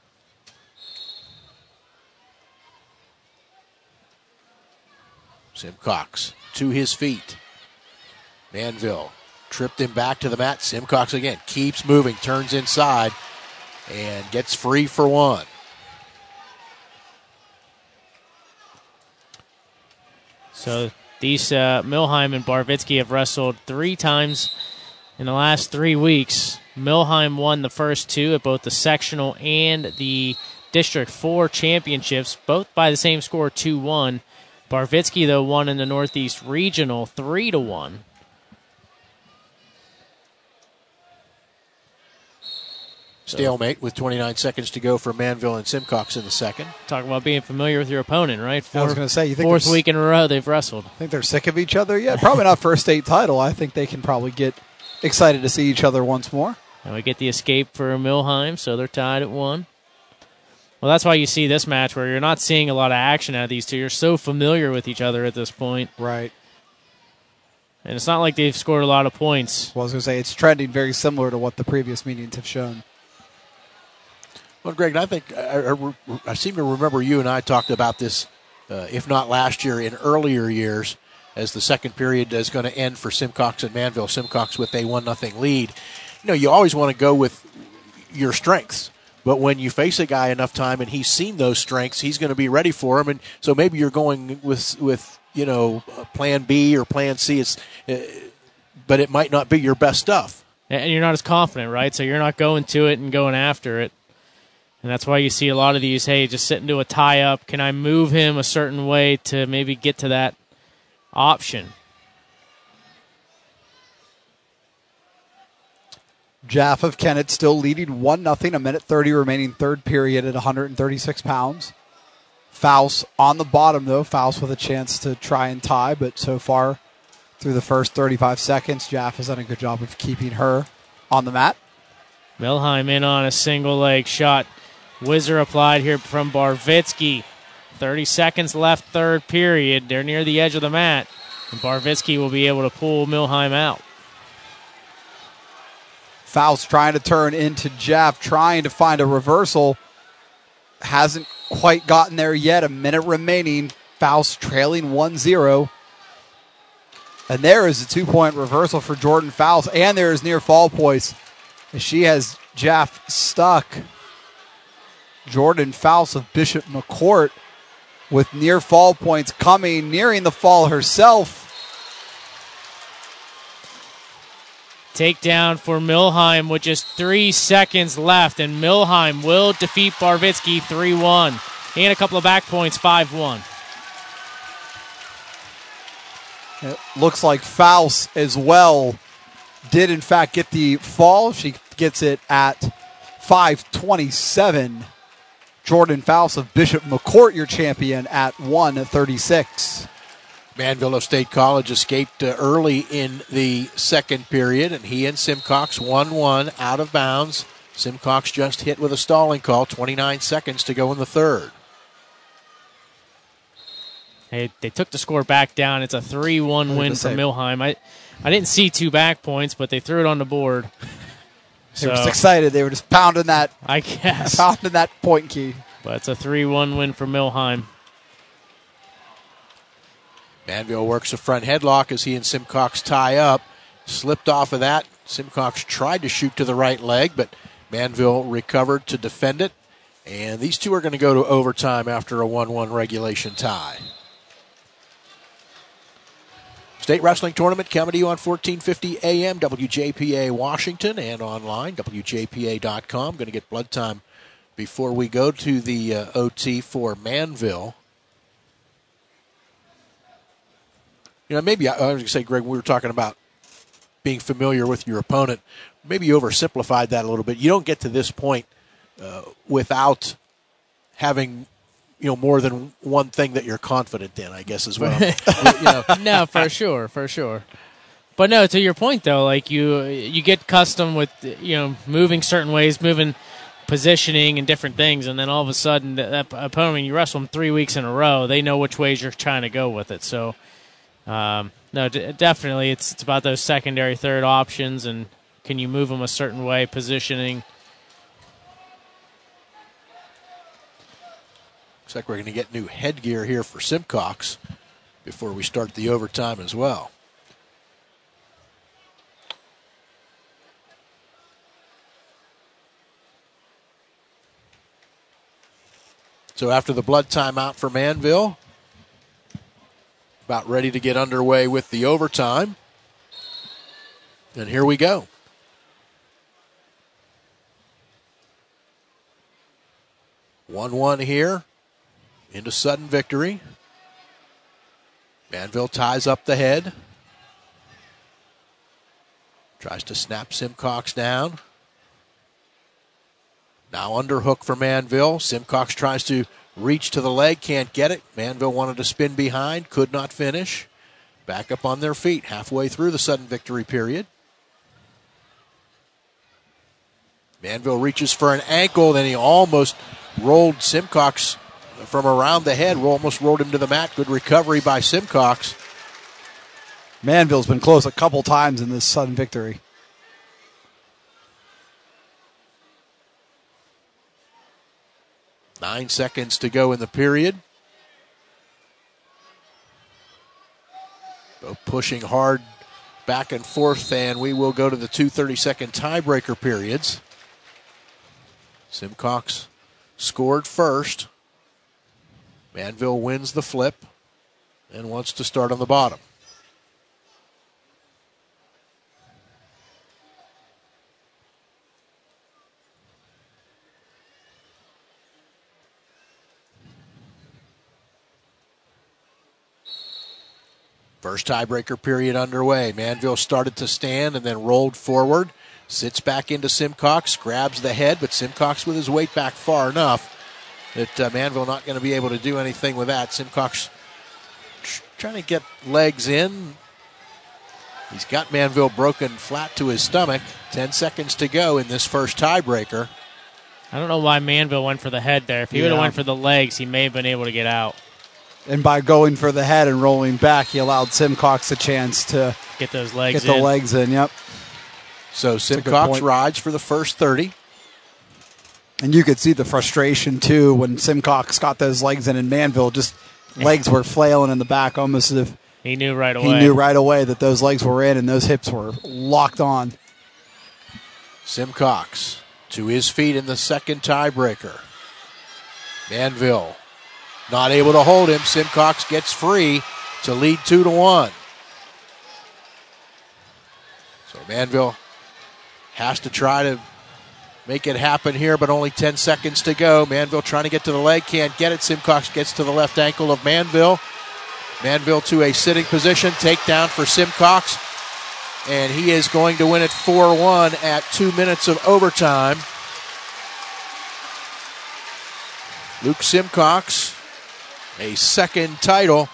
Simcox to his feet. Manville tripped him back to the mat. Simcox again keeps moving, turns inside, and gets free for one. So these uh, Milheim and Barvitsky have wrestled three times in the last three weeks. Milheim won the first two at both the sectional and the District four championships, both by the same score, two one. Barvitsky, though, won in the Northeast Regional three to one. Stalemate with twenty-nine seconds to go for Manville and Simcox in the second. Talk about being familiar with your opponent, right? Four, I was going to say, you think fourth they're- week in a row they've wrestled. Think they're sick of each other yet? Probably not for a state title. I think they can probably get excited to see each other once more. And we get the escape for Milheim, so they're tied at one. Well, that's why you see this match where you're not seeing a lot of action out of these two. You're so familiar with each other at this point. Right. And it's not like they've scored a lot of points. Well, I was going to say, it's trending very similar to what the previous meetings have shown. Well, Greg, I think I, I, I seem to remember you and I talked about this, uh, if not last year, in earlier years, as the second period is going to end for Simcox and Manville. Simcox with a one nothing lead. You know, you always want to go with your strengths, but when you face a guy enough time and he's seen those strengths, he's going to be ready for them. And so maybe you're going with with you know Plan B or Plan C. It's, uh, but it might not be your best stuff. And you're not as confident, right? So you're not going to it and going after it. And that's why you see a lot of these, hey, just sit into a tie-up. Can I move him a certain way to maybe get to that option? Jaff of Kennett still leading one nothing, a minute thirty remaining third period at one hundred thirty-six pounds. Faust on the bottom, though. Faust with a chance to try and tie, but so far through the first thirty-five seconds, Jaff has done a good job of keeping her on the mat. Milheim in on a single leg shot. Whizzer applied here from Barvitsky. thirty seconds left, third period. They're near the edge of the mat. And Barvitsky will be able to pull Milheim out. Faust trying to turn into Jaff, trying to find a reversal. Hasn't quite gotten there yet. A minute remaining. Faust trailing one zero. And there is a two-point reversal for Jordan Faust. And there is near fall poise. She has Jaff stuck. Jordan Faust of Bishop McCourt with near fall points coming, nearing the fall herself. Takedown for Milheim with just three seconds left, and Milheim will defeat Barvitsky three one. And a couple of back points, five one. It looks like Faust as well did in fact get the fall. She gets it at five twenty-seven. Jordan Faust of Bishop McCourt, your champion, at one thirty-six. Manville of State College escaped uh, early in the second period, and he and Simcox one one out of bounds. Simcox just hit with a stalling call, twenty-nine seconds to go in the third. Hey, they took the score back down. It's a three one win for Milheim. I, I didn't see two back points, but they threw it on the board. They were just excited. They were just pounding that. I guess. Pounding that point key. But it's a three one win for Milheim. Manville works a front headlock as he and Simcox tie up. Slipped off of that. Simcox tried to shoot to the right leg, but Manville recovered to defend it. And these two are going to go to overtime after a one one regulation tie. State Wrestling Tournament coming to you on fourteen fifty A M, W J P A Washington, and online, W J P A dot com. Going to get blood time before we go to the uh, O T for Manville. You know, maybe I, I was going to say, Greg, we were talking about being familiar with your opponent. Maybe you oversimplified that a little bit. You don't get to this point uh, without having, you know, more than one thing that you're confident in, I guess, as well. you know. No, for sure, for sure. But no, to your point though, like you, you get custom with, you know, moving certain ways, moving, positioning, and different things, and then all of a sudden, that, that opponent, when you wrestle them three weeks in a row, they know which ways you're trying to go with it. So, um, no, d- definitely, it's it's about those secondary, third options, and can you move them a certain way, positioning. Looks like we're going to get new headgear here for Simcox before we start the overtime as well. So after the blood timeout for Manville, about ready to get underway with the overtime. And here we go. one one here. Into sudden victory. Manville ties up the head. Tries to snap Simcox down. Now underhook for Manville. Simcox tries to reach to the leg, can't get it. Manville wanted to spin behind, could not finish. Back up on their feet halfway through the sudden victory period. Manville reaches for an ankle, then he almost rolled Simcox from around the head, almost rolled him to the mat. Good recovery by Simcox. Manville's been close a couple times in this sudden victory. Nine seconds to go in the period. Both pushing hard back and forth, and we will go to the two thirty-second tiebreaker periods. Simcox scored first. Manville wins the flip and wants to start on the bottom. First tiebreaker period underway. Manville started to stand and then rolled forward. Sits back into Simcox, grabs the head, but Simcox with his weight back far enough that uh, Manville not going to be able to do anything with that. Simcox tr- trying to get legs in. He's got Manville broken flat to his stomach. Ten seconds to go in this first tiebreaker. I don't know why Manville went for the head there. If he Yeah. would have went for the legs, he may have been able to get out. And by going for the head and rolling back, he allowed Simcox a chance to get those legs get the in. legs in. Yep. So That's a good Simcox point. rides for the first thirty. And you could see the frustration, too, when Simcox got those legs in, and Manville just legs were flailing in the back, almost as if He knew right away. he knew right away that those legs were in and those hips were locked on. Simcox to his feet in the second tiebreaker. Manville not able to hold him. Simcox gets free to lead two to one. So Manville has to try to make it happen here, but only ten seconds to go. Manville trying to get to the leg, can't get it. Simcox gets to the left ankle of Manville. Manville to a sitting position, takedown for Simcox, and he is going to win it four one at two minutes of overtime. Luke Simcox, a second title.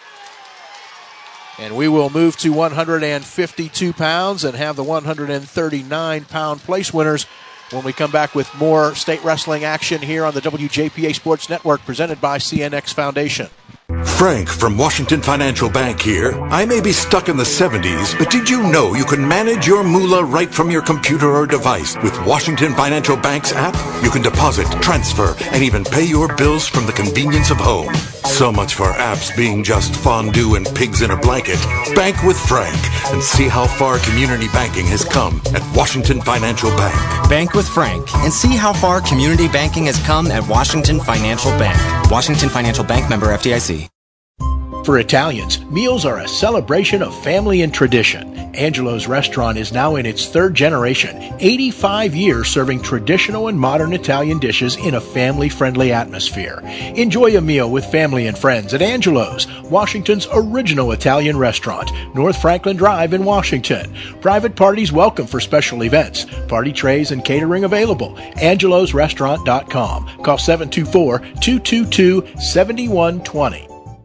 And we will move to one hundred fifty-two pounds and have the one hundred thirty-nine pound place winners when we come back with more state wrestling action here on the W J P A Sports Network, presented by C N X Foundation. Frank from Washington Financial Bank here. I may be stuck in the seventies, but did you know you can manage your moolah right from your computer or device with Washington Financial Bank's app? You can deposit, transfer, and even pay your bills from the convenience of home. So much for apps being just fondue and pigs in a blanket. Bank with Frank and see how far community banking has come at Washington Financial Bank. Bank with Frank and see how far community banking has come at Washington Financial Bank. Washington Financial Bank, member F D I C. For Italians, meals are a celebration of family and tradition. Angelo's Restaurant is now in its third generation, eighty-five years serving traditional and modern Italian dishes in a family-friendly atmosphere. Enjoy a meal with family and friends at Angelo's, Washington's original Italian restaurant, North Franklin Drive in Washington. Private parties welcome for special events. Party trays and catering available. angelos restaurant dot com. Call seven two four, two two two, seven one two zero.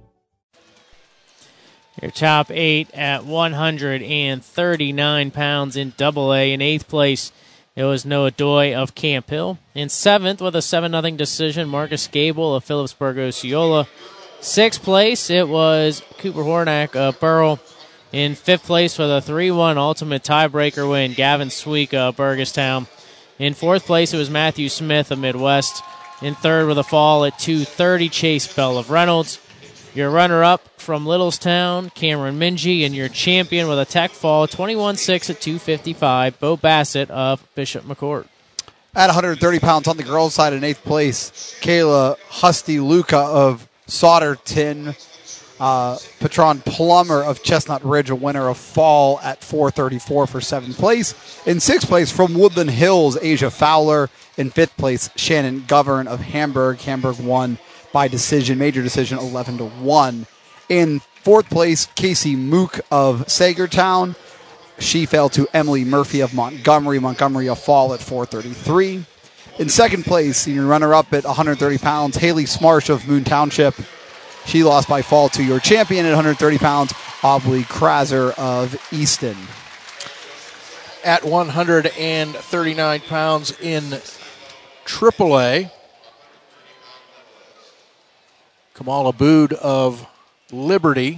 Your top eight at one hundred thirty-nine pounds in double A. In eighth place, it was Noah Doy of Camp Hill. In seventh, with a seven nothing decision, Marcus Gable of Phillipsburg Osceola. Sixth place, it was Cooper Hornack of Burrell. In fifth place, with a three one ultimate tiebreaker win, Gavin Sweeka of Burgestown. In fourth place, it was Matthew Smith of Midwest. In third, with a fall at two thirty, Chase Bell of Reynolds. Your runner-up from Littlestown, Cameron Mingy, and your champion with a tech fall, twenty-one six at two fifty-five, Bo Bassett of Bishop McCourt. At one hundred thirty pounds on the girls' side in eighth place, Kayla Husty-Luca of Sauderton. Uh, Patron Plummer of Chestnut Ridge, a winner of fall at four thirty-four for seventh place. In sixth place, from Woodland Hills, Asia Fowler. In fifth place, Shannon Govern of Hamburg. Hamburg won by decision, major decision, eleven to one. In fourth place, Casey Mook of Sagertown. She fell to Emily Murphy of Montgomery. Montgomery a fall at four thirty-three. In second place, senior runner-up at one hundred thirty pounds, Haley Smarsh of Moon Township. She lost by fall to your champion at one hundred thirty pounds, Aubrey Kraser of Easton. At one hundred thirty-nine pounds in triple A, Kamala Bood of Liberty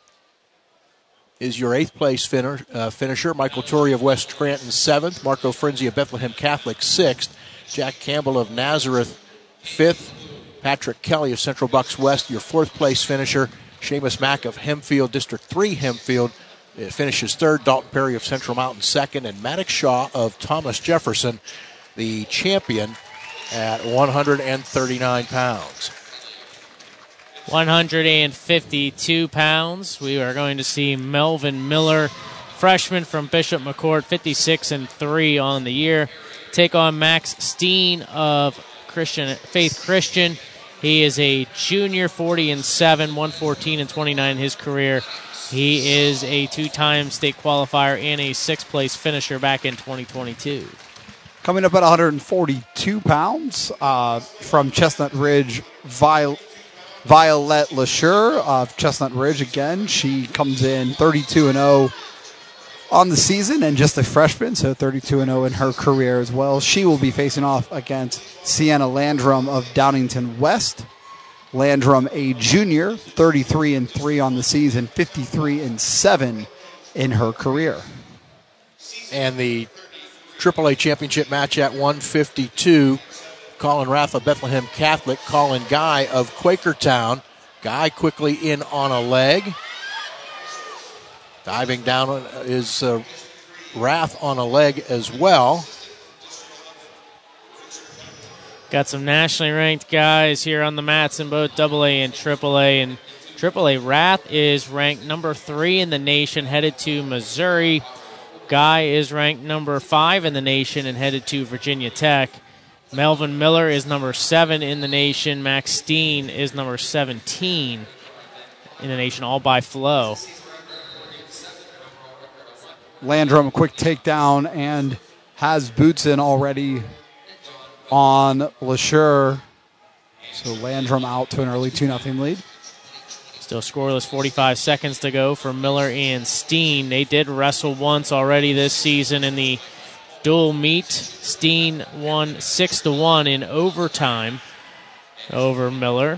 is your eighth place fin- uh, finisher. Michael Torrey of West Scranton, seventh. Marco Frenzy of Bethlehem Catholic, sixth. Jack Campbell of Nazareth, fifth. Patrick Kelly of Central Bucks West, your fourth place finisher. Seamus Mack of Hempfield, District three Hempfield, uh, finishes third. Dalton Perry of Central Mountain, second. And Maddox Shaw of Thomas Jefferson, the champion at one hundred thirty-nine pounds. one hundred fifty-two pounds. We are going to see Melvin Miller, freshman from Bishop McCourt, fifty-six and three on the year, take on Max Steen of Christian Faith Christian. He is a junior, forty and seven, one fourteen and twenty-nine in his career. He is a two-time state qualifier and a sixth-place finisher back in twenty twenty-two. Coming up at one hundred forty-two pounds uh, from Chestnut Ridge, Viol- Violette Lashur of Chestnut Ridge. Again, she comes in thirty-two and oh on the season and just a freshman, so thirty-two and oh in her career as well. She will be facing off against Sienna Landrum of Downington West. Landrum, a junior, thirty-three and three on the season, fifty-three and seven in her career. And the triple A championship match at one fifty-two, Colin Rath of Bethlehem Catholic, Colin Guy of Quakertown. Guy quickly in on a leg. Diving down is uh, Rath on a leg as well. Got some nationally ranked guys here on the mats in both double A and triple A. And triple A, Rath is ranked number three in the nation, headed to Missouri. Guy is ranked number five in the nation and headed to Virginia Tech. Melvin Miller is number seven in the nation. Max Steen is number seventeen in the nation, all by flow. Landrum, a quick takedown, and has boots in already on Lashur. So Landrum out to an early two nothing lead. Still scoreless, forty-five seconds to go for Miller and Steen. They did wrestle once already this season in the dual meet. Steen won six to one in overtime over Miller.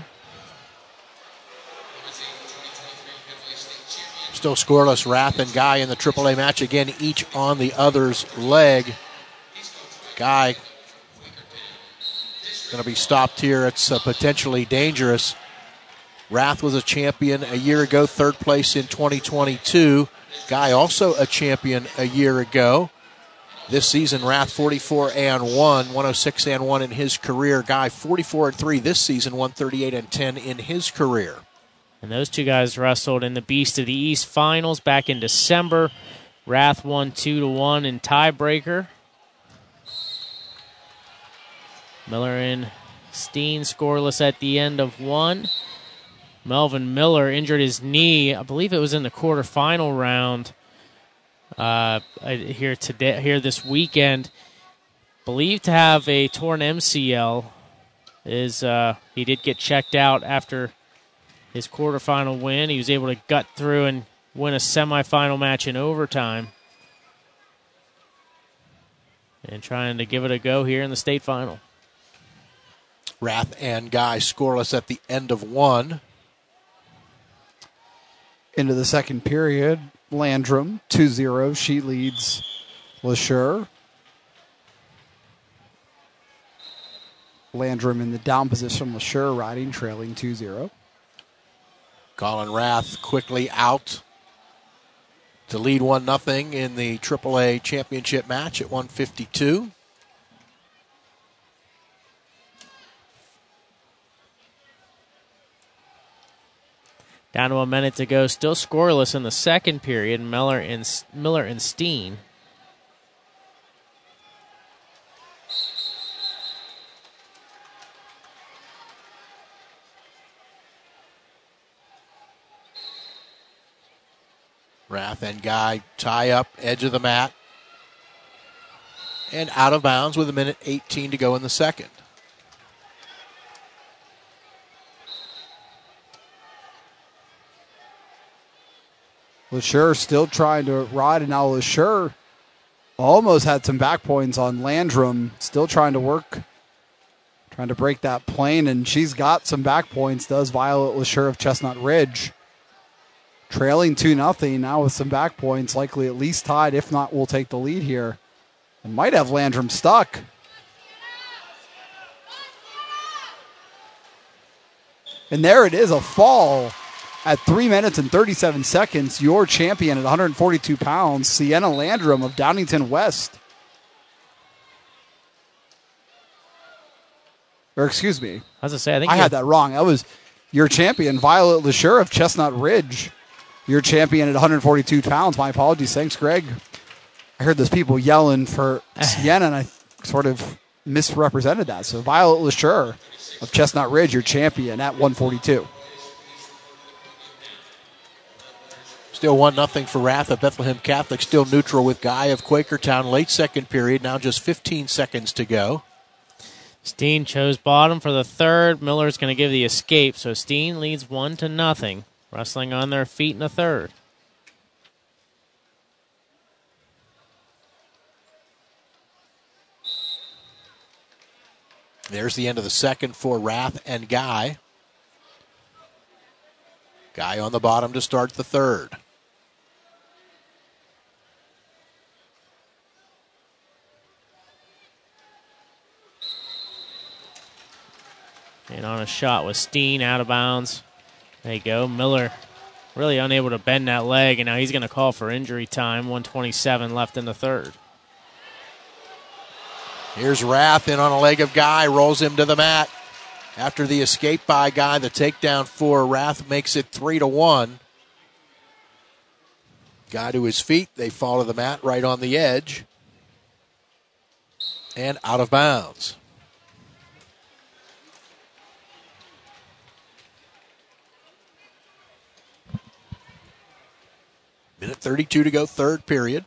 Still scoreless, Rath and Guy in the triple A match. Again, each on the other's leg. Guy going to be stopped here. It's uh, potentially dangerous. Rath was a champion a year ago, third place in twenty twenty-two. Guy also a champion a year ago. This season, Rath forty-four and one, one oh six and one in his career. Guy forty-four and three this season, one thirty-eight and ten in his career. And those two guys wrestled in the Beast of the East finals back in December. Rath won two to one in tiebreaker. Miller and Steen scoreless at the end of one. Melvin Miller injured his knee. I believe it was in the quarterfinal round uh, here today, here this weekend. Believed to have a torn M C L. Is uh, he did get checked out after his quarterfinal win. He was able to gut through and win a semifinal match in overtime. And trying to give it a go here in the state final. Rath and Guy scoreless at the end of one. Into the second period, Landrum two zero. She leads Lashur. Landrum in the down position. Lashur riding, trailing two zero. Colin Rath quickly out to lead one nothing in the triple A championship match at one fifty-two. Down to a minute to go, still scoreless in the second period. Miller and Miller and Steen. Rath and Guy tie up, edge of the mat. And out of bounds with a minute eighteen to go in the second. LeSure still trying to ride, and now LeSure almost had some back points on Landrum. Still trying to work, trying to break that plane, and she's got some back points, does Violet LeSure of Chestnut Ridge. Trailing two nothing now with some back points, likely at least tied. If not, we'll take the lead here. And might have Landrum stuck. And there it is, a fall. At three minutes and thirty-seven seconds, your champion at one hundred forty-two pounds, Sienna Landrum of Downingtown West. Or excuse me. I was going to say, I think I had that wrong. That was your champion, Violet LeSure of Chestnut Ridge. Your champion at one hundred forty-two pounds. My apologies. Thanks, Greg. I heard those people yelling for Sienna, and I sort of misrepresented that. So Violet LeSure of Chestnut Ridge, your champion at one forty-two. Still one nothing for Rath of Bethlehem Catholic. Still neutral with Guy of Quakertown. Late second period. Now just fifteen seconds to go. Steen chose bottom for the third. Miller's going to give the escape. So Steen leads one to nothing. Wrestling on their feet in the third. There's the end of the second for Rath and Guy. Guy on the bottom to start the third. And on a shot with Steen out of bounds. There you go. Miller really unable to bend that leg, and now he's going to call for injury time. one twenty-seven left in the third. Here's Rath in on a leg of Guy, rolls him to the mat. After the escape by Guy, the takedown for Rath makes it three to one. Guy to his feet. They fall to the mat right on the edge. And out of bounds. Minute thirty-two to go, third period.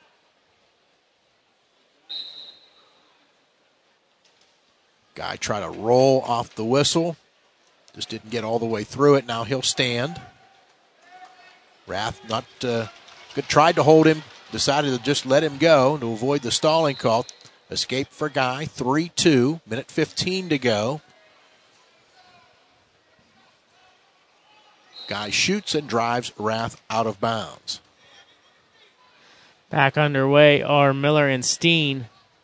Guy tried to roll off the whistle. Just didn't get all the way through it. Now he'll stand. Rath not uh, good. Tried to hold him. Decided to just let him go to avoid the stalling call. Escape for Guy. three two. Minute fifteen to go. Guy shoots and drives Rath out of bounds. Back underway are Miller and Steen.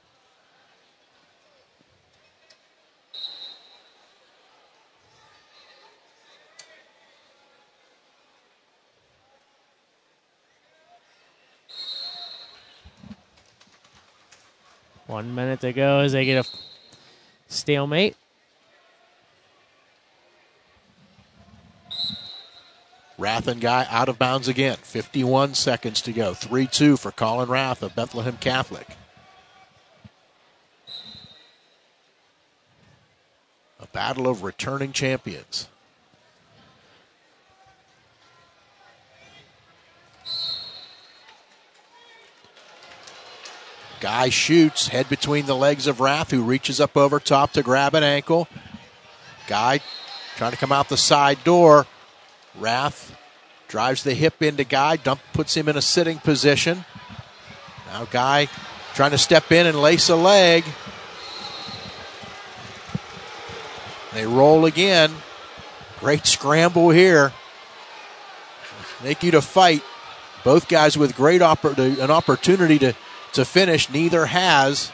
One minute to go as they get a stalemate. Rath and Guy out of bounds again. fifty-one seconds to go. three two for Colin Rath of Bethlehem Catholic. A battle of returning champions. Guy shoots, head between the legs of Rath, who reaches up over top to grab an ankle. Guy trying to come out the side door. Rath drives the hip into Guy, dump puts him in a sitting position. Now Guy trying to step in and lace a leg. They roll again. Great scramble here. Make you to fight. Both guys with great oppor- an opportunity to, to finish. Neither has.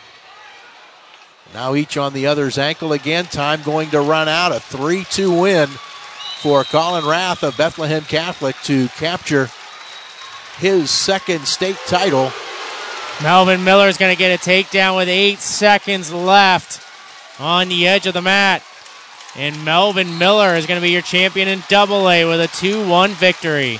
Now each on the other's ankle again. Time going to run out. A three two win for Colin Rath of Bethlehem Catholic to capture his second state title. Melvin Miller is going to get a takedown with eight seconds left on the edge of the mat. And Melvin Miller is going to be your champion in double A with a two one victory.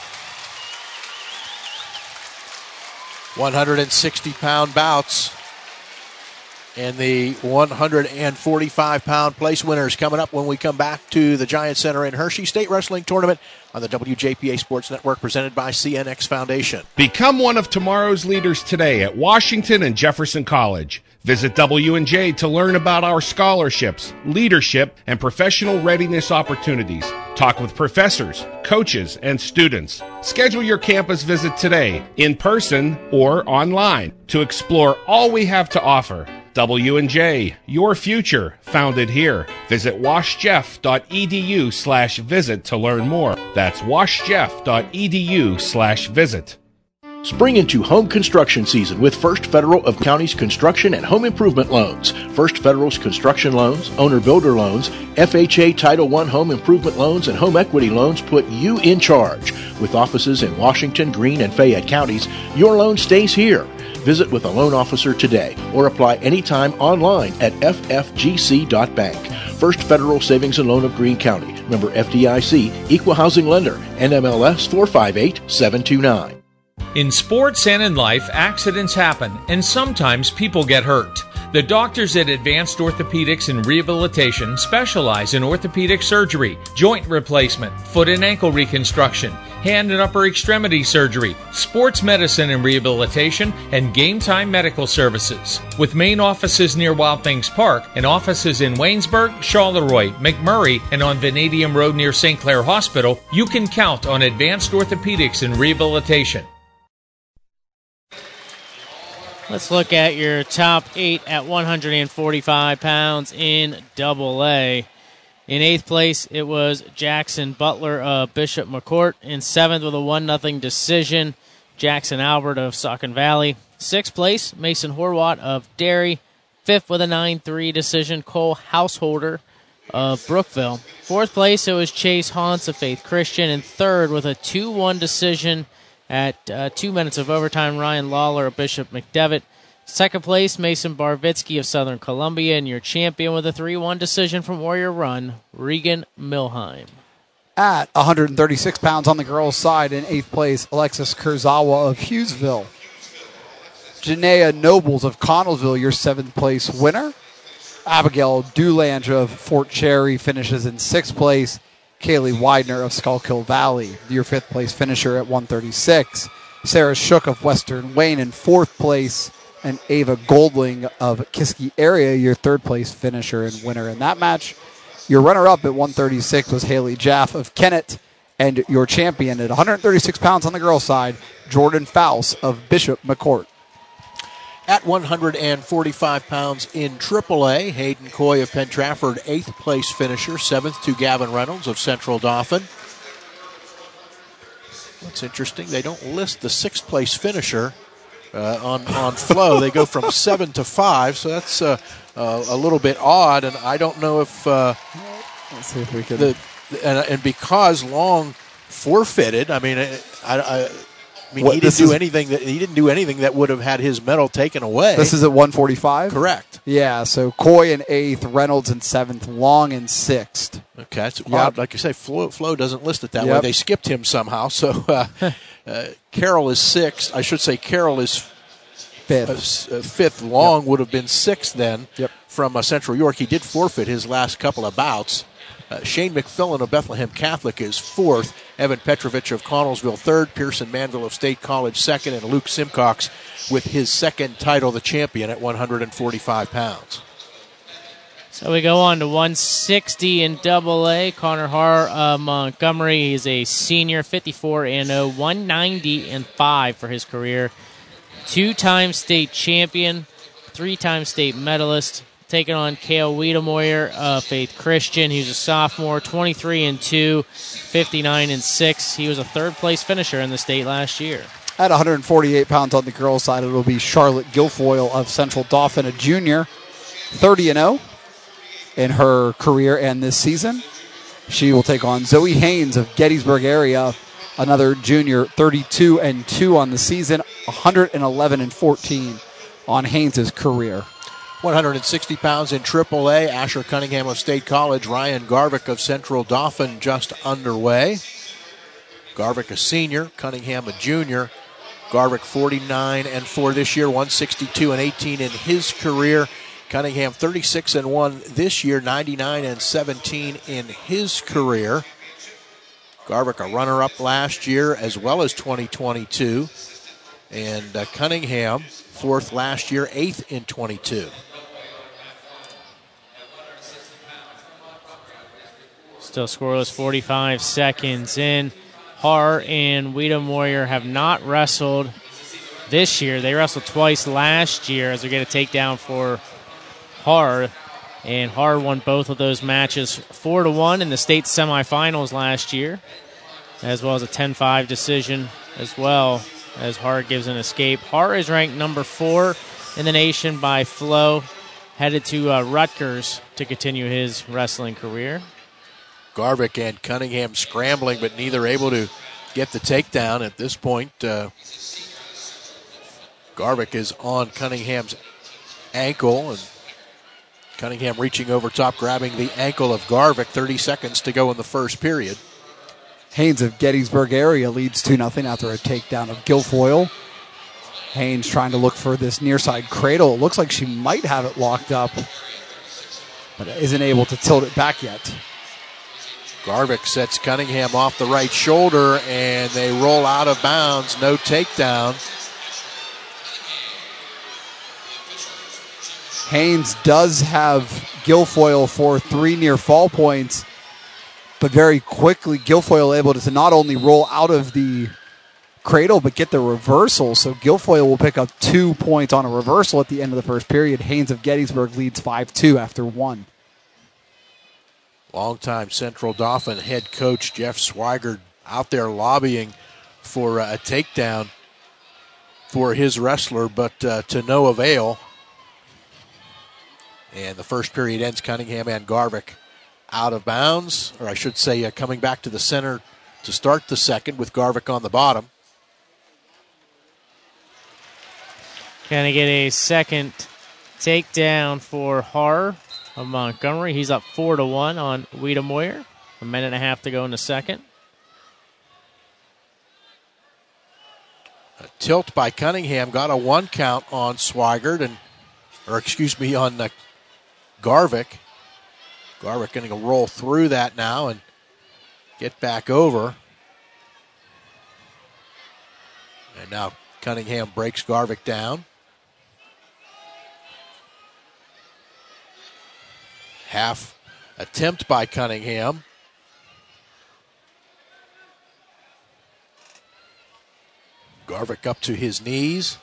one hundred sixty pound bouts. And the one forty-five pound place winners coming up when we come back to the Giant Center in Hershey State Wrestling Tournament on the W J P A Sports Network presented by C N X Foundation. Become one of tomorrow's leaders today at Washington and Jefferson College. Visit W and J to learn about our scholarships, leadership, and professional readiness opportunities. Talk with professors, coaches, and students. Schedule your campus visit today, in person or online, to explore all we have to offer. W and J, your future, founded here. Visit washjeff.edu slash visit to learn more. That's washjeff.edu slash visit. Spring into home construction season with First Federal of County's construction and home improvement loans. First Federal's construction loans, owner-builder loans, F H A Title one home improvement loans, and home equity loans put you in charge. With offices in Washington, Greene, and Fayette counties, your loan stays here. Visit with a loan officer today or apply anytime online at f f g c dot bank. First Federal Savings and Loan of Greene County. Member F D I C, Equal Housing Lender, N M L S four five eight seven two nine. In sports and in life, accidents happen, and sometimes people get hurt. The doctors at Advanced Orthopedics and Rehabilitation specialize in orthopedic surgery, joint replacement, foot and ankle reconstruction, hand and upper extremity surgery, sports medicine and rehabilitation, and game time medical services. With main offices near Wild Things Park and offices in Waynesburg, Charleroi, McMurray, and on Vanadium Road near Saint Clair Hospital, you can count on Advanced Orthopedics and Rehabilitation. Let's look at your top eight at one forty-five pounds in double A. In eighth place, it was Jackson Butler of Bishop McCourt. In seventh, with a one nothing decision, Jackson Albert of Saucon Valley. Sixth place, Mason Horwath of Derry. Fifth, with a nine three decision, Cole Householder of Brookville. Fourth place, it was Chase Haunts of Faith Christian. And third, with a two one decision, at uh, two minutes of overtime, Ryan Lawler of Bishop McDevitt. Second place, Mason Barvitsky of Southern Columbia. And your champion with a three one decision from Warrior Run, Regan Milheim. At one thirty-six pounds on the girls' side, in eighth place, Alexis Kurzawa of Hughesville. Janaea Nobles of Connellsville, your seventh place winner. Abigail Dulange of Fort Cherry finishes in sixth place. Kaylee Widener of Schuylkill Valley, your fifth place finisher at one thirty-six. Sarah Shook of Western Wayne in fourth place. And Ava Goldling of Kiski area, your third place finisher and winner in that match. Your runner-up at one thirty-six was Haley Jaff of Kennett. And your champion at one thirty-six pounds on the girls' side, Jordan Faust of Bishop McCourt. At one forty-five pounds in triple A, Hayden Coy of Penn Trafford, eighth place finisher. Seventh to Gavin Reynolds of Central Dauphin. What's interesting, they don't list the sixth place finisher uh, on, on Flow. They go from seven to five, so that's uh, uh, a little bit odd, and I don't know if... Uh, Let's see if we can... The, and, and because Long forfeited, I mean, I... I I mean, what, he didn't do is, anything that he didn't do anything that would have had his medal taken away. This is at one forty-five? Correct. Yeah, so Coy in eighth, Reynolds in seventh, Long in sixth. Okay, that's yep. odd. Like you say, Flo, Flo doesn't list it that yep. way. They skipped him somehow. So uh, uh, Carroll is sixth. I should say Carroll is fifth. Uh, fifth. Long yep. would have been sixth then yep. from uh, Central York. He did forfeit his last couple of bouts. Uh, Shane McFillan of Bethlehem Catholic is fourth. Evan Petrovich of Connellsville third. Pearson Manville of State College second. And Luke Simcox with his second title, the champion, at one forty-five pounds. So we go on to one sixty in double A. Connor Haar of Montgomery is a senior, fifty-four and oh, one ninety and five for his career. Two-time state champion, three-time state medalist. Taking on Cale Wiedemoyer of Faith Christian. He was a sophomore, twenty-three and two, fifty-nine and six. He was a third place finisher in the state last year. At one forty-eight pounds on the girls' side, it will be Charlotte Guilfoyle of Central Dauphin, a junior, thirty and oh in her career and this season. She will take on Zoe Haynes of Gettysburg area, another junior, thirty-two and two on the season, one eleven and fourteen on Haynes' career. one sixty pounds in triple A, Asher Cunningham of State College, Ryan Garvick of Central Dauphin just underway. Garvick a senior, Cunningham a junior. Garvick forty-nine and four this year, one sixty-two and eighteen in his career. Cunningham thirty-six and one this year, ninety-nine and seventeen in his career. Garvick a runner-up last year as well as twenty twenty-two. And uh, Cunningham fourth last year, eighth in twenty-two. Still scoreless, forty-five seconds in. Har and Weedham Warrior have not wrestled this year. They wrestled twice last year as they get a takedown for Har. And Har won both of those matches four to one in the state semifinals last year, as well as a ten five decision as well, as Har gives an escape. Har is ranked number four in the nation by Flow, headed to uh, Rutgers to continue his wrestling career. Garvick and Cunningham scrambling, but neither able to get the takedown at this point. Uh, Garvick is on Cunningham's ankle, and Cunningham reaching over top, grabbing the ankle of Garvick. thirty seconds to go in the first period. Haynes of Gettysburg area leads two nothing after a takedown of Guilfoyle. Haynes trying to look for this near side cradle. It looks like she might have it locked up, but isn't able to tilt it back yet. Garvick sets Cunningham off the right shoulder, and they roll out of bounds. No takedown. Haynes does have Guilfoyle for three near fall points, but very quickly Guilfoyle able to not only roll out of the cradle, but get the reversal. So Guilfoyle will pick up two points on a reversal at the end of the first period. Haynes of Gettysburg leads five two after one. Longtime Central Dauphin head coach Jeff Swigert out there lobbying for a takedown for his wrestler, but uh, to no avail. And the first period ends Cunningham and Garvick out of bounds, or I should say uh, coming back to the center to start the second with Garvick on the bottom. Can I get a second takedown for Har of Montgomery? He's up four to one on Weedham Warrior. A minute and a half to go in the second. A tilt by Cunningham got a one count on Swigert, and or excuse me on uh, Garvick. Garvick going to roll through that now and get back over. And now Cunningham breaks Garvick down. Half attempt by Cunningham. Garvick up to his knees.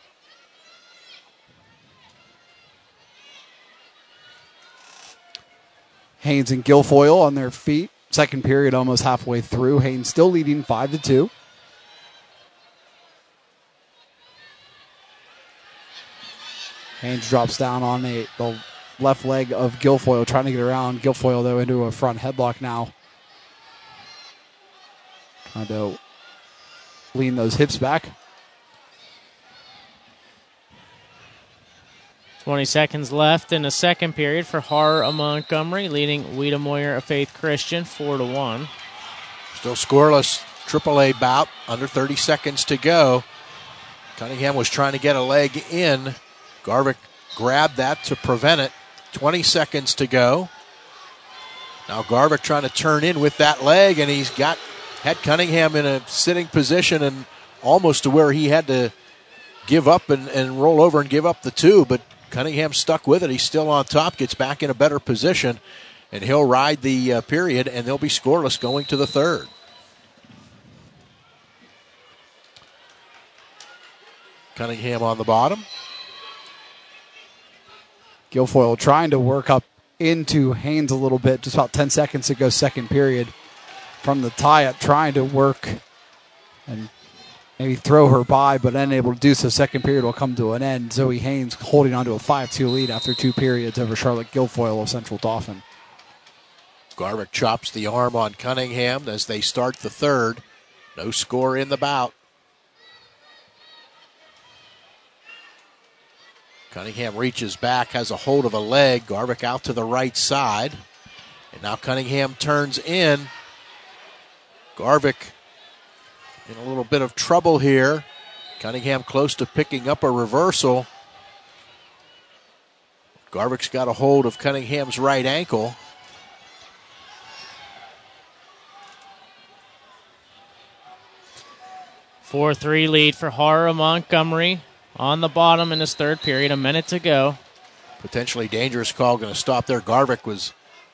Haynes and Guilfoyle on their feet. Second period almost halfway through. Haynes still leading five to two. Haynes drops down on a, the left leg of Guilfoyle, trying to get around. Guilfoyle, though, into a front headlock now. Trying to lean those hips back. twenty seconds left in the second period for Har of Montgomery, leading Weedham Warrior of Faith Christian four to one. Still scoreless, triple A bout, under thirty seconds to go. Cunningham was trying to get a leg in. Garvick grabbed that to prevent it. twenty seconds to go. Now Garvick trying to turn in with that leg, and he's got had Cunningham in a sitting position and almost to where he had to give up and, and roll over and give up the two, but Cunningham stuck with it. He's still on top, gets back in a better position, and he'll ride the uh, period, and they'll be scoreless going to the third. Cunningham on the bottom. Guilfoyle trying to work up into Haynes a little bit. Just about ten seconds to go second period from the tie-up, trying to work and maybe throw her by, but unable to do so. Second period will come to an end. Zoe Haynes holding on to a five two lead after two periods over Charlotte Guilfoyle of Central Dauphin. Garvick chops the arm on Cunningham as they start the third. No score in the bout. Cunningham reaches back, has a hold of a leg. Garvick out to the right side. And now Cunningham turns in. Garvick in a little bit of trouble here. Cunningham close to picking up a reversal. Garvick's got a hold of Cunningham's right ankle. four three lead for Hara Montgomery on the bottom in this third period. A minute to go. Potentially dangerous call going to stop there. Garvick was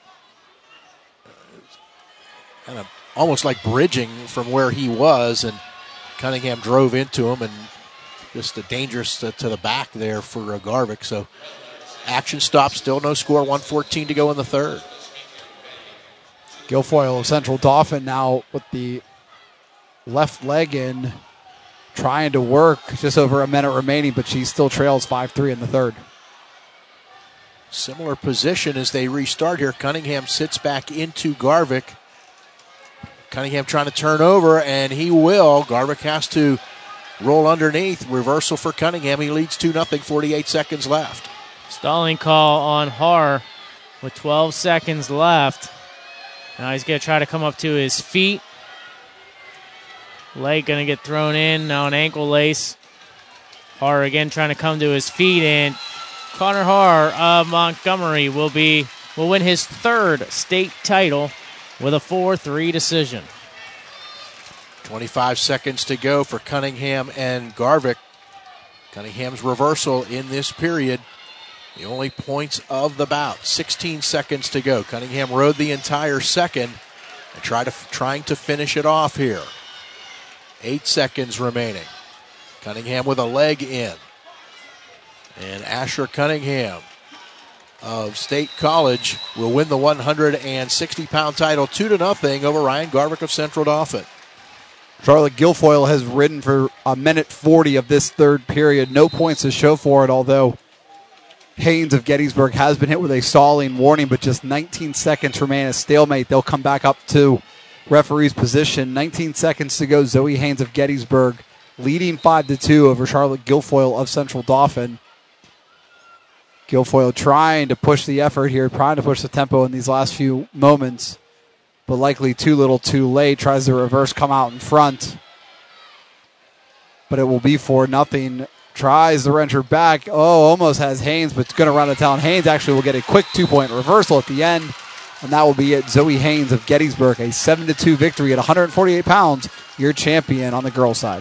kind of almost like bridging from where he was, and Cunningham drove into him, and just a dangerous to, to the back there for uh, Garvick. So action stop, still no score, one fourteen to go in the third. Guilfoyle of Central Dauphin now with the left leg in, trying to work, just over a minute remaining, but she still trails five three in the third. Similar position as they restart here. Cunningham sits back into Garvick. Cunningham trying to turn over, and he will. Garvick has to roll underneath. Reversal for Cunningham. He leads two nothing, forty-eight seconds left. Stalling call on Har with twelve seconds left. Now he's going to try to come up to his feet. Leg going to get thrown in. Now an ankle lace. Har again trying to come to his feet, and Connor Har of Montgomery will be will win his third state title with a four three decision. twenty-five seconds to go for Cunningham and Garvick. Cunningham's reversal in this period. The only points of the bout. sixteen seconds to go. Cunningham rode the entire second and try to, trying to finish it off here. Eight seconds remaining. Cunningham with a leg in. And Asher Cunningham of State College will win the one hundred sixty pound title two to nothing over Ryan Garvick of Central Dauphin. Charlotte Guilfoyle has ridden for a minute forty of this third period. No points to show for it, although Haynes of Gettysburg has been hit with a stalling warning, but just nineteen seconds remain a stalemate. They'll come back up to referee's position. nineteen seconds to go. Zoe Haynes of Gettysburg leading five to two over Charlotte Guilfoyle of Central Dauphin. Guilfoyle trying to push the effort here, trying to push the tempo in these last few moments, but likely too little too late. Tries to reverse, come out in front, but it will be for nothing. Tries to wrench her back. Oh, almost has Haynes, but it's going to run it down. Haynes actually will get a quick two-point reversal at the end, and that will be it. Zoe Haynes of Gettysburg, a seven to two victory at one hundred forty-eight pounds, your champion on the girls' side.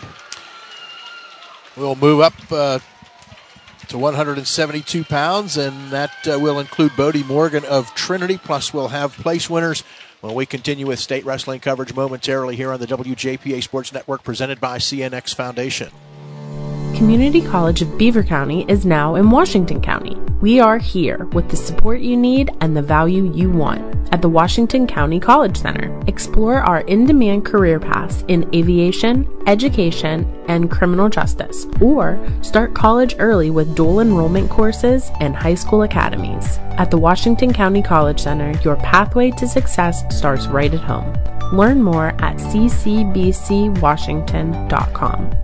We'll move up uh, to one hundred seventy-two pounds, and that uh, will include Bodie Morgan of Trinity. Plus, we'll have place winners when we continue with state wrestling coverage momentarily here on the W J P A Sports Network, presented by C N X Foundation. Community College of Beaver County is now in Washington County. We are here with the support you need and the value you want at the Washington County College Center. Explore our in-demand career paths in aviation, education, and criminal justice, or start college early with dual enrollment courses and high school academies. At the Washington County College Center, your pathway to success starts right at home. Learn more at c c b c washington dot com.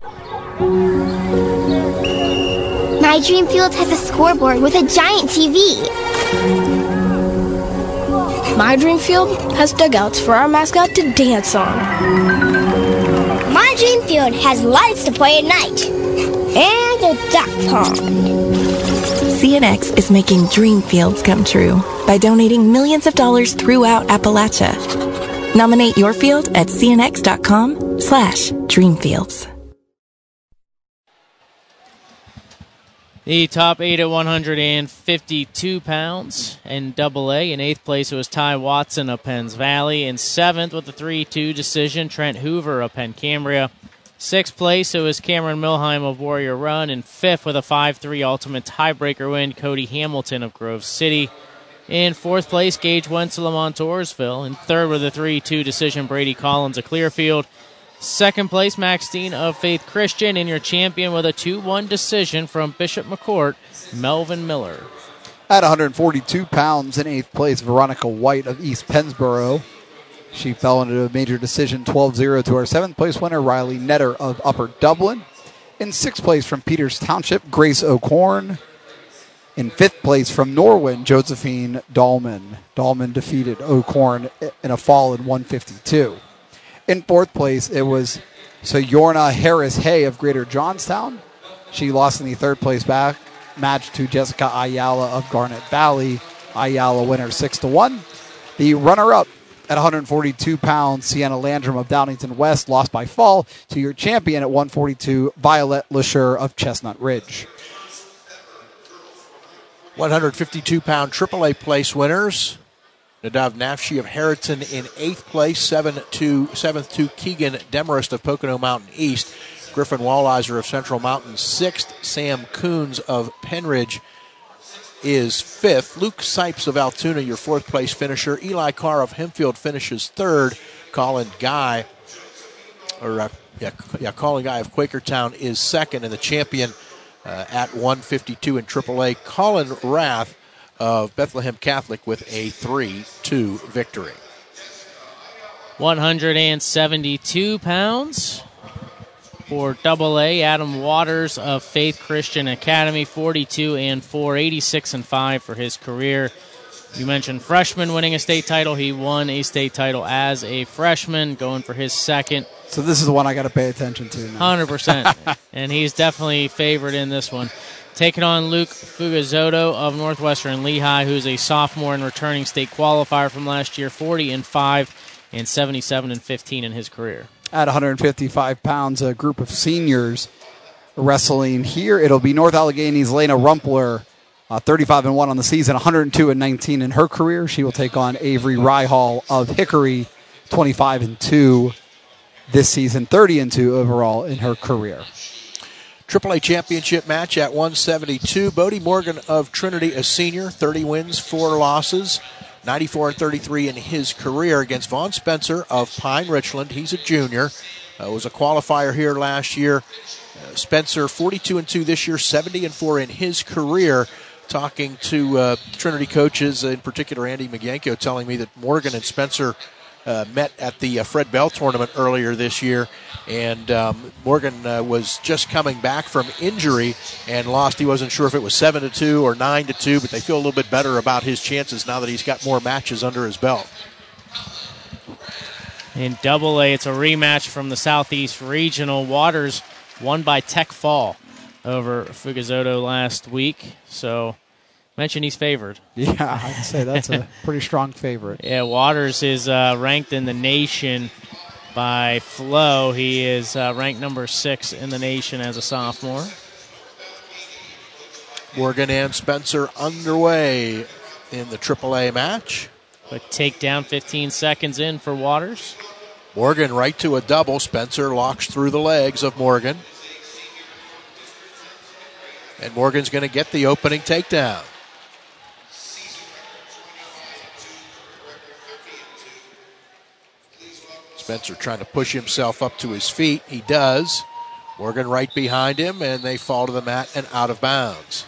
My Dream Field has a scoreboard with a giant T V. My Dream Field has dugouts for our mascot to dance on. My Dream Field has lights to play at night. And a duck pond. C N X is making dream fields come true by donating millions of dollars throughout Appalachia. Nominate your field at c n x dot com slash dreamfields. The top eight at one hundred fifty-two pounds in double A. In eighth place, it was Ty Watson of Penns Valley. In seventh, with a three two decision, Trent Hoover of Penn Cambria. Sixth place, it was Cameron Milheim of Warrior Run. In fifth, with a five three ultimate tiebreaker win, Cody Hamilton of Grove City. In fourth place, Gage Wenzel of Montoursville. In third, with a three two decision, Brady Collins of Clearfield. Second place, Max Dean of Faith Christian, and your champion with a two one decision from Bishop McCourt, Melvin Miller. At one hundred forty-two pounds in eighth place, Veronica White of East Pennsboro. She fell into a major decision, twelve zero to our seventh place winner, Riley Netter of Upper Dublin. In sixth place from Peters Township, Grace O'Corn. In fifth place from Norwin, Josephine Dahlman. Dahlman defeated O'Corn in a fall in one fifty-two. In fourth place, it was Soyorna Harris Hay of Greater Johnstown. She lost in the third place back match to Jessica Ayala of Garnet Valley. Ayala winner six to one. The runner-up at one forty-two pounds, Sienna Landrum of Downington West, lost by fall to your champion at one forty-two, Violet Lasher of Chestnut Ridge. one fifty-two pound triple A place winners. Nadav Nafshi of Harriton in eighth place, seventh to Keegan Demarest of Pocono Mountain East. Griffin Walliser of Central Mountain sixth. Sam Coons of Penridge is fifth. Luke Sipes of Altoona, your fourth place finisher. Eli Carr of Hempfield finishes third. Colin Guy, or uh, yeah, yeah, Colin Guy of Quakertown is second, and the champion uh, at one fifty-two in triple A, Colin Rath of Bethlehem Catholic with a three two victory. one seventy-two pounds. For double A, Adam Waters of Faith Christian Academy, forty-two and four, eighty-six and five for his career. You mentioned freshman winning a state title. He won a state title as a freshman, going for his second. So this is the one I got to pay attention to now. one hundred percent. And he's definitely favored in this one. Taking on Luke Fugazotto of Northwestern Lehigh, who's a sophomore and returning state qualifier from last year, forty and five and seventy-seven and fifteen in his career. At one fifty-five pounds, a group of seniors wrestling here. It'll be North Allegheny's Lena Rumpler, uh, thirty-five and one on the season, one oh two and nineteen in her career. She will take on Avery Ryhall of Hickory, twenty-five and two this season, thirty and two overall in her career. triple A championship match at one seventy-two. Bodie Morgan of Trinity, a senior, thirty wins, four losses. ninety-four and thirty-three in his career against Vaughn Spencer of Pine Richland. He's a junior. Uh, was a qualifier here last year. Uh, Spencer, forty-two and two this year, seventy and four in his career. Talking to uh, Trinity coaches, in particular Andy Magienko, telling me that Morgan and Spencer uh, met at the uh, Fred Bell tournament earlier this year. And um, Morgan uh, was just coming back from injury and lost. He wasn't sure if it was seven to two or nine to two, but they feel a little bit better about his chances now that he's got more matches under his belt. In double A, it's a rematch from the Southeast Regional. Waters won by Tech Fall over Fugazotto last week. So, mention he's favored. Yeah, I'd say that's a pretty strong favorite. Yeah, Waters is uh, ranked in the nation by Flow. He is uh, ranked number six in the nation as a sophomore. Morgan and Spencer underway in the triple A match. But takedown fifteen seconds in for Waters. Morgan right to a double. Spencer locks through the legs of Morgan. And Morgan's going to get the opening takedown. Spencer trying to push himself up to his feet. He does. Morgan right behind him, and they fall to the mat and out of bounds.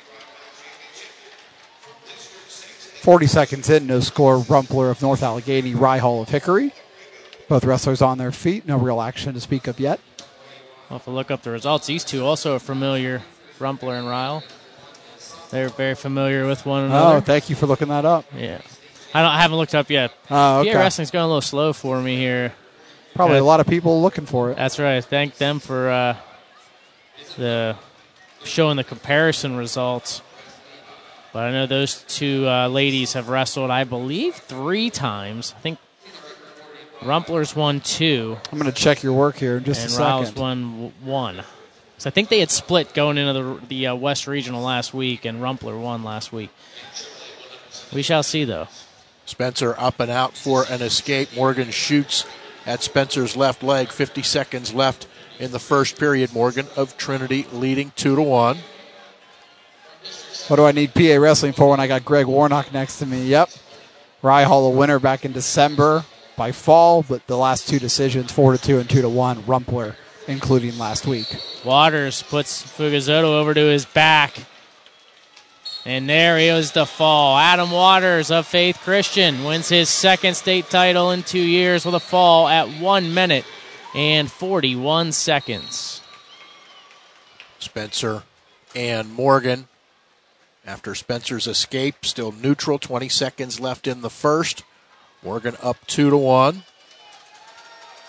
forty seconds in, no score. Rumpler of North Allegheny, Ryhall of Hickory. Both wrestlers on their feet. No real action to speak of yet. I'll have to look up the results. These two also are familiar, Rumpler and Ryhall. They're very familiar with one another. Oh, thank you for looking that up. Yeah. I don't. I haven't looked up yet. Oh, okay. P A Wrestling's going a little slow for me here. Probably uh, a lot of people looking for it. That's right. Thank them for uh, the showing the comparison results. But I know those two uh, ladies have wrestled, I believe, three times. I think Rumpler's won two. I'm going to check your work here in just and a second. And Ryhall's won one. So I think they had split going into the the uh, West Regional last week, and Rumpler won last week. We shall see, though. Spencer up and out for an escape. Morgan shoots at Spencer's left leg. fifty seconds left in the first period. Morgan of Trinity leading two to one. What do I need P A Wrestling for when I got Greg Warnock next to me? Yep. Ryhall, a winner back in December by fall, but the last two decisions, four to two and two to one. Rumpler, including last week. Waters puts Fugazotto over to his back. And there he is the fall. Adam Waters of Faith Christian wins his second state title in two years with a fall at one minute and forty-one seconds. Spencer and Morgan, after Spencer's escape, still neutral. twenty seconds left in the first. Morgan up two to one.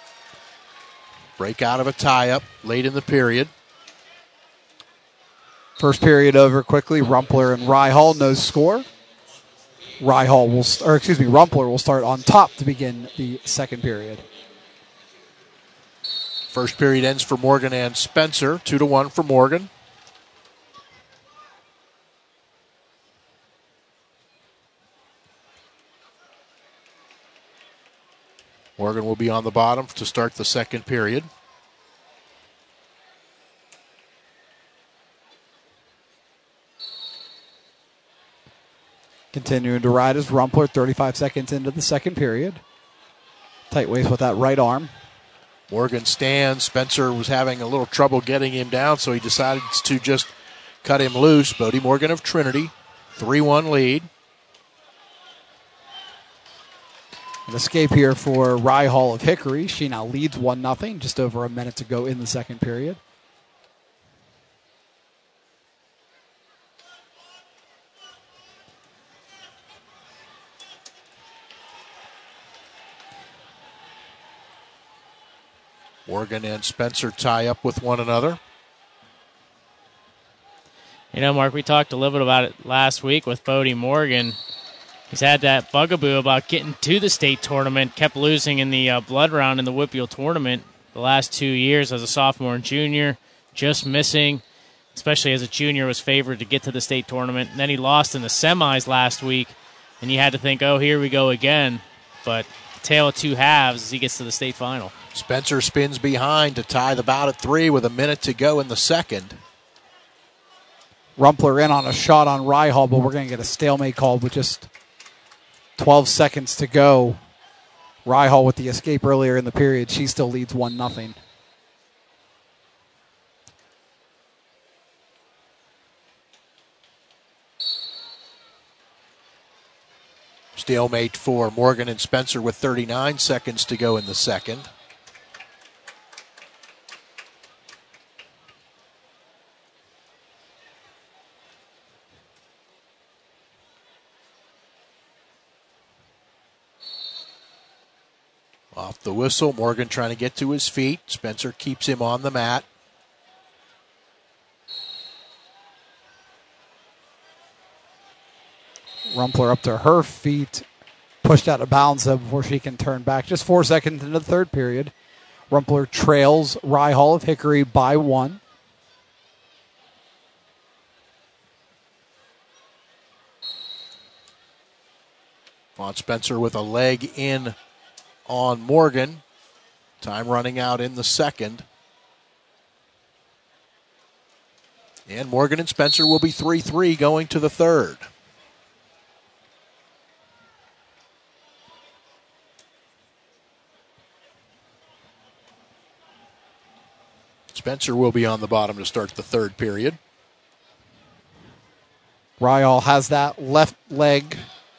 Break out of a tie-up late in the period. First period over quickly. Rumpler and Ryhall, no score. Ryhall will, or excuse me, Rumpler will start on top to begin the second period. First period ends for Morgan and Spencer, two to one for Morgan. Morgan will be on the bottom to start the second period. Continuing to ride is Rumpler, thirty-five seconds into the second period. Tight waist with that right arm. Morgan stands. Spencer was having a little trouble getting him down, so he decided to just cut him loose. Bodie Morgan of Trinity, three one lead. An escape here for Ryhall of Hickory. She now leads one nothing, just over a minute to go in the second period. Morgan and Spencer tie up with one another. You know, Mark, we talked a little bit about it last week with Bodie Morgan. He's had that bugaboo about getting to the state tournament, kept losing in the uh, blood round in the Whitfield tournament the last two years as a sophomore and junior, just missing, especially as a junior, was favored to get to the state tournament. And then he lost in the semis last week, and you had to think, oh, here we go again. But tale of two halves as he gets to the state final. Spencer spins behind to tie the bout at three with a minute to go in the second. Rumpler in on a shot on Ryhall, but we're going to get a stalemate called with just twelve seconds to go. Ryhall with the escape earlier in the period. She still leads one nothing. Stalemate for Morgan and Spencer with thirty-nine seconds to go in the second. Off the whistle, Morgan trying to get to his feet. Spencer keeps him on the mat. Rumpler up to her feet, pushed out of bounds before she can turn back. Just four seconds into the third period. Rumpler trails Ryhall of Hickory by one. Vaughn Spencer with a leg in on Morgan. Time running out in the second. And Morgan and Spencer will be three three going to the third. Spencer will be on the bottom to start the third period. Ryhall has that left leg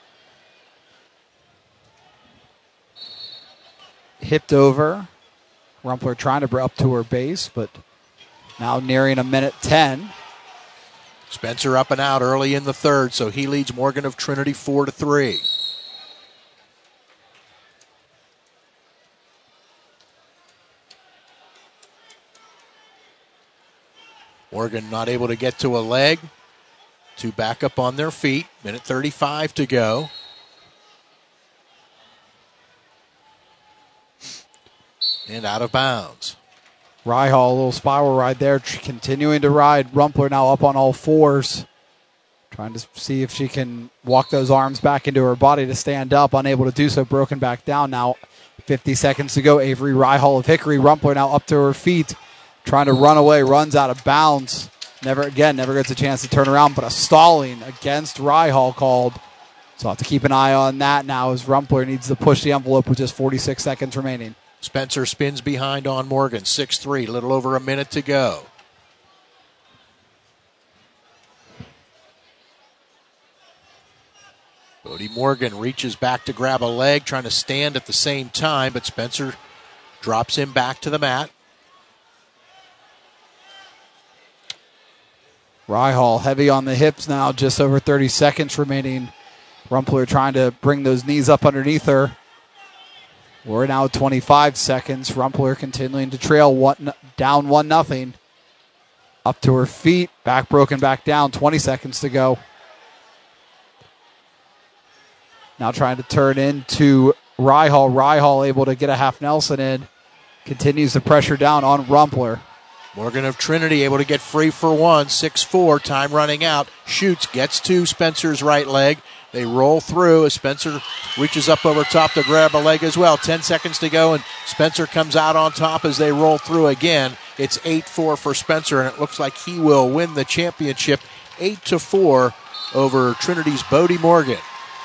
hipped over. Rumpler trying to bring up to her base, but now nearing a minute ten. Spencer up and out early in the third, so he leads Morgan of Trinity four to three. Morgan not able to get to a leg. Two back up on their feet. Minute thirty-five to go. And out of bounds. Ryhall, a little spiral ride there, continuing to ride. Rumpler now up on all fours, trying to see if she can walk those arms back into her body to stand up. Unable to do so, broken back down now. fifty seconds to go. Avery Ryhall of Hickory. Rumpler now up to her feet, trying to run away, runs out of bounds. Never again, never gets a chance to turn around, but a stalling against Ryhall called. So I'll have to keep an eye on that now as Rumpler needs to push the envelope with just forty-six seconds remaining. Spencer spins behind on Morgan, six three, little over a minute to go. Bodie Morgan reaches back to grab a leg, trying to stand at the same time, but Spencer drops him back to the mat. Ryhall heavy on the hips now, just over thirty seconds remaining. Rumpler trying to bring those knees up underneath her. We're now at twenty-five seconds. Rumpler continuing to trail one, down one nothing. Up to her feet, back broken back down, twenty seconds to go. Now trying to turn into Ryhall. Ryhall able to get a half Nelson in. Continues the pressure down on Rumpler. Morgan of Trinity able to get free for one. six four, time running out. Shoots, gets to Spencer's right leg. They roll through as Spencer reaches up over top to grab a leg as well. Ten seconds to go, and Spencer comes out on top as they roll through again. It's eight four for Spencer, and it looks like he will win the championship eight to four over Trinity's Bodie Morgan.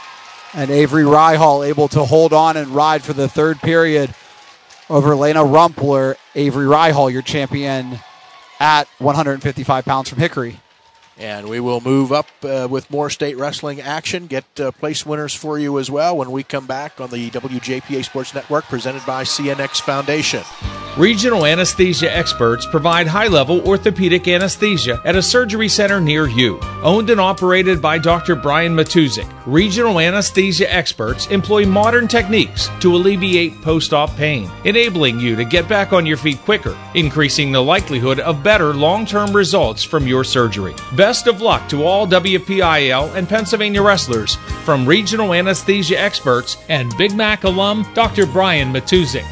And Avery Ryhall able to hold on and ride for the third period over Lena Rumpler. Avery Ryhall, your champion at one hundred fifty-five pounds from Hickory. And we will move up uh, with more state wrestling action, get uh, place winners for you as well when we come back on the W J P A Sports Network presented by C N X Foundation. Regional anesthesia experts provide high-level orthopedic anesthesia at a surgery center near you. Owned and operated by Doctor Brian Matuzik, regional anesthesia experts employ modern techniques to alleviate post-op pain, enabling you to get back on your feet quicker, increasing the likelihood of better long-term results from your surgery. Best of luck to all W P I L and Pennsylvania wrestlers from regional anesthesia experts and Big Mac alum Doctor Brian Matuzik.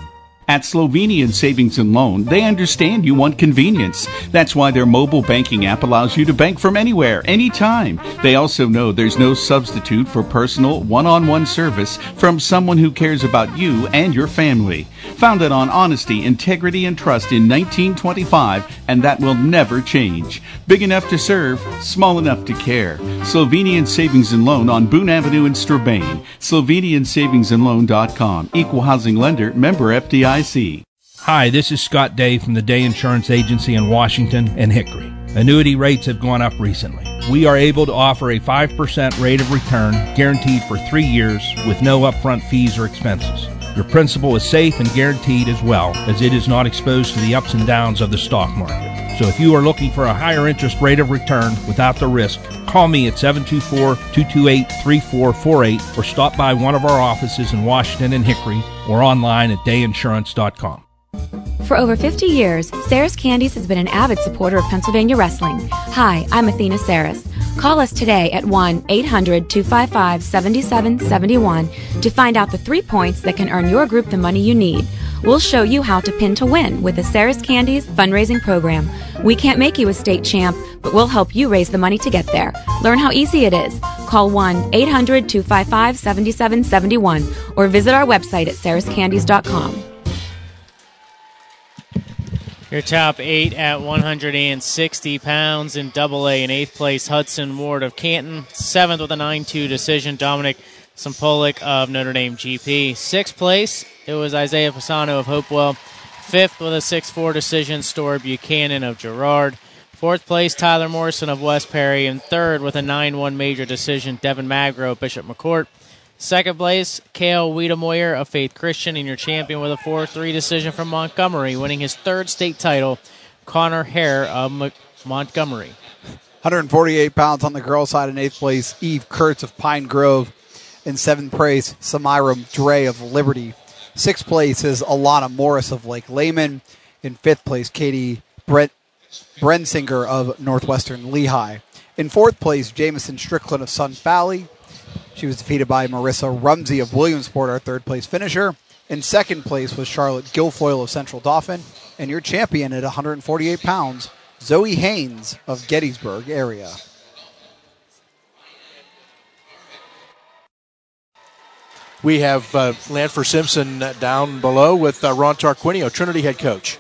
At Slovenian Savings and Loan, they understand you want convenience. That's why their mobile banking app allows you to bank from anywhere, anytime. They also know there's no substitute for personal, one-on-one service from someone who cares about you and your family. Founded on honesty, integrity, and trust in nineteen twenty-five, and that will never change. Big enough to serve, small enough to care. Slovenian Savings and Loan on Boone Avenue in Strabane. Slovenian Savings and Loan dot com. Equal housing lender, member F D I C. Hi, this is Scott Day from the Day Insurance Agency in Washington and Hickory. Annuity rates have gone up recently. We are able to offer a five percent rate of return guaranteed for three years with no upfront fees or expenses. Your principal is safe and guaranteed as well, as it is not exposed to the ups and downs of the stock market. So if you are looking for a higher interest rate of return without the risk, call me at seven two four, two two eight, three four four eight or stop by one of our offices in Washington and Hickory or online at day insurance dot com. For over fifty years, Sarah's Candies has been an avid supporter of Pennsylvania wrestling. Hi, I'm Athena Saris. Call us today at one eight hundred, two five five, seven seven seven one to find out the three points that can earn your group the money you need. We'll show you how to pin to win with the Sarah's Candies fundraising program. We can't make you a state champ, but we'll help you raise the money to get there. Learn how easy it is. Call one eight hundred, two five five, seven seven seven one or visit our website at saras candies dot com. Your top eight at one hundred sixty pounds in Double A. In eighth place, Hudson Ward of Canton. Seventh with a nine two decision, Dominic Sampolik of Notre Dame G P. Sixth place, it was Isaiah Pisano of Hopewell. Fifth with a six four decision, Story Buchanan of Girard. Fourth place, Tyler Morrison of West Perry. And third with a nine one major decision, Devin Magro of Bishop McCourt. Second place, Cale Wiedemoyer of Faith Christian, and your champion with a four three decision from Montgomery, winning his third state title, Connor Hare of M- Montgomery. one hundred forty-eight pounds on the girls' side in eighth place, Eve Kurtz of Pine Grove. In seventh place, Samira Dre of Liberty. Sixth place is Alana Morris of Lake Lehman. In fifth place, Katie Brent Brensinger of Northwestern Lehigh. In fourth place, Jamison Strickland of Sun Valley. She was defeated by Marissa Rumsey of Williamsport, our third-place finisher. In second place was Charlotte Guilfoyle of Central Dauphin. And your champion at one hundred forty-eight pounds, Zoe Haynes of Gettysburg area. We have uh, Lanford Simpson down below with uh, Ron Tarquinio, Trinity head coach.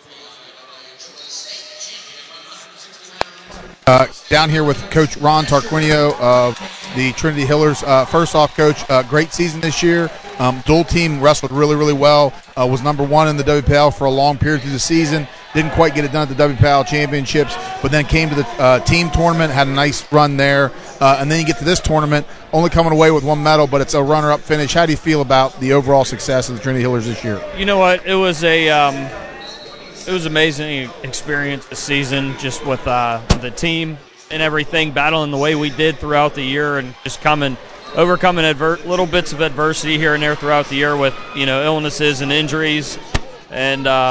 Uh, down here with Coach Ron Tarquinio of the Trinity Hillers. Uh, first off, Coach, uh, great season this year. Um, dual team wrestled really, really well. Uh, was number one in the W P L for a long period through the season. Didn't quite get it done at the W P L Championships, but then came to the uh, team tournament, had a nice run there. Uh, and then you get to this tournament, only coming away with one medal, but it's a runner-up finish. How do you feel about the overall success of the Trinity Hillers this year? You know what? It was a um, it was an amazing experience this season, just with uh, the team and everything, battling the way we did throughout the year, and just coming, overcoming adver- little bits of adversity here and there throughout the year with, you know, illnesses and injuries, and um,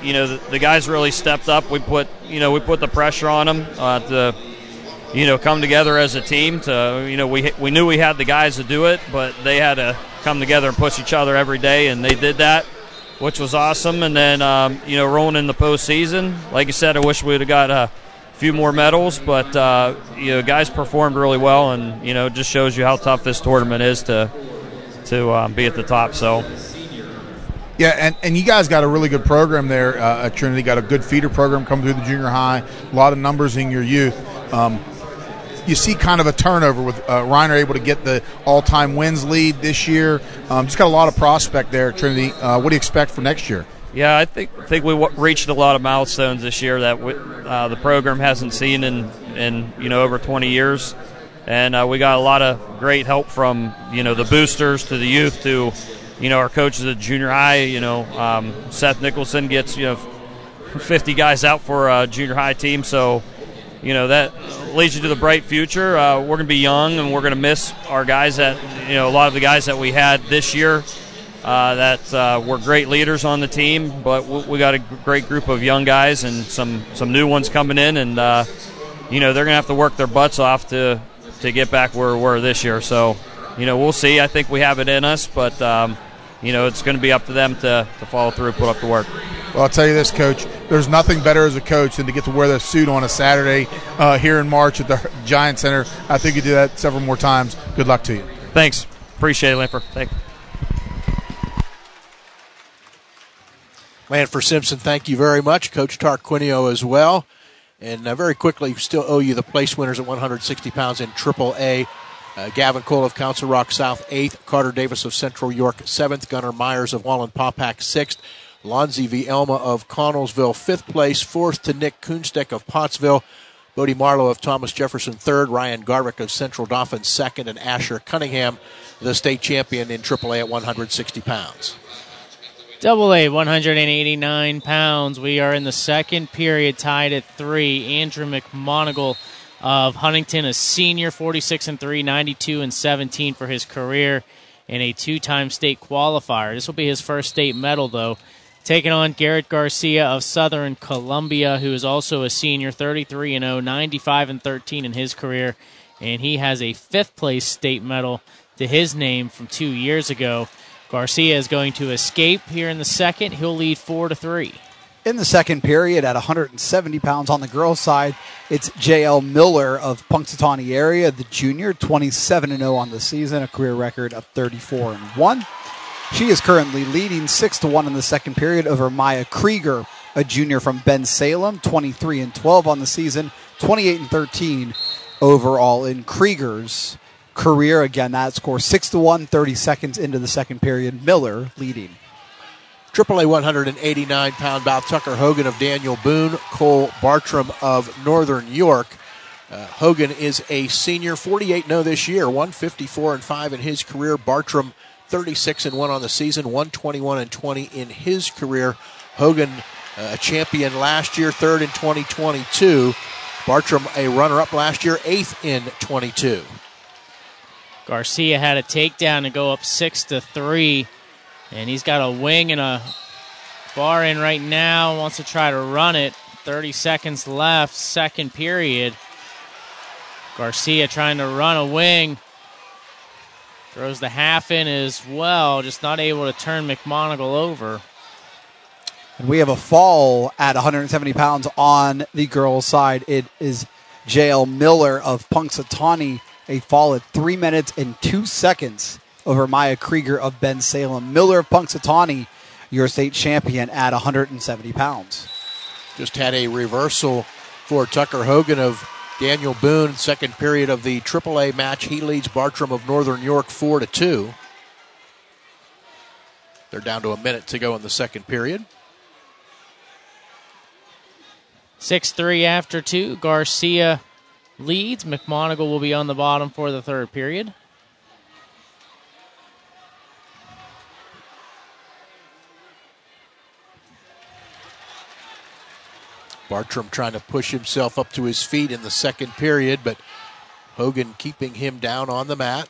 you know, the, the guys really stepped up. We put, you know, we put the pressure on them uh, to, you know, come together as a team. To, you know, we we knew we had the guys to do it, but they had to come together and push each other every day, and they did that, which was awesome. And then, um, you know, rolling in the postseason, like I said, I wish we would have got a few more medals, but uh, you know, guys performed really well, and you know, it just shows you how tough this tournament is to to um, be at the top. So. Yeah, and, and you guys got a really good program there uh, at Trinity. Got a good feeder program coming through the junior high. A lot of numbers in your youth. Um, you see kind of a turnover with uh, Reiner able to get the all-time wins lead this year. Um, just got a lot of prospect there at Trinity. Uh, what do you expect for next year? Yeah, I think think we w- reached a lot of milestones this year that we, uh, the program hasn't seen in, in you know over twenty years, and uh, we got a lot of great help from you know the boosters to the youth to you know our coaches at junior high. You know um, Seth Nicholson gets you know fifty guys out for a junior high team, so you know that leads you to the bright future. Uh, we're going to be young, and we're going to miss our guys that you know a lot of the guys that we had this year. Uh, that uh, were great leaders on the team, but we, we got a great group of young guys and some, some new ones coming in, and uh, you know they're going to have to work their butts off to to get back where we were this year. So, you know, we'll see. I think we have it in us, but um, you know it's going to be up to them to, to follow through, put up the work. Well, I'll tell you this, Coach. There's nothing better as a coach than to get to wear the suit on a Saturday uh, here in March at the Giant Center. I think you do that several more times. Good luck to you. Thanks. Appreciate it, Limper. Thank you. Lanford Simpson, thank you very much. Coach Tarquinio as well. And uh, very quickly, still owe you the place winners at one hundred sixty pounds in triple A. Uh, Gavin Cole of Council Rock South, eighth. Carter Davis of Central York, seventh. Gunnar Myers of Wallenpaupack, sixth. Lonzie V. Elma of Connellsville, fifth place. Fourth to Nick Kuhnsteck of Pottsville. Bodie Marlowe of Thomas Jefferson, third. Ryan Garvick of Central Dauphin, second. And Asher Cunningham, the state champion in triple A at one hundred sixty pounds. Double A, one hundred eighty-nine pounds. We are in the second period, tied at three. Andrew McMonigal of Huntington, a senior, forty-six and three, ninety-two and seventeen for his career, and a two-time state qualifier. This will be his first state medal, though. Taking on Garrett Garcia of Southern Columbia, who is also a senior, thirty-three and oh, ninety-five and thirteen in his career, and he has a fifth-place state medal to his name from two years ago. Garcia is going to escape here in the second. He'll lead four to three. In the second period, at one hundred seventy pounds on the girls' side, it's J L Miller of Punxsutawney area, the junior, twenty-seven and oh on the season, a career record of thirty-four and one. She is currently leading six to one in the second period over Maya Krieger, a junior from Ben Salem, twenty-three and twelve on the season, twenty-eight and thirteen overall in Krieger's career. Again, that score six to one, thirty seconds into the second period. Miller leading. triple A one hundred eighty-nine pound bout, Tucker Hogan of Daniel Boone, Cole Bartram of Northern York. Uh, Hogan is a senior, forty-eight and oh this year, one fifty-four and five in his career. Bartram, thirty-six and one on the season, one twenty-one and twenty in his career. Hogan, uh, a champion last year, third in twenty twenty-two. Bartram, a runner-up last year, eighth in twenty-two. Garcia had a takedown to go up six to three, and he's got a wing and a bar in right now. Wants to try to run it. thirty seconds left, second period. Garcia trying to run a wing. Throws the half in as well, just not able to turn McMonigal over. And we have a fall at one hundred seventy pounds on the girls' side. It is J L Miller of Punxsutawney. A fall at three minutes and two seconds over Maya Krieger of Ben Salem. Miller of Punxsutawney, your state champion at one hundred seventy pounds. Just had a reversal for Tucker Hogan of Daniel Boone. Second period of the triple A match. He leads Bartram of Northern York four to two. They're down to a minute to go in the second period. six three after two. Garcia leads. McMonigal will be on the bottom for the third period. Bartram trying to push himself up to his feet in the second period, but Hogan keeping him down on the mat.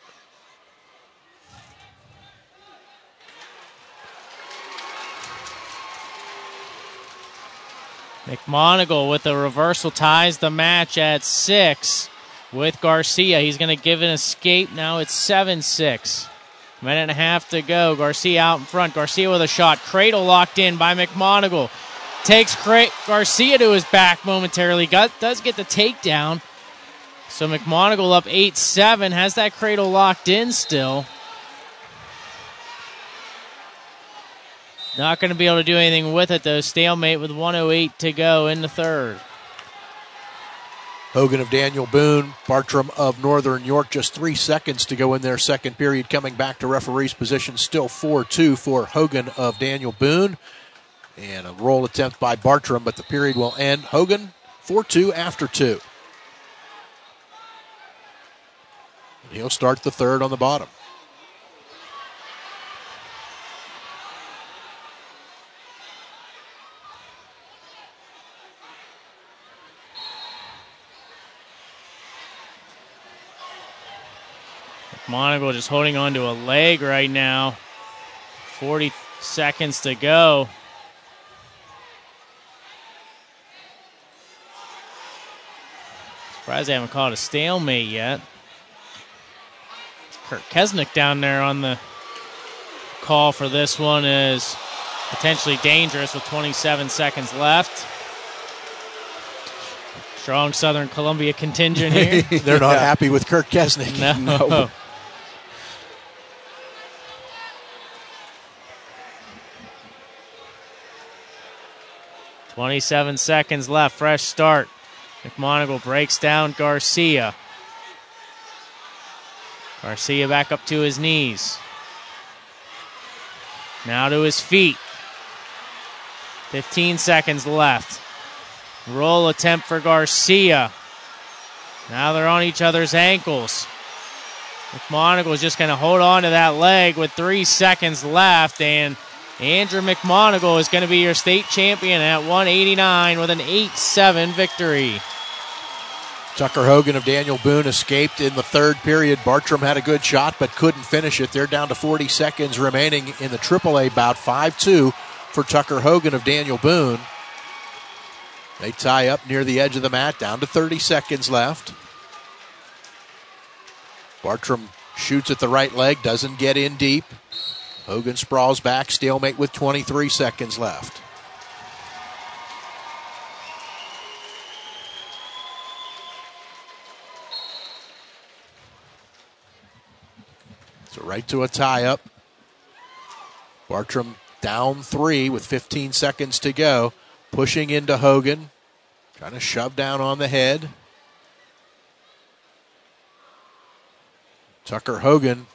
McMonagle with a reversal ties the match at six with Garcia. He's going to give an escape. Now it's seven six. Minute and a half to go. Garcia out in front. Garcia with a shot. Cradle locked in by McMonagle. Takes Cra- Garcia to his back momentarily. Got, does get the takedown. So McMonagle up eight seven. Has that cradle locked in still. Not going to be able to do anything with it, though. Stalemate with one oh eight to go in the third. Hogan of Daniel Boone, Bartram of Northern York, just three seconds to go in their second period. Coming back to referee's position, still four two for Hogan of Daniel Boone. And a roll attempt by Bartram, but the period will end. Hogan, four two after two. And he'll start the third on the bottom. McMonagle just holding on to a leg right now. forty seconds to go. Surprised they haven't called a stalemate yet. Kurt Kesnick down there on the call for this one is potentially dangerous with twenty-seven seconds left. Strong Southern Columbia contingent here. They're not yeah. happy with Kurt Kesnick. No. no. twenty-seven seconds left. Fresh start. McMonagle breaks down Garcia. Garcia back up to his knees. Now to his feet. fifteen seconds left. Roll attempt for Garcia. Now they're on each other's ankles. McMonagle is just going to hold on to that leg with three seconds left, and Andrew McMonagle is going to be your state champion at one eighty-nine with an eight seven victory. Tucker Hogan of Daniel Boone escaped in the third period. Bartram had a good shot but couldn't finish it. They're down to forty seconds remaining in the triple A bout. five two for Tucker Hogan of Daniel Boone. They tie up near the edge of the mat, down to thirty seconds left. Bartram shoots at the right leg, doesn't get in deep. Hogan sprawls back, stalemate with twenty-three seconds left. So right to a tie-up. Bartram down three with fifteen seconds to go. Pushing into Hogan. Trying to shove down on the head. Tucker Hogan.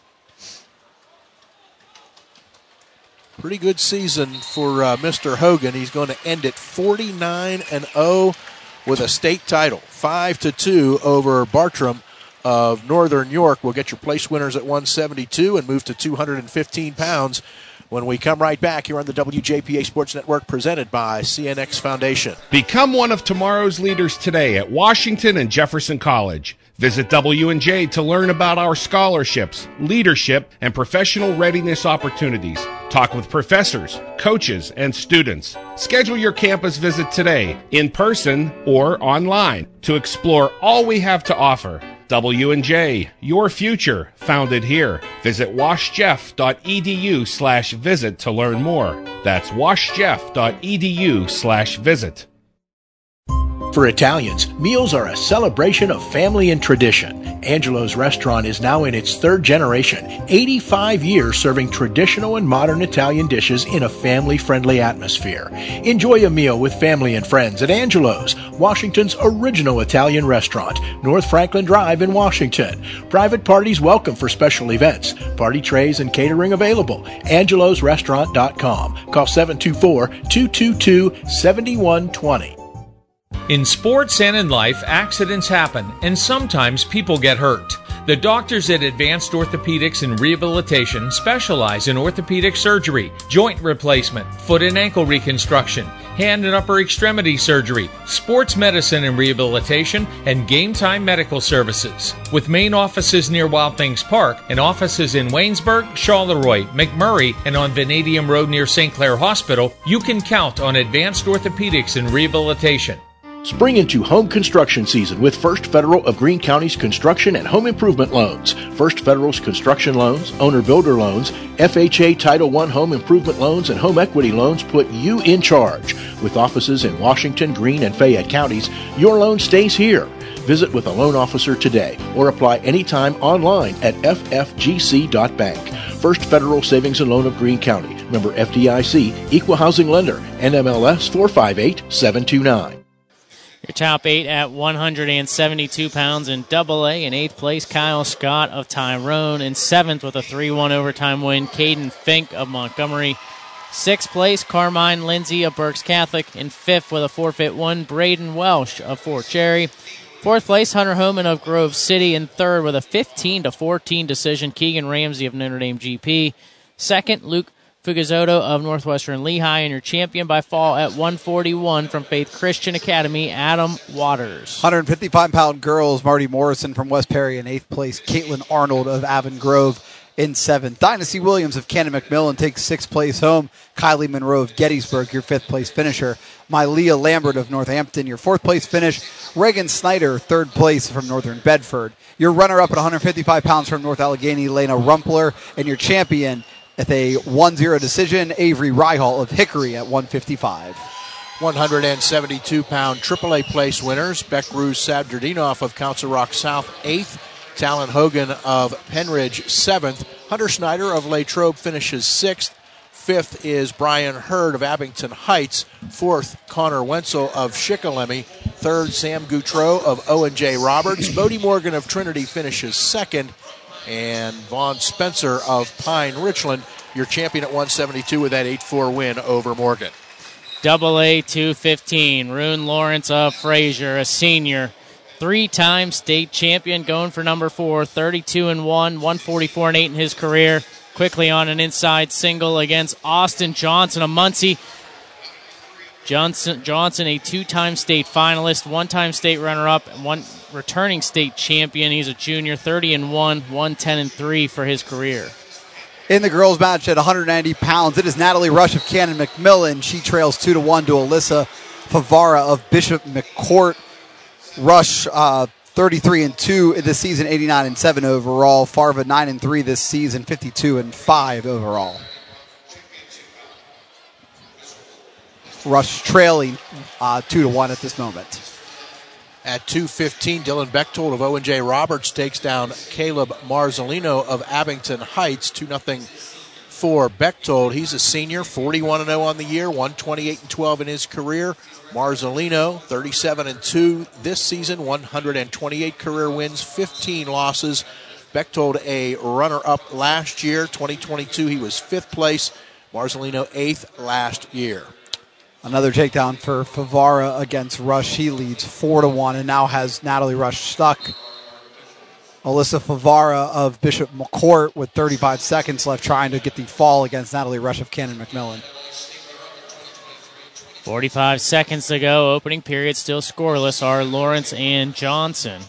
Pretty good season for uh, Mister Hogan. He's going to end it forty-nine and oh with a state title. five to two over Bartram of Northern York. We'll get your place winners at one seventy-two and move to two hundred fifteen pounds when we come right back here on the W J P A Sports Network, presented by C N X Foundation. Become one of tomorrow's leaders today at Washington and Jefferson College. Visit W and J to learn about our scholarships, leadership, and professional readiness opportunities. Talk with professors, coaches, and students. Schedule your campus visit today, in person or online, to explore all we have to offer. W and J, your future, founded here. Visit washjeff.edu slash visit to learn more. That's washjeff.edu slash visit. For Italians, meals are a celebration of family and tradition. Angelo's Restaurant is now in its third generation, eighty-five years serving traditional and modern Italian dishes in a family-friendly atmosphere. Enjoy a meal with family and friends at Angelo's, Washington's original Italian restaurant, North Franklin Drive in Washington. Private parties welcome for special events. Party trays and catering available. angelos restaurant dot com. Call seven two four, two two two, seven one two zero. In sports and in life, accidents happen, and sometimes people get hurt. The doctors at Advanced Orthopedics and Rehabilitation specialize in orthopedic surgery, joint replacement, foot and ankle reconstruction, hand and upper extremity surgery, sports medicine and rehabilitation, and Game Time medical services. With main offices near Wild Things Park and offices in Waynesburg, Charleroi, McMurray, and on Vanadium Road near Saint Clair Hospital, you can count on advanced orthopedics and rehabilitation. Spring into home construction season with First Federal of Greene County's construction and home improvement loans. First Federal's construction loans, owner-builder loans, F H A Title one home improvement loans, and home equity loans put you in charge. With offices in Washington, Greene, and Fayette counties, your loan stays here. Visit with a loan officer today or apply anytime online at f f g c dot bank. First Federal Savings and Loan of Greene County. Member F D I C, Equal Housing Lender, N M L S four five eight seven two nine. Your top eight at one hundred seventy-two pounds in double A. In eighth place, Kyle Scott of Tyrone. In seventh with a three one overtime win, Caden Fink of Montgomery. Sixth place, Carmine Lindsay of Berks Catholic. In fifth with a forfeit one, Braden Welsh of Fort Cherry. Fourth place, Hunter Homan of Grove City. In third with a fifteen to fourteen decision, Keegan Ramsey of Notre Dame G P. Second, Luke Fugazoto of Northwestern Lehigh, and your champion by fall at one forty-one from Faith Christian Academy, Adam Waters. one fifty-five pound girls, Marty Morrison from West Perry in eighth place, Caitlin Arnold of Avon Grove in seventh. Dynasty Williams of Cannon McMillan takes sixth place home. Kylie Monroe of Gettysburg, your fifth place finisher. Mylea Lambert of Northampton, your fourth place finish. Reagan Snyder, third place from Northern Bedford. Your runner-up at one fifty-five pounds from North Allegheny, Lena Rumpler, and your champion at a one zero decision, Avery Ryhall of Hickory at one fifty-five. one seventy-two pound triple A place winners, Beck Ruse Sabdradinov of Council Rock South, eighth. Talon Hogan of Penridge, seventh. Hunter Snyder of Latrobe finishes sixth. Fifth is Brian Hurd of Abington Heights. Fourth, Connor Wenzel of Shikellamy. Third, Sam Goutreau of Owen J. Roberts. Bodie Morgan of Trinity finishes second. And Vaughn Spencer of Pine Richland, your champion at one seventy-two with that eight four win over Morgan. Double A two fifteen, Rune Lawrence of Fraser, a senior, three-time state champion, going for number four, thirty-two and one, one forty-four and eight in his career. Quickly on an inside single against Austin Johnson of Muncie. Johnson, Johnson, a two-time state finalist, one-time state runner-up, and one returning state champion. He's a junior, thirty and one, one ten and three for his career. In the girls' match at one ninety pounds, it is Natalie Rush of Cannon McMillan. She trails two to one to Alyssa Favara of Bishop McCourt. Rush, uh, thirty-three and two this season, eighty-nine and seven overall. Farva, nine and three this season, fifty-two and five overall. Rush trailing uh, two to one at this moment. At two fifteen, Dylan Bechtold of Owen J. Roberts takes down Caleb Marzolino of Abington Heights, two nothing for Bechtold. He's a senior, forty-one and oh on the year, one twenty-eight and twelve in his career. Marzolino, thirty-seven and two this season, one twenty-eight career wins, fifteen losses. Bechtold a runner-up last year, twenty twenty-two. He was fifth place. Marzolino eighth last year. Another takedown for Favara against Rush. He leads four to one and now has Natalie Rush stuck. Alyssa Favara of Bishop McCourt with thirty-five seconds left, trying to get the fall against Natalie Rush of Cannon McMillan. forty-five seconds to go. Opening period still scoreless are Lawrence and Johnson.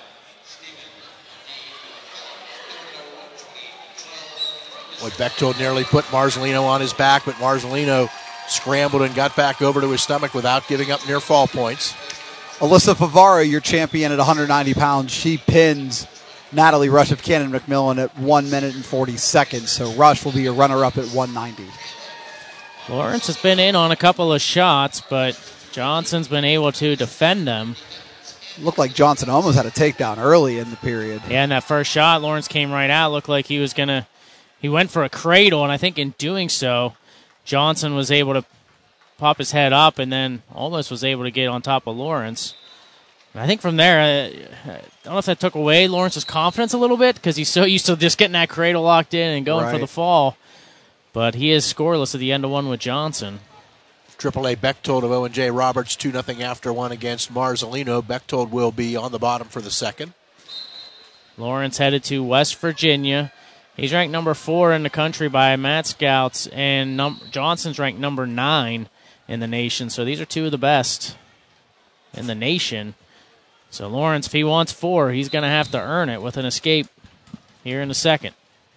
Boy, Bechtold nearly put Marzolino on his back, but Marzolino scrambled and got back over to his stomach without giving up near fall points. Alyssa Favara, your champion at one ninety pounds. She pins Natalie Rush of Cannon McMillan at one minute and forty seconds. So Rush will be your runner-up at one ninety. Lawrence has been in on a couple of shots, but Johnson's been able to defend them. Looked like Johnson almost had a takedown early in the period. Yeah, in that first shot, Lawrence came right out. Looked like he was going to, he went for a cradle, and I think in doing so, Johnson was able to pop his head up and then almost was able to get on top of Lawrence. And I think from there, I don't know if that took away Lawrence's confidence a little bit because he's so used to just getting that cradle locked in and going right for the fall. But he is scoreless at the end of one with Johnson. Triple A Bechtold of Owen J. Roberts, two nothing after one against Marzolino. Bechtold will be on the bottom for the second. Lawrence headed to West Virginia. He's ranked number four in the country by Mat Scouts, and num- Johnson's ranked number nine in the nation. So these are two of the best in the nation. So Lawrence, if he wants four, he's going to have to earn it with an escape here in the second.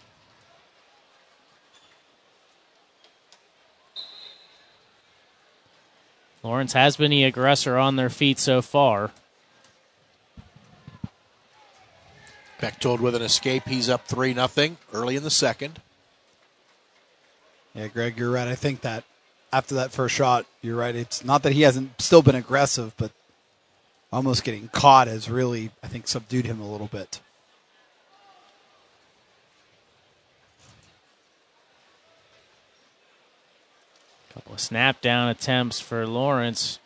Lawrence has been the aggressor on their feet so far. Bechtold with an escape. He's up three nothing early in the second. Yeah, Greg, you're right. I think that after that first shot, you're right. It's not that he hasn't still been aggressive, but almost getting caught has really, I think, subdued him a little bit. Couple of snap down attempts for Lawrence.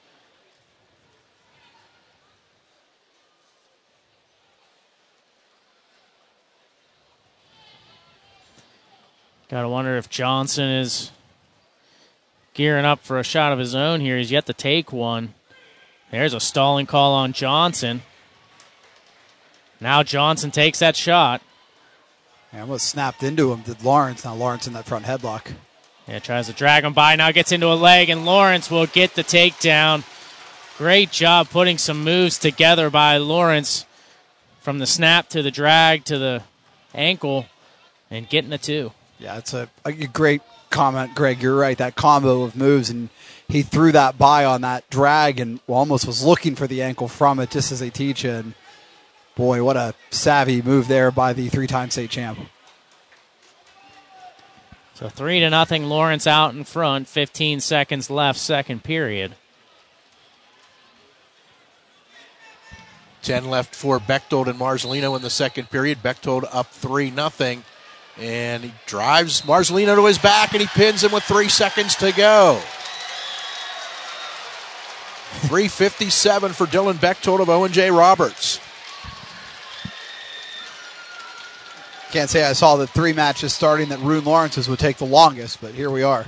Gotta wonder if Johnson is gearing up for a shot of his own here. He's yet to take one. There's a stalling call on Johnson. Now Johnson takes that shot. Yeah, almost snapped into him, did Lawrence. Now Lawrence in that front headlock. Yeah, tries to drag him by. Now gets into a leg, and Lawrence will get the takedown. Great job putting some moves together by Lawrence from the snap to the drag to the ankle and getting the two. Yeah, it's a, a great comment, Greg. You're right, that combo of moves, and he threw that by on that drag and almost was looking for the ankle from it, just as they teach you. And boy, what a savvy move there by the three-time state champ. So three to nothing, Lawrence out in front. fifteen seconds left, second period. ten left for Bechtold and Marzolino in the second period. Bechtold up three nothing. And he drives Marzolino to his back, and he pins him with three seconds to go. three fifty-seven for Dylan Bechtold of Owen J. Roberts. Can't say I saw the three matches starting that Rune Lawrence's would take the longest, but here we are.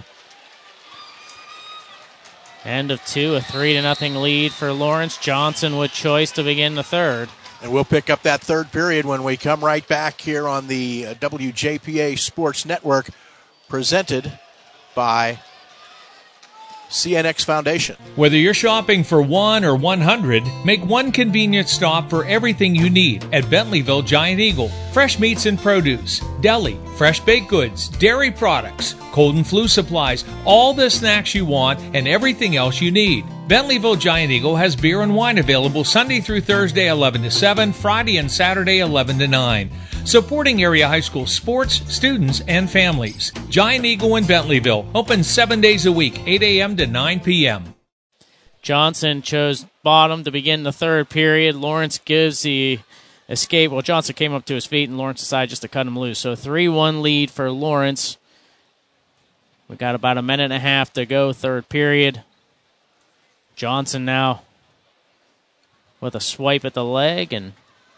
End of two, a three to nothing lead for Lawrence. Johnson with choice to begin the third. And we'll pick up that third period when we come right back here on the W J P A Sports Network, presented by C N X Foundation. Whether you're shopping for one or one hundred, make one convenient stop for everything you need at Bentleyville Giant Eagle. Fresh meats and produce, deli, fresh baked goods, dairy products, cold and flu supplies, all the snacks you want and everything else you need. Bentleyville Giant Eagle has beer and wine available Sunday through Thursday eleven to seven, Friday and Saturday eleven to nine. Supporting area high school sports, students, and families. Giant Eagle in Bentleyville, open seven days a week, eight a.m. to nine p.m. Johnson chose bottom to begin the third period. Lawrence gives the escape. Well, Johnson came up to his feet, and Lawrence decided just to cut him loose. So three one lead for Lawrence. We got about a minute and a half to go, third period. Johnson now with a swipe at the leg, and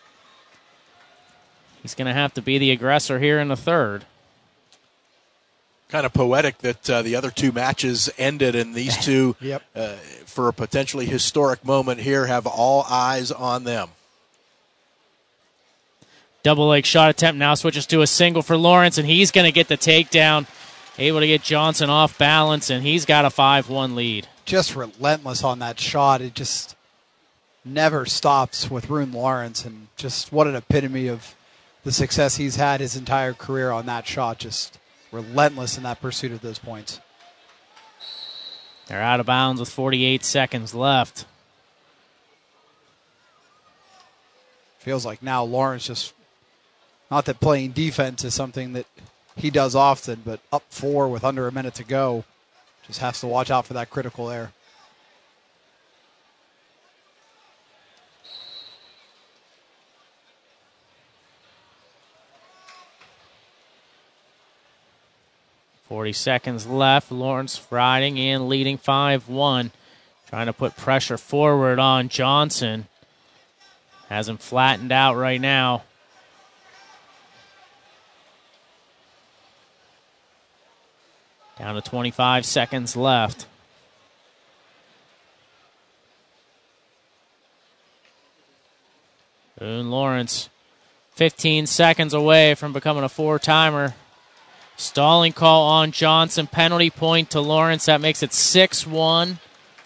he's going to have to be the aggressor here in the third. Kind of poetic that uh, the other two matches ended, and these two, yep. uh, for a potentially historic moment here, have all eyes on them. Double leg shot attempt now switches to a single for Lawrence, and he's going to get the takedown. Able to get Johnson off balance, and he's got a five one lead. Just relentless on that shot. It just never stops with Rune Lawrence, and just what an epitome of the success he's had his entire career on that shot. Just relentless in that pursuit of those points. They're out of bounds with forty-eight seconds left. Feels like now Lawrence just, not that playing defense is something that he does often, but up four with under a minute to go, just has to watch out for that critical error. forty seconds left. Lawrence riding and leading five one. Trying to put pressure forward on Johnson. Has him flattened out right now. Down to twenty-five seconds left. Boone Lawrence, fifteen seconds away from becoming a four-timer Stalling call on Johnson. Penalty point to Lawrence. That makes it six one.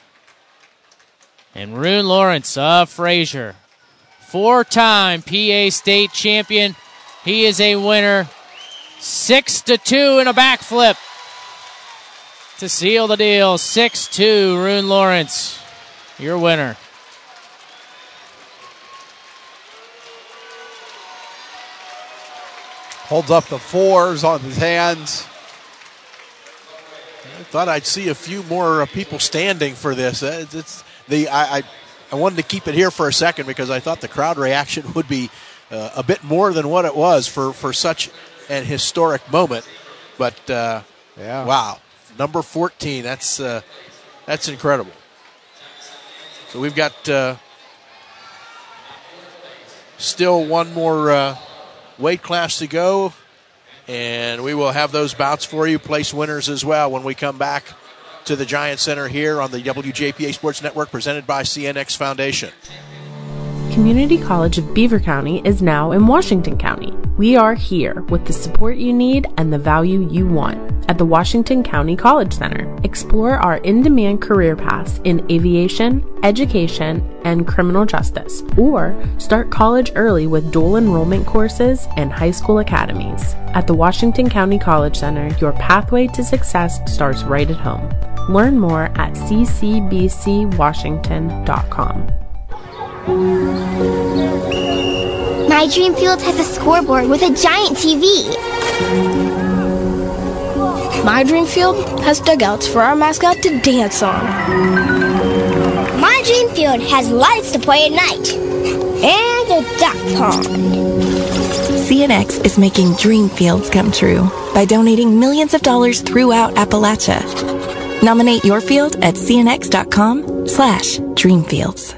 And Rune Lawrence of Fraser, four-time P A state champion. He is a winner. Six to two in a backflip to seal the deal. six two, Rune Lawrence, your winner. Holds up the fours on his hands. I thought I'd see a few more uh, people standing for this. Uh, it's, it's the I, I I wanted to keep it here for a second because I thought the crowd reaction would be uh, a bit more than what it was for, for such an historic moment. But uh, yeah, wow, number fourteen. That's uh, that's incredible. So we've got uh, still one more uh, weight class to go. And we will have those bouts for you, place winners as well, when we come back to the Giant Center here on the W J P A Sports Network, presented by C N X Foundation. Community College of Beaver County is now in Washington County. We are here with the support you need and the value you want at the Washington County College Center. Explore our in-demand career paths in aviation, education, and criminal justice, or start college early with dual enrollment courses and high school academies. At the Washington County College Center, your pathway to success starts right at home. Learn more at c c b c washington dot com. My dream field has a scoreboard with a giant T V. My dream field has dugouts for our mascot to dance on. My dream field has lights to play at night. And a duck pond. C N X is making dream fields come true by donating millions of dollars throughout Appalachia. Nominate your field at cnx.com slash dreamfields.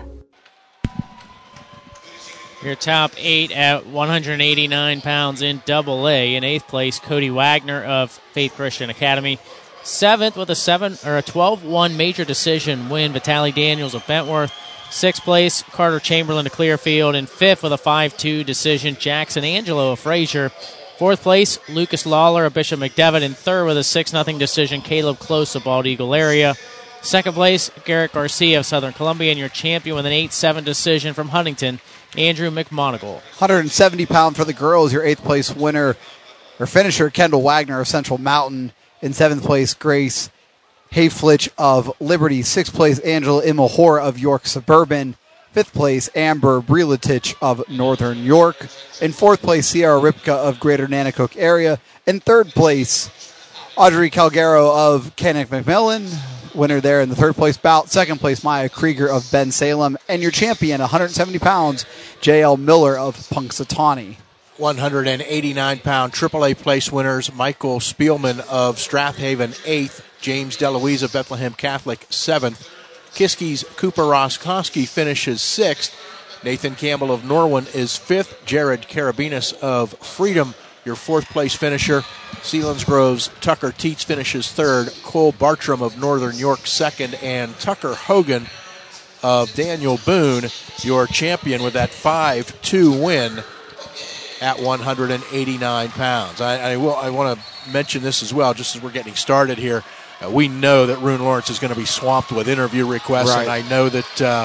Your top eight at one hundred eighty-nine pounds in double A. In eighth place, Cody Wagner of Faith Christian Academy. Seventh with a seven or a twelve one major decision win, Vitaly Daniels of Bentworth. Sixth place, Carter Chamberlain of Clearfield. And fifth with a five two decision, Jackson Angelo of Fraser. Fourth place, Lucas Lawler of Bishop McDevitt. And third with a six nothing decision, Caleb Close of Bald Eagle area. Second place, Garrett Garcia of Southern Columbia. And your champion with an eight seven decision from Huntington, Andrew McMonagle. one hundred seventy pound for the girls, your eighth place winner or finisher, Kendall Wagner of Central Mountain. In seventh place, Grace Hayflitch of Liberty. Sixth place, Angela Imahora of York Suburban. Fifth place, Amber Brelatich of Northern York. In fourth place, Sierra Ripka of Greater Nanticoke area. In third place, Audrey Calgaro of Canuck McMillan. Winner there in the third place bout. Second place, Maya Krieger of Ben Salem. And your champion, one hundred seventy pounds, J L Miller of Punxsutawney. one hundred eighty-nine pound triple A place winners, Michael Spielman of Strathaven, eighth. James DeLuise of Bethlehem Catholic, seventh. Kiski's Cooper Roskoski finishes sixth. Nathan Campbell of Norwin is fifth. Jared Carabinas of Freedom, your fourth place finisher. Selinsgrove's Tucker Teets finishes third. Cole Bartram of Northern York, second. And Tucker Hogan of Daniel Boone, your champion with that five two win at one hundred eighty-nine pounds. I, I, will, I want to mention this as well, just as we're getting started here. Uh, we know that Rune Lawrence is going to be swamped with interview requests, right. And I know that uh,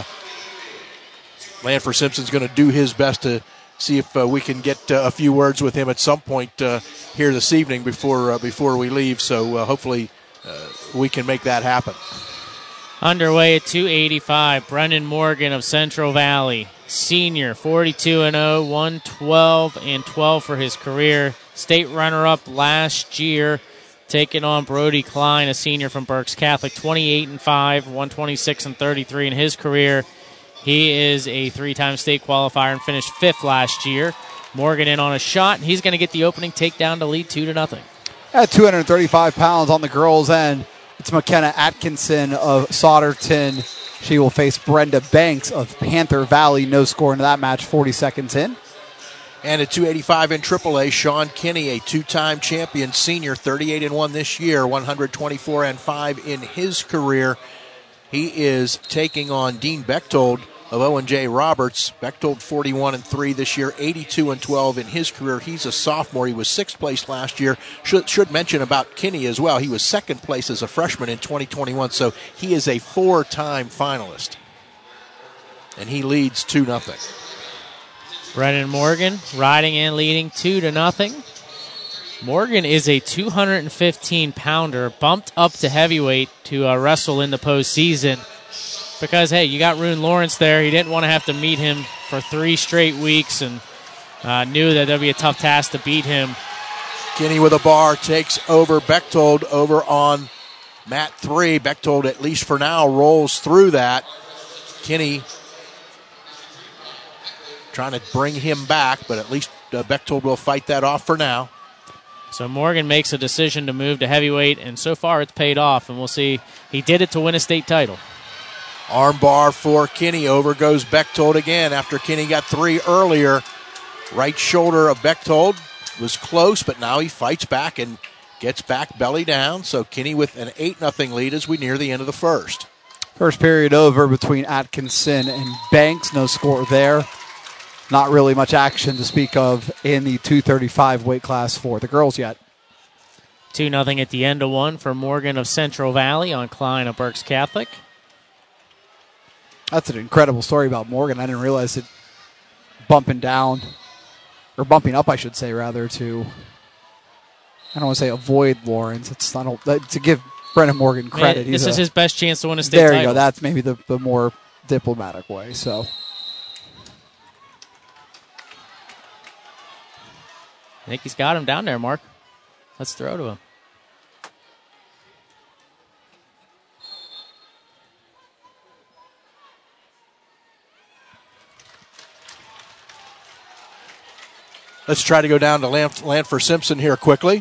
Lanford Simpson's going to do his best to see if uh, we can get uh, a few words with him at some point uh, here this evening before uh, before we leave. So uh, hopefully uh, we can make that happen. Underway at two eighty-five, Brendan Morgan of Central Valley, senior, forty-two and oh, one twelve and twelve for his career. State runner-up last year, taking on Brody Klein, a senior from Berks Catholic, twenty-eight and five, one twenty-six and thirty-three in his career. He is a three-time state qualifier and finished fifth last year. Morgan in on a shot, and he's going to get the opening takedown to lead two to nothing. At two hundred thirty-five pounds on the girls' end, it's McKenna Atkinson of Sauderton. She will face Brenda Banks of Panther Valley. No score into that match, forty seconds in. And at two eighty-five in triple A, Sean Kinney, a two-time champion senior, thirty-eight and one this year, one twenty-four and five in his career. He is taking on Dean Bechtold of Owen J. Roberts. Bechtold forty-one and three this year, eighty-two and twelve in his career. He's a sophomore. He was sixth place last year. Should, should mention about Kinney as well. He was second place as a freshman in twenty twenty-one, so he is a four-time finalist. And he leads two nothing. Brennan Morgan riding and leading two to nothing. Morgan is a two hundred fifteen pounder, bumped up to heavyweight to uh, wrestle in the postseason. Because, hey, you got Rune Lawrence there. He didn't want to have to meet him for three straight weeks and uh, knew that that'd be a tough task to beat him. Kinney with a bar takes over Bechtold over on mat three. Bechtold, at least for now, rolls through that. Kinney trying to bring him back, but at least uh, Bechtold will fight that off for now. So Morgan makes a decision to move to heavyweight, and so far it's paid off, and we'll see. He did it to win a state title. Armbar for Kinney. Over goes Bechtold again after Kinney got three earlier. Right shoulder of Bechtold was close, but now he fights back and gets back belly down. So Kinney with an eight nothing lead as we near the end of the first. First period over between Atkinson and Banks. No score there. Not really much action to speak of in the two thirty-five weight class for the girls yet. two nothing at the end of one for Morgan of Central Valley on Klein of Berks Catholic. That's an incredible story about Morgan. I didn't realize it bumping down, or bumping up, I should say, rather, to, I don't want to say avoid Lawrence. It's not a, to give Brennan Morgan credit. Man, this He's is a, his best chance to win a state there title. There you go. That's maybe the, the more diplomatic way. So, I think he's got him down there, Mark. Let's throw to him. Let's try to go down to Lanford Simpson here quickly.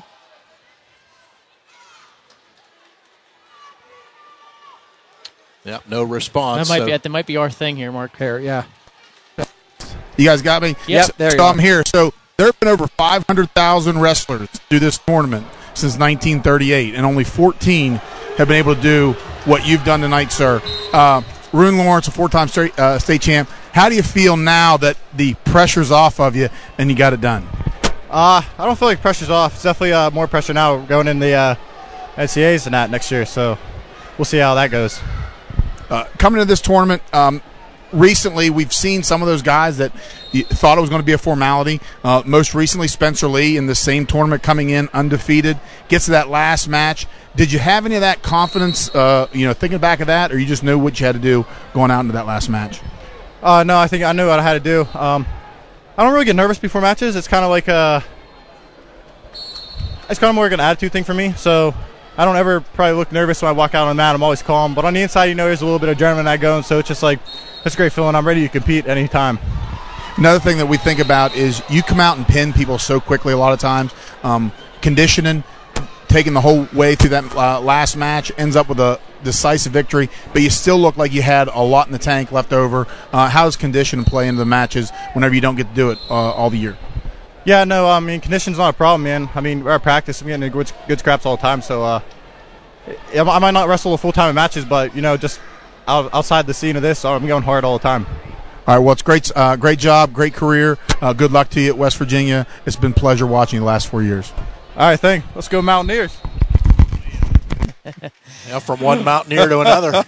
Yep, no response. That might so. be that might be our thing here, Mark. Here, yeah. You guys got me? Yep. So, there you so are. I'm here. So there have been over five hundred thousand wrestlers do this tournament since nineteen thirty-eight, and only fourteen have been able to do what you've done tonight, sir. Uh, Rune Lawrence, a four-time state, uh, state champ. How do you feel now that the pressure's off of you and you got it done? Uh, I don't feel like pressure's off. It's definitely uh, more pressure now going in the uh, N C A As and that next year, so we'll see how that goes. Uh, coming to this tournament, um, recently we've seen some of those guys that you thought it was going to be a formality. Uh, most recently, Spencer Lee in the same tournament coming in undefeated, gets to that last match. Did you have any of that confidence, uh, you know, thinking back of that, or you just knew what you had to do going out into that last match? Uh, no, I think I knew what I had to do. Um, I don't really get nervous before matches. It's kind of like a, it's kind of more like an attitude thing for me. So I don't ever probably look nervous when I walk out on the mat. I'm always calm. But on the inside, you know, there's a little bit of adrenaline I go, and so it's just like, it's a great feeling. I'm ready to compete anytime. Another thing that we think about is you come out and pin people so quickly a lot of times. Um, conditioning, taking the whole way through that uh, last match, ends up with a decisive victory, but you still look like you had a lot in the tank left over. Uh, how does conditioning play into the matches whenever you don't get to do it uh, all the year? Yeah, no, I mean, conditioning's not a problem, man. I mean, we're at practice. I'm getting good, good scraps all the time, so uh, I might not wrestle full time in matches, but, you know, just out, outside the scene of this, I'm going hard all the time. All right, well, it's great, uh, great job, great career. Uh, good luck to you at West Virginia. It's been a pleasure watching you the last four years. All right, thanks. Let's go Mountaineers. Now from one Mountaineer to another.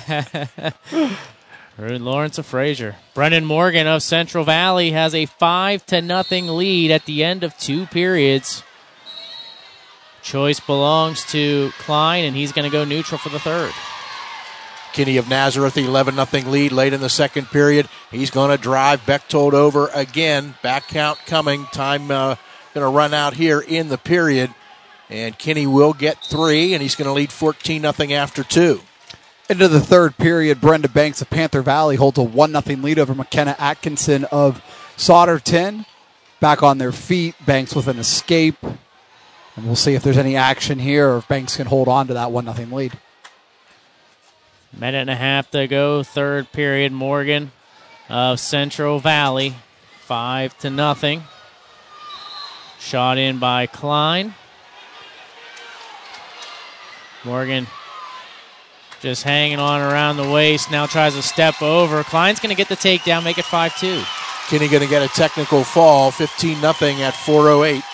Rune Lawrence of Fraser. Brennan Morgan of Central Valley has a five to nothing lead at the end of two periods. Choice belongs to Klein, and he's going to go neutral for the third. Kinney of Nazareth, eleven nothing lead late in the second period. He's going to drive Bechtold over again. Back count coming. Time uh, going to run out here in the period. And Kinney will get three, and he's going to lead fourteen nothing after two. Into the third period, Brenda Banks of Panther Valley holds a one nothing lead over McKenna Atkinson of Sauderton. Back on their feet, Banks with an escape. And we'll see if there's any action here or if Banks can hold on to that one nothing lead. Minute and a half to go, third period. Morgan of Central Valley, five to nothing. Shot in by Klein. Morgan just hanging on around the waist. Now tries to step over. Klein's going to get the takedown, make it five two. Kinney going to get a technical fall, fifteen nothing at four oh eight.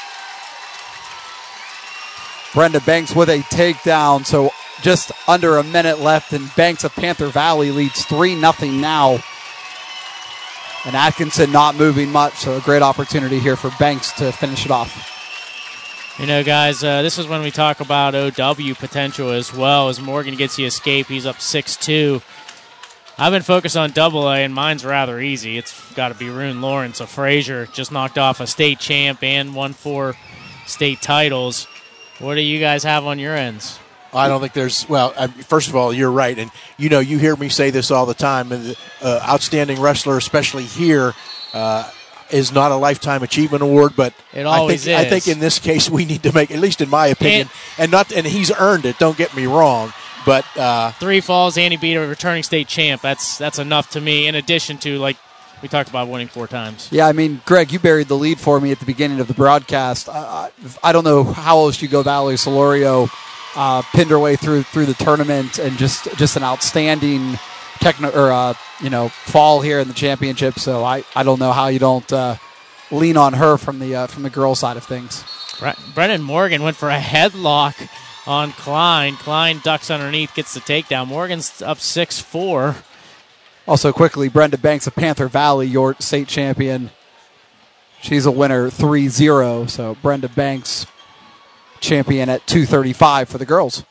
Brenda Banks with a takedown, so just under a minute left, and Banks of Panther Valley leads three nothing now. And Atkinson not moving much, so a great opportunity here for Banks to finish it off. You know, guys, uh, this is when we talk about O W potential as well. As Morgan gets the escape, he's up six two. I've been focused on double A, and mine's rather easy. It's got to be Rune Lawrence of Fraser. Just knocked off a state champ and won four state titles. What do you guys have on your ends? I don't think there's, well, I, first of all, you're right. And, you know, you hear me say this all the time. And uh, outstanding wrestler, especially here, uh, is not a Lifetime Achievement Award. But it always I think, is. I think in this case we need to make, at least in my opinion, and, and not, and he's earned it, don't get me wrong. But uh, three falls and he beat a returning state champ. That's that's enough to me, in addition to, like, we talked about winning four times. Yeah, I mean, Greg, you buried the lead for me at the beginning of the broadcast. Uh, I don't know how else you go Valerie Solorio uh, pinned her way through through the tournament, and just just an outstanding techno or uh, you know fall here in the championship. So I, I don't know how you don't uh, lean on her from the uh, from the girl side of things. Bre- Brennan Morgan went for a headlock on Klein. Klein ducks underneath, gets the takedown. Morgan's up six four. Also, quickly, Brenda Banks of Panther Valley, your state champion. She's a winner three zero. So Brenda Banks, champion at two thirty-five for the girls.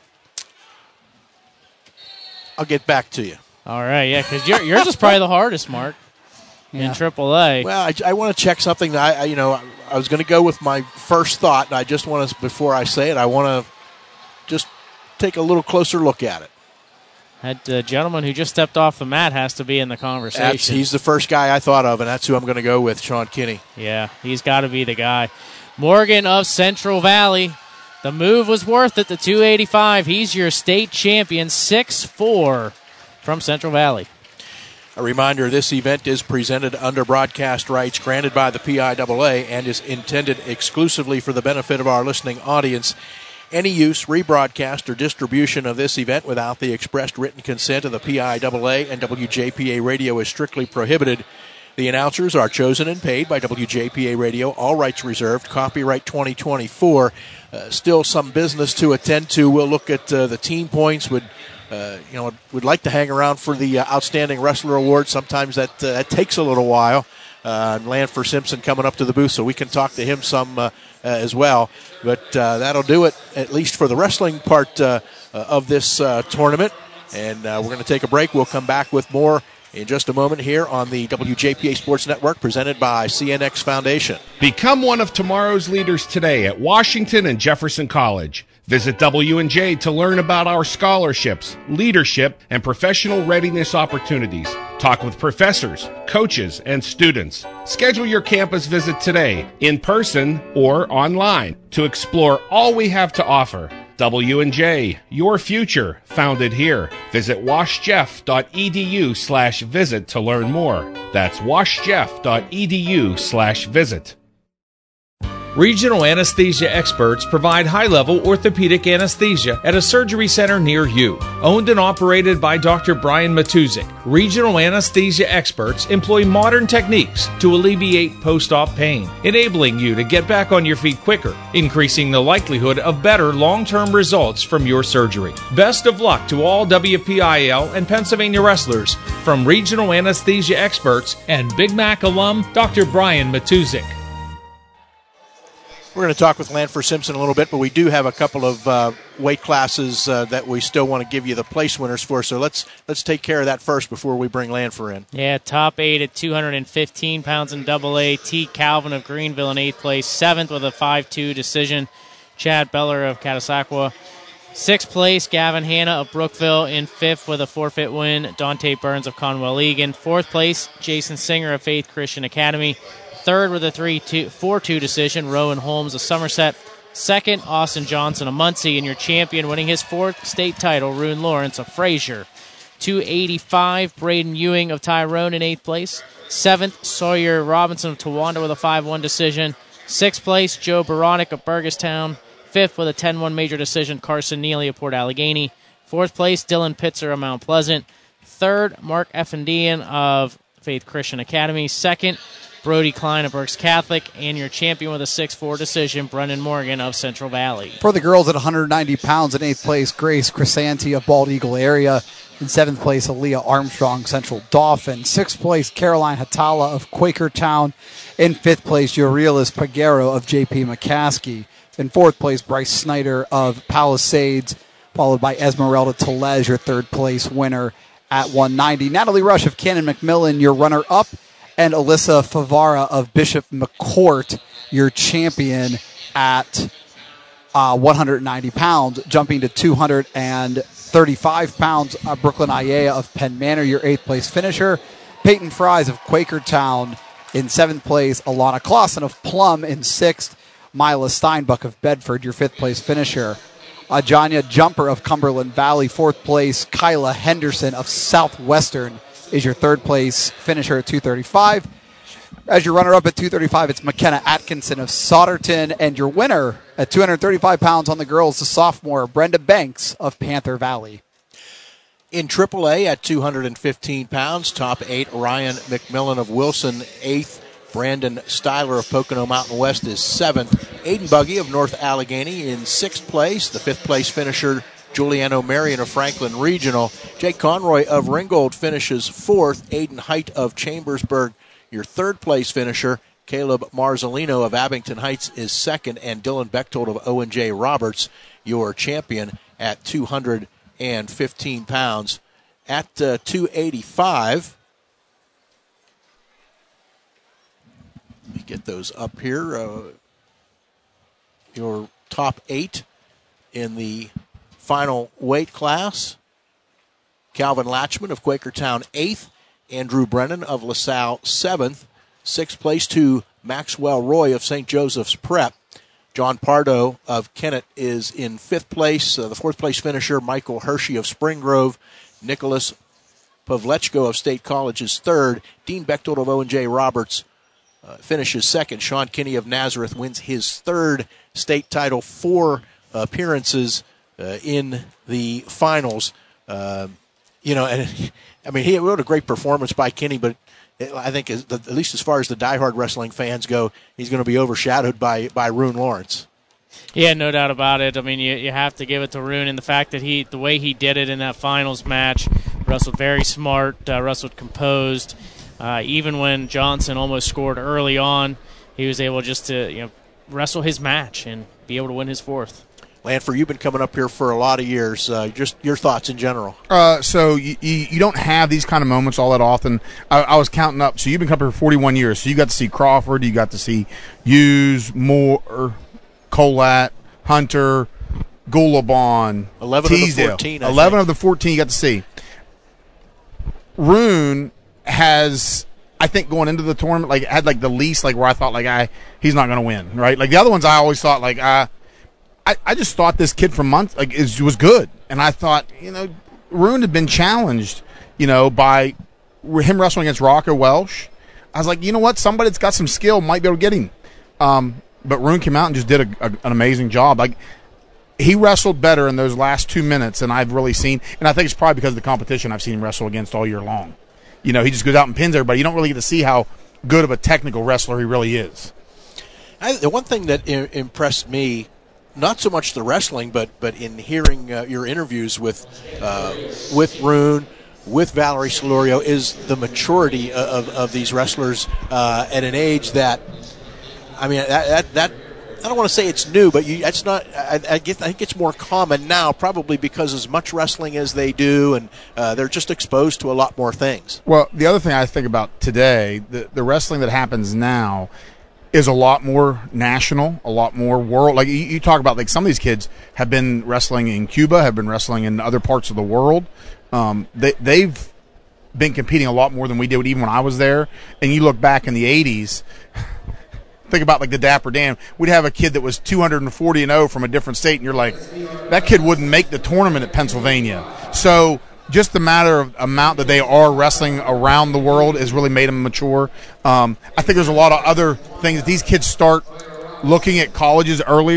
I'll get back to you. All right, yeah, because yours is probably the hardest, Mark, yeah. in triple A. Well, I, I want to check something. That I, I, you know, I, I was going to go with my first thought, and I just want to, before I say it, I want to just take a little closer look at it. That uh, gentleman who just stepped off the mat has to be in the conversation. That's, he's the first guy I thought of, and that's who I'm going to go with, Sean Kinney. Yeah, he's got to be the guy. Morgan of Central Valley. The move was worth it, the two eighty-five. He's your state champion, six four from Central Valley. A reminder, this event is presented under broadcast rights granted by the P I A A and is intended exclusively for the benefit of our listening audience. Any use, rebroadcast, or distribution of this event without the expressed written consent of the P I A A and W J P A Radio is strictly prohibited. The announcers are chosen and paid by W J P A Radio, all rights reserved, copyright twenty twenty-four. Uh, still some business to attend to. We'll look at uh, the team points. Would uh, you know? Would like to hang around for the uh, Outstanding Wrestler Award. Sometimes that uh, that takes a little while. Uh, Lanford Simpson coming up to the booth, so we can talk to him some uh, uh, as well. But uh, that'll do it, at least for the wrestling part uh, uh, of this uh, tournament. And uh, we're going to take a break. We'll come back with more in just a moment here on the W J P A Sports Network, presented by C N X Foundation. Become one of tomorrow's leaders today at Washington and Jefferson College. Visit W and J to learn about our scholarships, leadership, and professional readiness opportunities. Talk with professors, coaches, and students. Schedule your campus visit today, in person or online, to explore all we have to offer. W and J, your future, founded here. Visit washjeff.edu slash visit to learn more. That's washjeff.edu slash visit. Regional anesthesia experts provide high-level orthopedic anesthesia at a surgery center near you. Owned and operated by Doctor Brian Matuzik, regional anesthesia experts employ modern techniques to alleviate post-op pain, enabling you to get back on your feet quicker, increasing the likelihood of better long-term results from your surgery. Best of luck to all W P I L and Pennsylvania wrestlers from regional anesthesia experts and Big Mac alum Doctor Brian Matuzik. We're going to talk with Lanford Simpson a little bit, but we do have a couple of uh, weight classes uh, that we still want to give you the place winners for. So let's let's take care of that first before we bring Lanford in. Yeah, top eight at two hundred fifteen pounds in double A. T. Calvin of Greenville in eighth place. Seventh with a five two decision. Chad Beller of Catasauqua. Sixth place, Gavin Hanna of Brookville. In fifth with a forfeit win, Dante Burns of Conwell-Egan. Fourth place, Jason Singer of Faith Christian Academy. Third with a three two, four two decision, Rowan Holmes of Somerset. Second, Austin Johnson of Muncie. And your champion winning his fourth state title, Rune Lawrence of Fraser. two eighty-five, Braden Ewing of Tyrone in eighth place. Seventh, Sawyer Robinson of Towanda with a five one decision. Sixth place, Joe Baronic of Burgestown. Fifth with a ten one major decision, Carson Neely of Port Allegheny. Fourth place, Dylan Pitzer of Mount Pleasant. Third, Mark Effendian of Faith Christian Academy. Second, Brody Klein of Berks Catholic. And your champion with a six four decision, Brendan Morgan of Central Valley. For the girls at one hundred ninety pounds, in eighth place, Grace Crisanti of Bald Eagle area. In seventh place, Aaliyah Armstrong, Central Dauphin. Sixth place, Caroline Hatala of Quakertown. In fifth place, Urilis Pagero of J P McCaskey. In fourth place, Bryce Snyder of Palisades, followed by Esmeralda Telez, your third place winner at one ninety. Natalie Rush of Cannon McMillan, your runner-up, and Alyssa Favara of Bishop McCourt, your champion at uh, one hundred ninety pounds. Jumping to two hundred thirty-five pounds, uh, Brooklyn Ayea of Penn Manor, your eighth place finisher. Peyton Fries of Quakertown in seventh place. Alana Clausen of Plum in sixth. Mila Steinbuck of Bedford, your fifth place finisher. Ajanya Jumper of Cumberland Valley, fourth place. Kyla Henderson of Southwestern is your third place finisher at two thirty-five. As your runner-up at two thirty-five, it's McKenna Atkinson of Sauderton. And your winner at two hundred thirty-five pounds on the girls, the sophomore Brenda Banks of Panther Valley. In triple A at two hundred fifteen pounds, top eight, Ryan McMillan of Wilson, eighth. Brandon Styler of Pocono Mountain West is seventh. Aiden Buggy of North Allegheny in sixth place. The fifth place finisher, Juliano Marion of Franklin Regional. Jake Conroy of Ringgold finishes fourth. Aiden Height of Chambersburg, your third place finisher. Caleb Marzolino of Abington Heights is second. And Dylan Bechtold of O and J Roberts, your champion at two hundred fifteen pounds. At uh, two eighty-five, let me get those up here. Uh, your top eight in the final weight class. Calvin Latchman of Quakertown, eighth. Andrew Brennan of LaSalle, seventh. Sixth place to Maxwell Roy of Saint Joseph's Prep. John Pardo of Kennett is in fifth place. Uh, the fourth place finisher, Michael Hershey of Spring Grove. Nicholas Pavlechko of State College is third. Dean Bechtold of O and J Roberts Uh, finishes second. Sean Kinney of Nazareth wins his third state title, four appearances uh, in the finals. Uh, you know, and I mean, he wrote a great performance by Kinney, but I think as, at least as far as the diehard wrestling fans go, he's going to be overshadowed by, by Rune Lawrence. Yeah, no doubt about it. I mean, you, you have to give it to Rune, and the fact that he, the way he did it in that finals match, wrestled very smart, uh, wrestled composed. Uh, even when Johnson almost scored early on, he was able just to you know wrestle his match and be able to win his fourth. Lanford, you've been coming up here for a lot of years. Uh, just your thoughts in general. Uh, so you, you you don't have these kind of moments all that often. I, I was counting up. So you've been coming here for forty-one years. So you got to see Crawford. You got to see Hughes, Moore, Colat, Hunter, Gulabon, eleven Teasdale. of the fourteen. I eleven think. of the fourteen you got to see. Rune has, I think, going into the tournament, like had like the least, like where I thought, like I he's not going to win, right? Like the other ones, I always thought, like uh, I I just thought this kid from months like is was good, and I thought, you know, Rune had been challenged, you know, by him wrestling against Rocco Welsh. I was like, you know what, somebody that's got some skill might be able to get him. Um, but Rune came out and just did a, a, an amazing job. Like he wrestled better in those last two minutes than I've really seen, and I think it's probably because of the competition I've seen him wrestle against all year long. You know, he just goes out and pins everybody. You don't really get to see how good of a technical wrestler he really is. I, the one thing that I- impressed me, not so much the wrestling, but but in hearing uh, your interviews with uh, with Rune, with Valerie Solorio, is the maturity of, of these wrestlers uh, at an age that, I mean, that that, that I don't want to say it's new, but you, it's not. I, I, get, I think it's more common now, probably because as much wrestling as they do, and uh, they're just exposed to a lot more things. Well, the other thing I think about today, the, the wrestling that happens now is a lot more national, a lot more world. Like you, you talk about, like some of these kids have been wrestling in Cuba, have been wrestling in other parts of the world. Um, they, they've been competing a lot more than we did even when I was there. And you look back in the eighties. Think about like the Dapper Dan. We'd have a kid that was two hundred forty and oh from a different state, and you're like, that kid wouldn't make the tournament at Pennsylvania. So just the matter of amount that they are wrestling around the world has really made them mature. Um, I think there's a lot of other things. These kids start looking at colleges earlier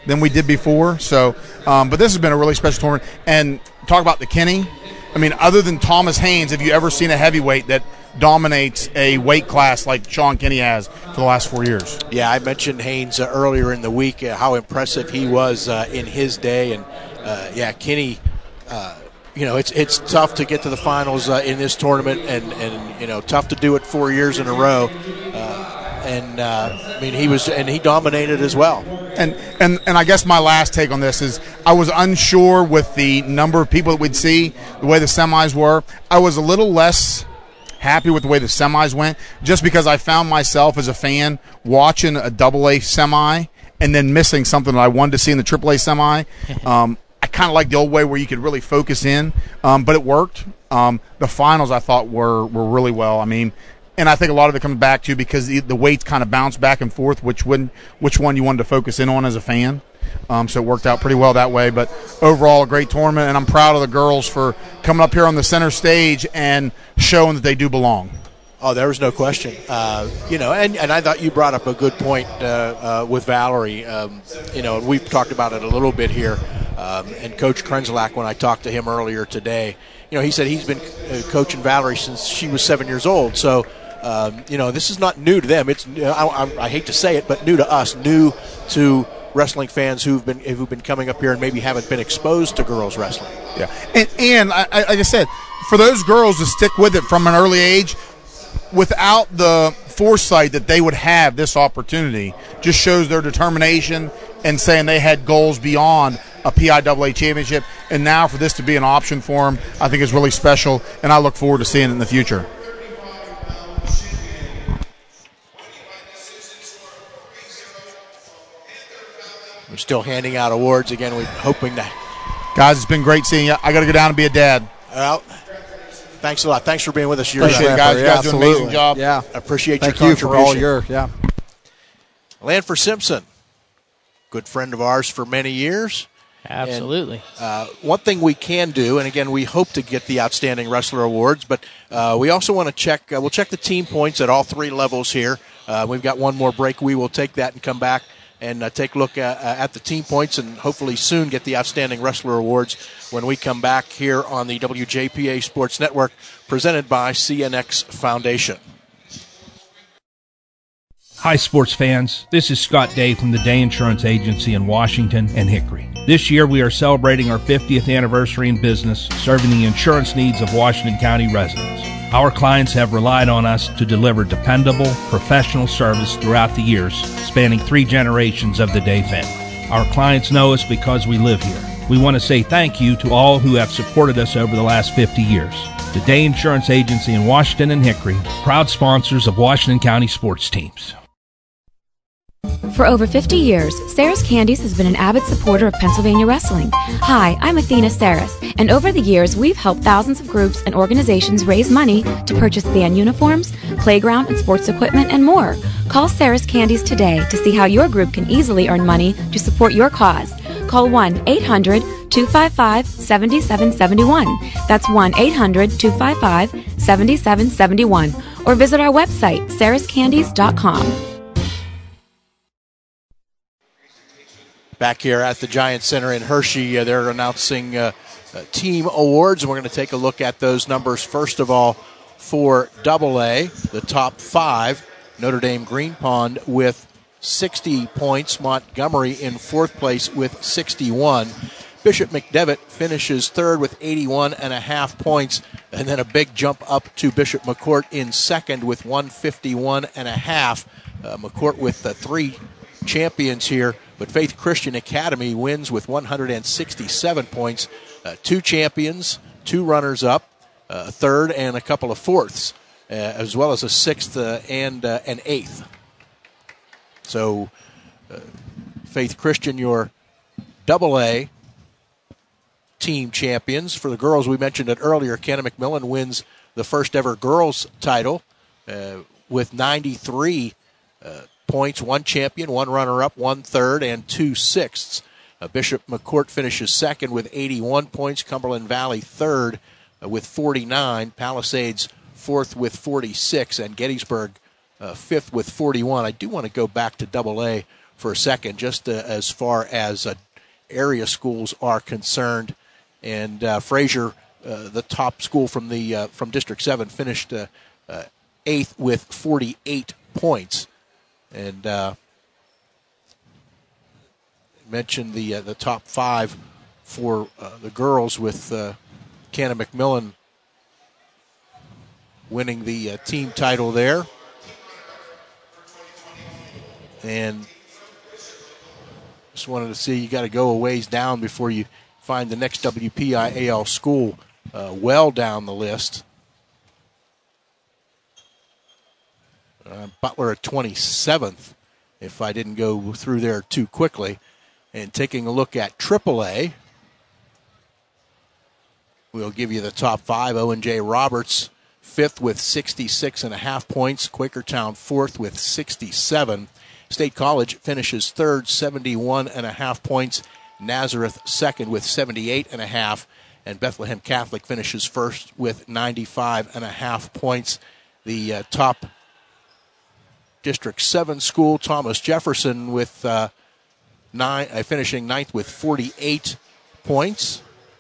than we did before. So, um, but this has been a really special tournament. And talk about the Kenny. I mean, other than Thomas Haynes, have you ever seen a heavyweight that dominates a weight class like Sean Kenny has for the last four years? Yeah, I mentioned Haynes uh, earlier in the week, uh, how impressive he was uh, in his day. And, uh, yeah, Kenny, uh, you know, it's it's tough to get to the finals uh, in this tournament and, and, you know, tough to do it four years in a row. Uh, and, uh, I mean, he was – and he dominated as well. And, and and I guess my last take on this is I was unsure with the number of people that we'd see, the way the semis were. I was a little less – happy with the way the semis went, just because I found myself as a fan watching a double A semi and then missing something that I wanted to see in the triple A semi. Um, I kind of like the old way where you could really focus in, um, but it worked. Um, the finals I thought were were really well. I mean, and I think a lot of it comes back to because the, the weights kind of bounce back and forth, which one which one you wanted to focus in on as a fan. Um, so it worked out pretty well that way. But overall, a great tournament, and I'm proud of the girls for coming up here on the center stage and showing that they do belong. Oh, there was no question. Uh, you know, and, and I thought you brought up a good point uh, uh, with Valerie. Um, you know, and we've talked about it a little bit here. Um, and Coach Krenzelak, when I talked to him earlier today, you know, he said he's been uh, coaching Valerie since she was seven years old. So, um, you know, this is not new to them. It's I, I, I hate to say it, but new to us, new to wrestling fans who've been who've been coming up here and maybe haven't been exposed to girls wrestling. Yeah, and and I, like I said, for those girls to stick with it from an early age, without the foresight that they would have this opportunity, just shows their determination and saying they had goals beyond a P I A A championship. And now for this to be an option for them, I think is really special, and I look forward to seeing it in the future. We're still handing out awards again. We're hoping to. Guys, it's been great seeing you. I got to go down and be a dad. Well, thanks a lot. Thanks for being with us. Appreciate it, guys. You guys do an amazing job. Yeah, appreciate Thank your you contribution. for all your yeah. Lanford Simpson, good friend of ours for many years. Absolutely. And, uh, one thing we can do, and again, we hope to get the Outstanding Wrestler Awards, but uh, we also want to check. Uh, we'll check the team points at all three levels here. Uh, we've got one more break. We will take that and come back and uh, take a look at, uh, at the team points and hopefully soon get the Outstanding Wrestler Awards when we come back here on the W J P A Sports Network, presented by C N X Foundation. Hi, sports fans. This is Scott Day from the Day Insurance Agency in Washington and Hickory. This year, we are celebrating our fiftieth anniversary in business, serving the insurance needs of Washington County residents. Our clients have relied on us to deliver dependable, professional service throughout the years, spanning three generations of the Day family. Our clients know us because we live here. We want to say thank you to all who have supported us over the last fifty years. The Day Insurance Agency in Washington and Hickory, proud sponsors of Washington County sports teams. For over fifty years, Sarah's Candies has been an avid supporter of Pennsylvania wrestling. Hi, I'm Athena Saris, and over the years, we've helped thousands of groups and organizations raise money to purchase band uniforms, playground and sports equipment, and more. Call Sarah's Candies today to see how your group can easily earn money to support your cause. Call one eight hundred two five five seven seven seven one. That's one eight hundred two five five seven seven seven one. Or visit our website, saras candies dot com. Back here at the Giant Center in Hershey, uh, they're announcing uh, uh, team awards, and we're going to take a look at those numbers. First of all, for double A, the top five, Notre Dame Green Pond with sixty points, Montgomery in fourth place with sixty-one. Bishop McDevitt finishes third with eighty-one and a half points, and then a big jump up to Bishop McCourt in second with one fifty-one and a half. Uh, McCourt with uh, three champions here, but Faith Christian Academy wins with one hundred sixty-seven points. Uh, two champions, two runners-up, a third and a couple of fourths, uh, as well as a sixth uh, and uh, an eighth. So, uh, Faith Christian, your double A team champions. For the girls, we mentioned it earlier, Kenna McMillan wins the first ever girls title uh, with ninety-three uh, points, one champion, one runner-up, one third, and two sixths. Uh, Bishop McCourt finishes second with eighty-one points. Cumberland Valley third uh, with forty-nine. Palisades fourth with forty-six. And Gettysburg uh, fifth with forty-one. I do want to go back to double A for a second, just uh, as far as uh, area schools are concerned. And uh, Fraser, uh, the top school from the uh, from District seven, finished uh, uh, eighth with forty-eight points. And uh, mentioned the uh, the top five for uh, the girls, with uh, Cannon McMillan winning the uh, team title there. And just wanted to see, you got to go a ways down before you find the next W P I A L school uh, well down the list. Uh, Butler at twenty-seventh, if I didn't go through there too quickly. And taking a look at triple A, we'll give you the top five. Owen J. Roberts, fifth with sixty-six and a half points. Quakertown, fourth with sixty-seven. State College finishes third, seventy-one and a half points. Nazareth, second with seventy-eight and a half. And Bethlehem Catholic finishes first with ninety-five and a half points. The uh, top District seven school, Thomas Jefferson, with uh, nine, uh, finishing ninth with forty-eight points.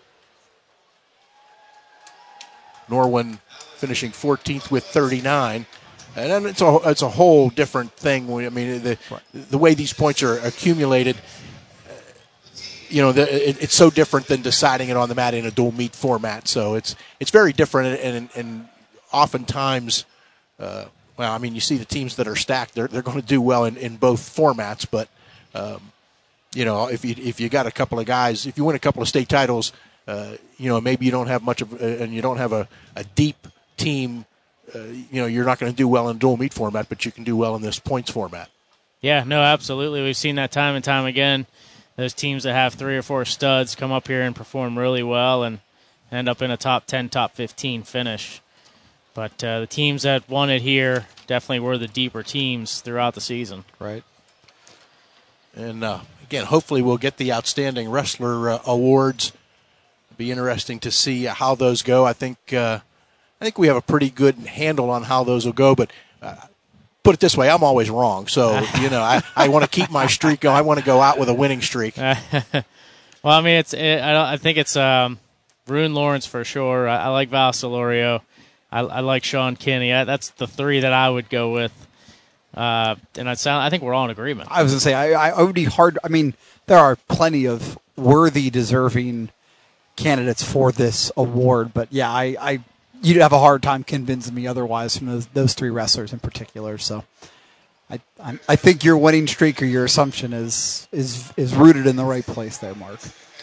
Norwin finishing fourteenth with thirty-nine. And then it's a, it's a whole different thing. I mean, the, the way these points are accumulated, you know, the, it, it's so different than deciding it on the mat in a dual meet format. So it's it's very different, and, and oftentimes, uh, well, I mean, you see the teams that are stacked, they're, they're going to do well in, in both formats. But, um, you know, if you, if you got a couple of guys, if you win a couple of state titles, uh, you know, maybe you don't have much of, uh, and you don't have a, a deep team, uh, you know, you're not going to do well in dual meet format, but you can do well in this points format. Yeah, no, absolutely. We've seen that time and time again. Those teams that have three or four studs come up here and perform really well and end up in a top ten, top fifteen finish. But uh, the teams that won it here definitely were the deeper teams throughout the season. Right. And, uh, again, hopefully we'll get the Outstanding Wrestler uh, Awards. It'll be interesting to see how those go. I think uh, I think we have a pretty good handle on how those will go, but uh, put it this way, I'm always wrong. So, you know, I, I want to keep my streak going. I want to go out with a winning streak. Well, I mean, it's it, I, don't, I think it's um, Rune Lawrence for sure. I, I like Val Solorio. I, I like Sean Kinney. I, that's the three that I would go with. Uh, and I sound. I think we're all in agreement. I was going to say, I, I would be hard. I mean, there are plenty of worthy, deserving candidates for this award. But, yeah, I, I you'd have a hard time convincing me otherwise from those, those three wrestlers in particular. So I, I I think your winning streak or your assumption is is is rooted in the right place there, Mark.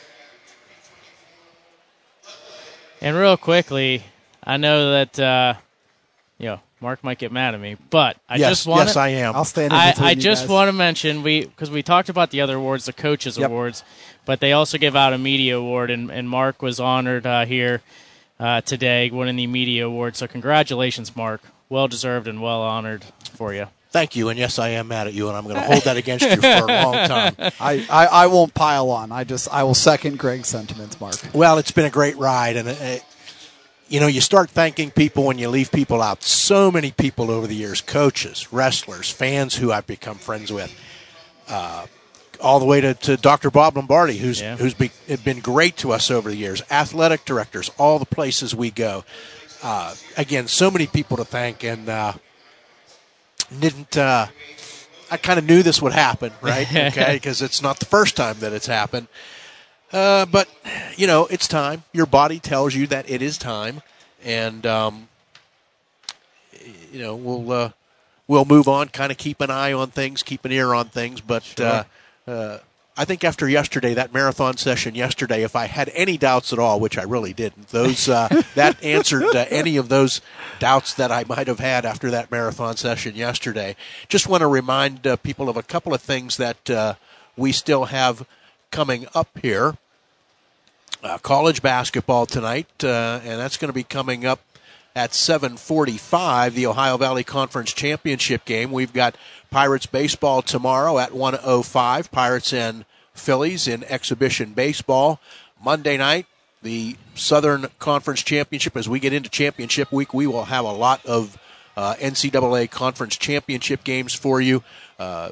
And real quickly, I know that uh, you know Mark might get mad at me, but I yes, just want yes, I am. I'll stand in I, between I you just guys. want to mention we because we talked about the other awards, the coaches Yep. awards, but they also give out a media award, and, and Mark was honored uh, here uh, today, winning the media award. So congratulations, Mark. Well deserved and well honored for you. Thank you, and yes, I am mad at you, and I'm going to hold that against you for a long time. I, I, I won't pile on. I just I will second Greg's sentiments, Mark. Well, it's been a great ride, and uh, you know, you start thanking people when you leave people out. So many people over the years, coaches, wrestlers, fans who I've become friends with, uh, all the way to, to Doctor Bob Lombardi, who's Yeah. who's be, been great to us over the years, athletic directors, all the places we go. Uh, again, so many people to thank, and uh, didn't uh, I kind of knew this would happen, right? Okay, because it's not the first time that it's happened. Uh, but, you know, it's time. Your body tells you that it is time. And, um, you know, we'll uh, we'll move on, kind of keep an eye on things, keep an ear on things. But Sure. uh, uh, I think after yesterday, that marathon session yesterday, if I had any doubts at all, which I really didn't, those uh, that answered uh, any of those doubts that I might have had after that marathon session yesterday. Just want to remind uh, people of a couple of things that uh, we still have coming up here. Uh, college basketball tonight, uh, and that's going to be coming up at seven forty-five, the Ohio Valley Conference Championship game. We've got Pirates baseball tomorrow at one oh five, Pirates and Phillies in exhibition baseball. Monday night, the Southern Conference Championship. As we get into championship week, we will have a lot of uh, N C double A Conference Championship games for you. Uh,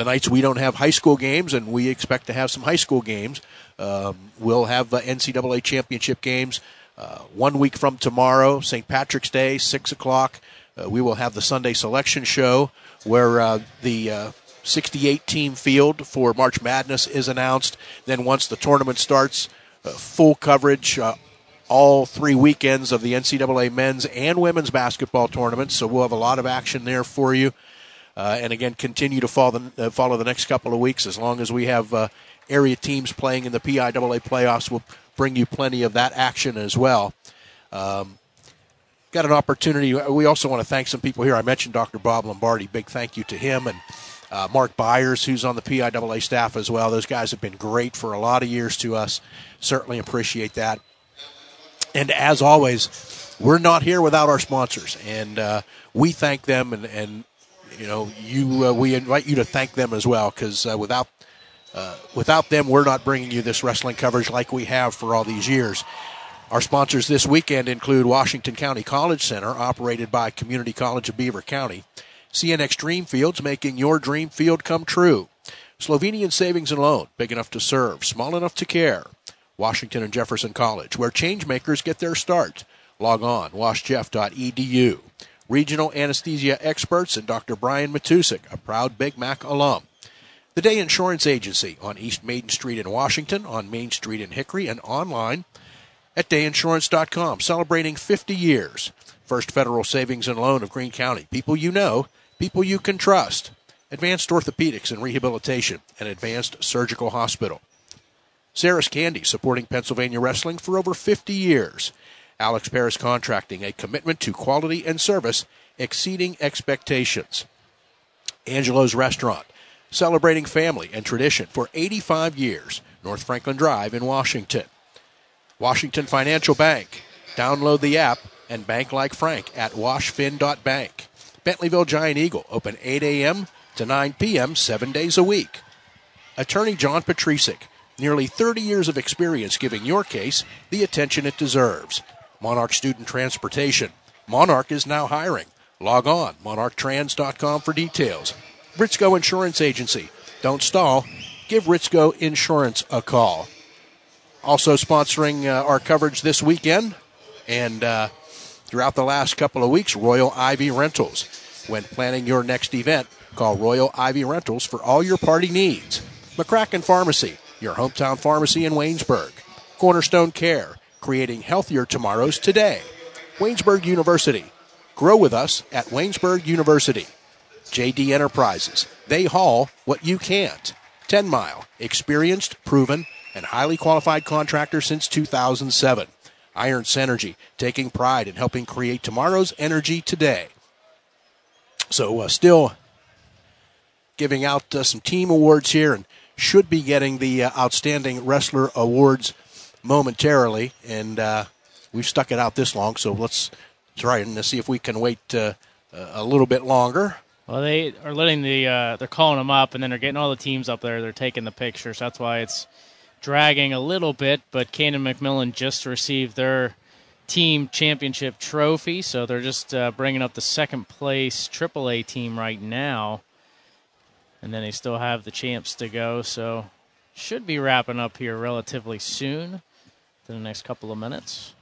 the nights we don't have high school games, and we expect to have some high school games, um, we'll have uh, N C double A championship games uh, one week from tomorrow, Saint Patrick's Day, six o'clock. Uh, we will have the Sunday selection show where uh, the uh, sixty-eight team field for March Madness is announced. Then once the tournament starts, uh, full coverage uh, all three weekends of the N C double A men's and women's basketball tournaments. So we'll have a lot of action there for you. Uh, and again, continue to follow the, uh, follow the next couple of weeks. As long as we have uh, area teams playing in the P I A A playoffs, we'll bring you plenty of that action as well. Um, got an opportunity. We also want to thank some people here. I mentioned Doctor Bob Lombardi. Big thank you to him. And uh, Mark Byers, who's on the P I A A staff as well. Those guys have been great for a lot of years to us. Certainly appreciate that. And as always, we're not here without our sponsors. And uh, we thank them, and, and you know, you uh, we invite you to thank them as well, because uh, without uh, without them, we're not bringing you this wrestling coverage like we have for all these years. Our sponsors this weekend include Washington County College Center, operated by Community College of Beaver County, C N X Dream Fields, making your dream field come true, Slovenian Savings and Loan, big enough to serve, small enough to care, Washington and Jefferson College, where change makers get their start. Log on, wash jeff dot e d u. Regional anesthesia experts and Doctor Brian Matusik, a proud Big Mac alum. The Day Insurance Agency on East Maiden Street in Washington, on Main Street in Hickory, and online at day insurance dot com, celebrating fifty years. First Federal Savings and Loan of Greene County. People you know, people you can trust. Advanced Orthopedics and Rehabilitation, and Advanced Surgical Hospital. Sarah's Candy, supporting Pennsylvania wrestling for over fifty years. Alex Paris Contracting, a commitment to quality and service exceeding expectations. Angelo's Restaurant, celebrating family and tradition for eighty-five years. North Franklin Drive in Washington. Washington Financial Bank. Download the app and bank like Frank at washfin dot bank. Bentleyville Giant Eagle, open eight a.m. to nine p.m. seven days a week. Attorney John Patricic, nearly thirty years of experience giving your case the attention it deserves. Monarch Student Transportation. Monarch is now hiring. Log on, monarch trans dot com for details. Ritzko Insurance Agency. Don't stall. Give Ritzko Insurance a call. Also sponsoring uh, our coverage this weekend and uh, throughout the last couple of weeks, Royal Ivy Rentals. When planning your next event, call Royal Ivy Rentals for all your party needs. McCracken Pharmacy, your hometown pharmacy in Waynesburg. Cornerstone Care, creating healthier tomorrows today. Waynesburg University, grow with us at Waynesburg University. J D Enterprises, they haul what you can't. ten mile, experienced, proven, and highly qualified contractor since two thousand seven. Iron Synergy, taking pride in helping create tomorrow's energy today. So uh, still giving out uh, some team awards here, and should be getting the uh, Outstanding Wrestler Awards momentarily. And uh, we've stuck it out this long, so let's try and see if we can wait uh, a little bit longer. Well, they are letting the uh, they're calling them up, and then they're getting all the teams up there. They're taking the pictures. That's why it's dragging a little bit. But Canaan McMillan just received their team championship trophy, so they're just uh, bringing up the second place triple A team right now, and then they still have the champs to go. So should be wrapping up here relatively soon, in the next couple of minutes.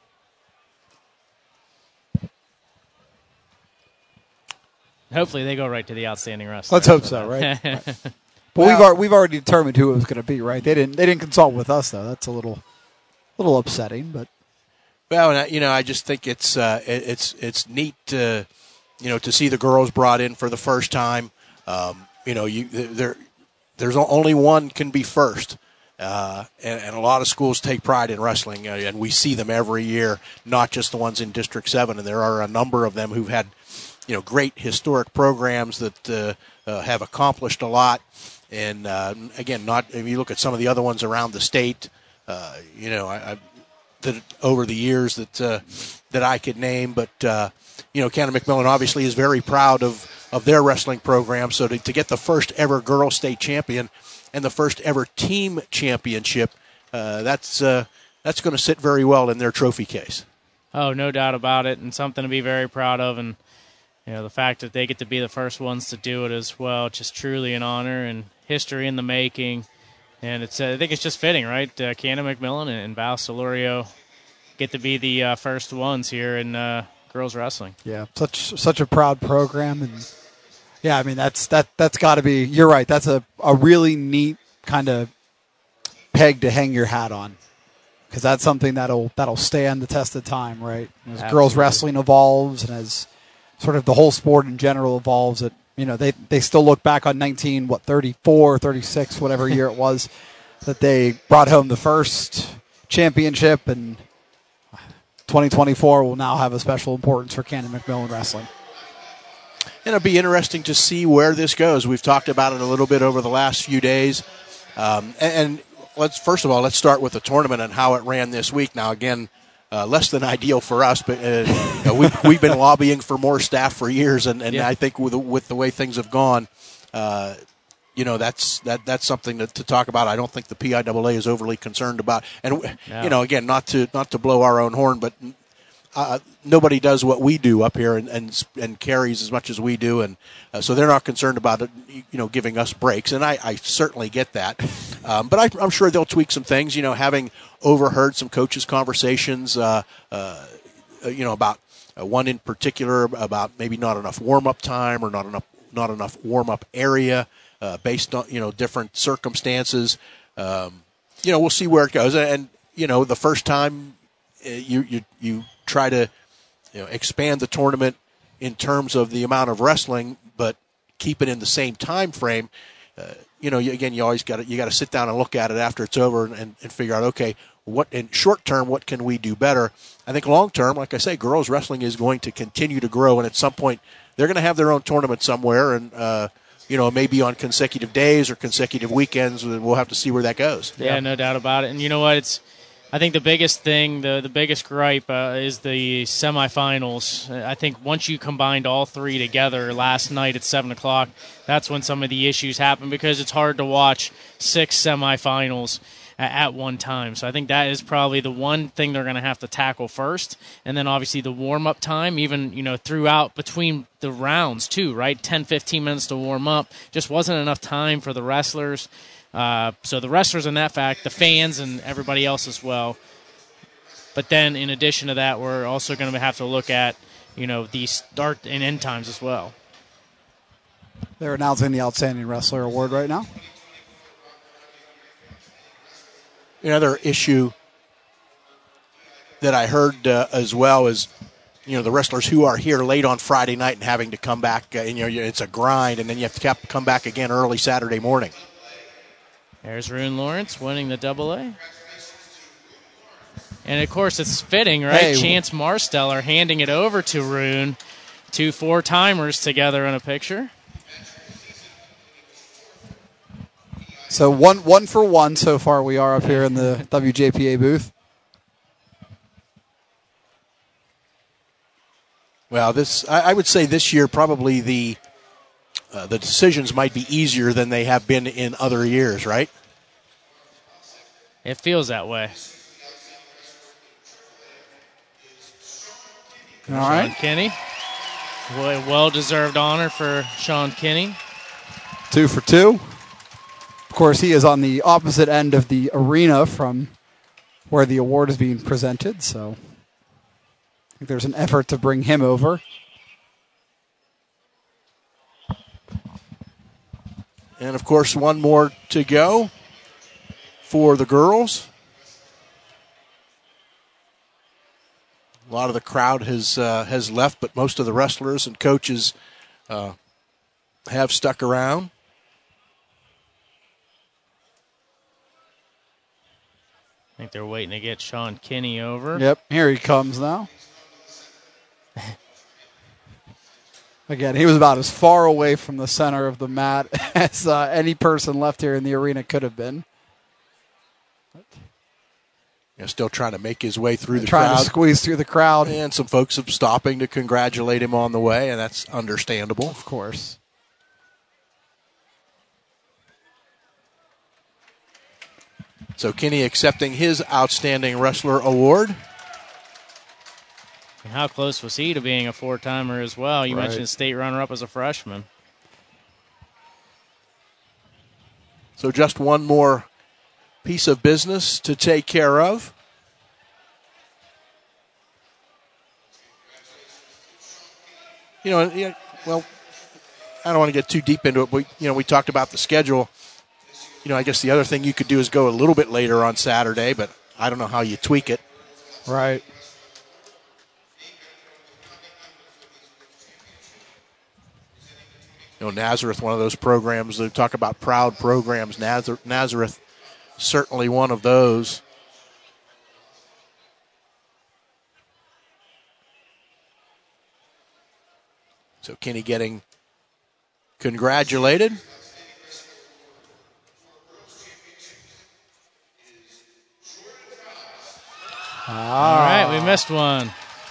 Hopefully they go right to the outstanding wrestler. Let's hope so, right? right. But well, we've already, we've already determined who it was going to be, right? They didn't they didn't consult with us though. That's a little little upsetting, but well, you know, I just think it's uh, it's it's neat to you know to see the girls brought in for the first time. Um, you know, you there there's only one can be first. Uh, and, and a lot of schools take pride in wrestling, uh, and we see them every year, not just the ones in District seven. And there are a number of them who've had, you know, great historic programs that uh, uh, have accomplished a lot. And, uh, again, not if you look at some of the other ones around the state, uh, you know, I, I that over the years that uh, that I could name. But, uh, you know, Canada McMillan obviously is very proud of, of their wrestling program. So to, to get the first ever girls state champion and the first ever team championship, uh, that's uh, that's going to sit very well in their trophy case. Oh, no doubt about it, and something to be very proud of. And you know, the fact that they get to be the first ones to do it as well, just truly an honor and history in the making. And it's uh, I think it's just fitting, right? Uh, Cannon McMillan and, and Val Solorio get to be the uh, first ones here in uh, girls wrestling. Yeah, such such a proud program, and yeah, I mean that's that that's got to be. You're right. That's a, a really neat kind of peg to hang your hat on, because that's something that'll that'll stand the test of time, right? As Absolutely. girls wrestling evolves, and as sort of the whole sport in general evolves, it you know they they still look back on nineteen what thirty-four, thirty-six, whatever year it was that they brought home the first championship, and twenty twenty-four will now have a special importance for Cannon McMillan Wrestling. And it'll be interesting to see where this goes. We've talked about it a little bit over the last few days. Um, and, and let's first of all, let's start with the tournament and how it ran this week. Now, again, uh, less than ideal for us, but uh, you know, we've, we've been lobbying for more staff for years, and, and yeah. I think with, with the way things have gone, uh, you know, that's that that's something to, to talk about. I don't think the P I A A is overly concerned about. And, no. you know, again, not to not to blow our own horn, but uh, nobody does what we do up here and, and, and carries as much as we do. And uh, so they're not concerned about it, you know, giving us breaks. And I, I certainly get that. Um, but I, I'm sure they'll tweak some things, you know, having overheard some coaches' conversations, uh, uh, you know, about uh, one in particular about maybe not enough warm-up time or not enough not enough warm-up area. Uh, based on, you know, different circumstances. Um, you know, we'll see where it goes. And, you know, the first time uh, you, you you try to, you know, expand the tournament in terms of the amount of wrestling, but keep it in the same time frame, uh, you know, you, again, you always got to, you got to sit down and look at it after it's over and, and, and figure out, okay, what in short term, what can we do better? I think long term, like I say, girls wrestling is going to continue to grow, and at some point they're going to have their own tournament somewhere, and, uh, you know, maybe on consecutive days or consecutive weekends. We'll have to see where that goes. Yeah, yeah. No doubt about it. And you know what? It's, I think the biggest thing, the the biggest gripe uh, is the semifinals. I think once you combined all three together last night at seven o'clock, that's when some of the issues happen, because it's hard to watch six semifinals at one time. So I think that is probably the one thing they're going to have to tackle first. And then obviously the warm-up time, even, you know, throughout between the rounds too, right? ten, fifteen minutes to warm up. Just wasn't enough time for the wrestlers. Uh, so the wrestlers in that fact, the fans and everybody else as well. But then in addition to that, we're also going to have to look at, you know, the start and end times as well. They're announcing the Outstanding Wrestler Award right now. Another issue that I heard uh, as well is, you know, the wrestlers who are here late on Friday night and having to come back, uh, and, you know, it's a grind, and then you have to come back again early Saturday morning. There's Rune Lawrence winning the double A. And, of course, it's fitting, right? Hey. Chance Marsteller handing it over to Rune. Two four-timers together in a picture. So one one for one so far we are up here in the W J P A booth. Well, this I, I would say this year probably the uh, the decisions might be easier than they have been in other years, right? It feels that way. All right. Sean Kinney. Well-deserved honor for Sean Kinney. Two for two. Of course, he is on the opposite end of the arena from where the award is being presented, so I think there's an effort to bring him over. And, of course, one more to go for the girls. A lot of the crowd has uh, has left, but most of the wrestlers and coaches uh, have stuck around. I think they're waiting to get Sean Kinney over. Yep, here he comes now. Again, he was about as far away from the center of the mat as uh, any person left here in the arena could have been. You know, still trying to make his way through the trying crowd. Trying to squeeze through the crowd. And some folks are stopping to congratulate him on the way, and that's understandable. Of course. So Kinney accepting his Outstanding Wrestler Award. How close was he to being a four-timer as well? You Right. mentioned state runner-up as a freshman. So just one more piece of business to take care of. You know, yeah, well, I don't want to get too deep into it, but, you know, we talked about the schedule. You know, I guess the other thing you could do is go a little bit later on Saturday, but I don't know how you tweak it. Right. You know, Nazareth, one of those programs, they talk about proud programs. Nazareth, Nazareth certainly one of those. So Kenny getting congratulated. All right, we missed one.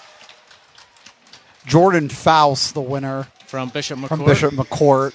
Jordan Faust, the winner. From Bishop McCourt. From Bishop McCourt.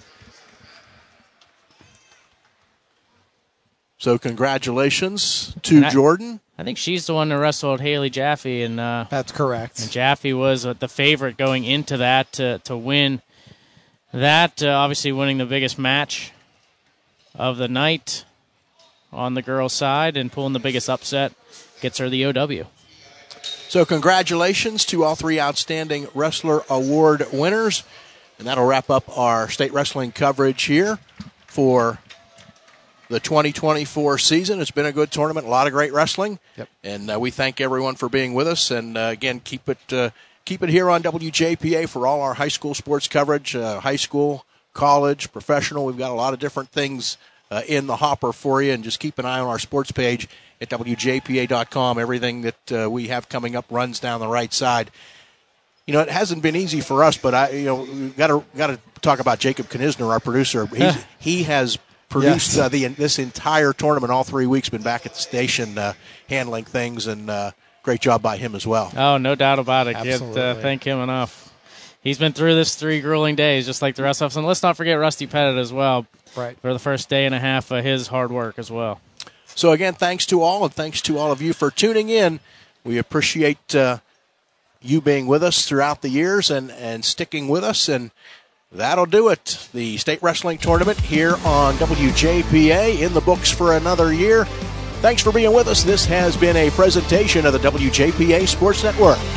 So congratulations to I, Jordan. I think she's the one that wrestled Haley Jaffe. And, uh, That's correct. And Jaffe was the favorite going into that to, to win that, uh, obviously winning the biggest match of the night on the girls' side and pulling the biggest upset. Gets her the O W. So congratulations to all three Outstanding Wrestler Award winners. And that'll wrap up our state wrestling coverage here for the twenty twenty-four season. It's been a good tournament, a lot of great wrestling. Yep. And uh, we thank everyone for being with us. And uh, again, keep it uh, keep it here on W J P A for all our high school sports coverage, uh, high school, college, professional. We've got a lot of different things uh, in the hopper for you. And just keep an eye on our sports page at W J P A dot com. Everything that uh, we have coming up runs down the right side. You know, it hasn't been easy for us, but I, you know, we've got to got to talk about Jacob Knisner, our producer. He's, he has produced Yes. uh, the this entire tournament, all three weeks. Been back at the station uh, handling things, and uh, great job by him as well. Oh, no doubt about it. Can't Absolutely. uh, thank him enough. He's been through this three grueling days, just like the rest of us. And let's not forget Rusty Pettit as well. Right. For the first day and a half of his hard work as well. So, again, thanks to all, and thanks to all of you for tuning in. We appreciate uh, you being with us throughout the years and, and sticking with us, and that'll do it. The State Wrestling Tournament here on W J P A in the books for another year. Thanks for being with us. This has been a presentation of the W J P A Sports Network.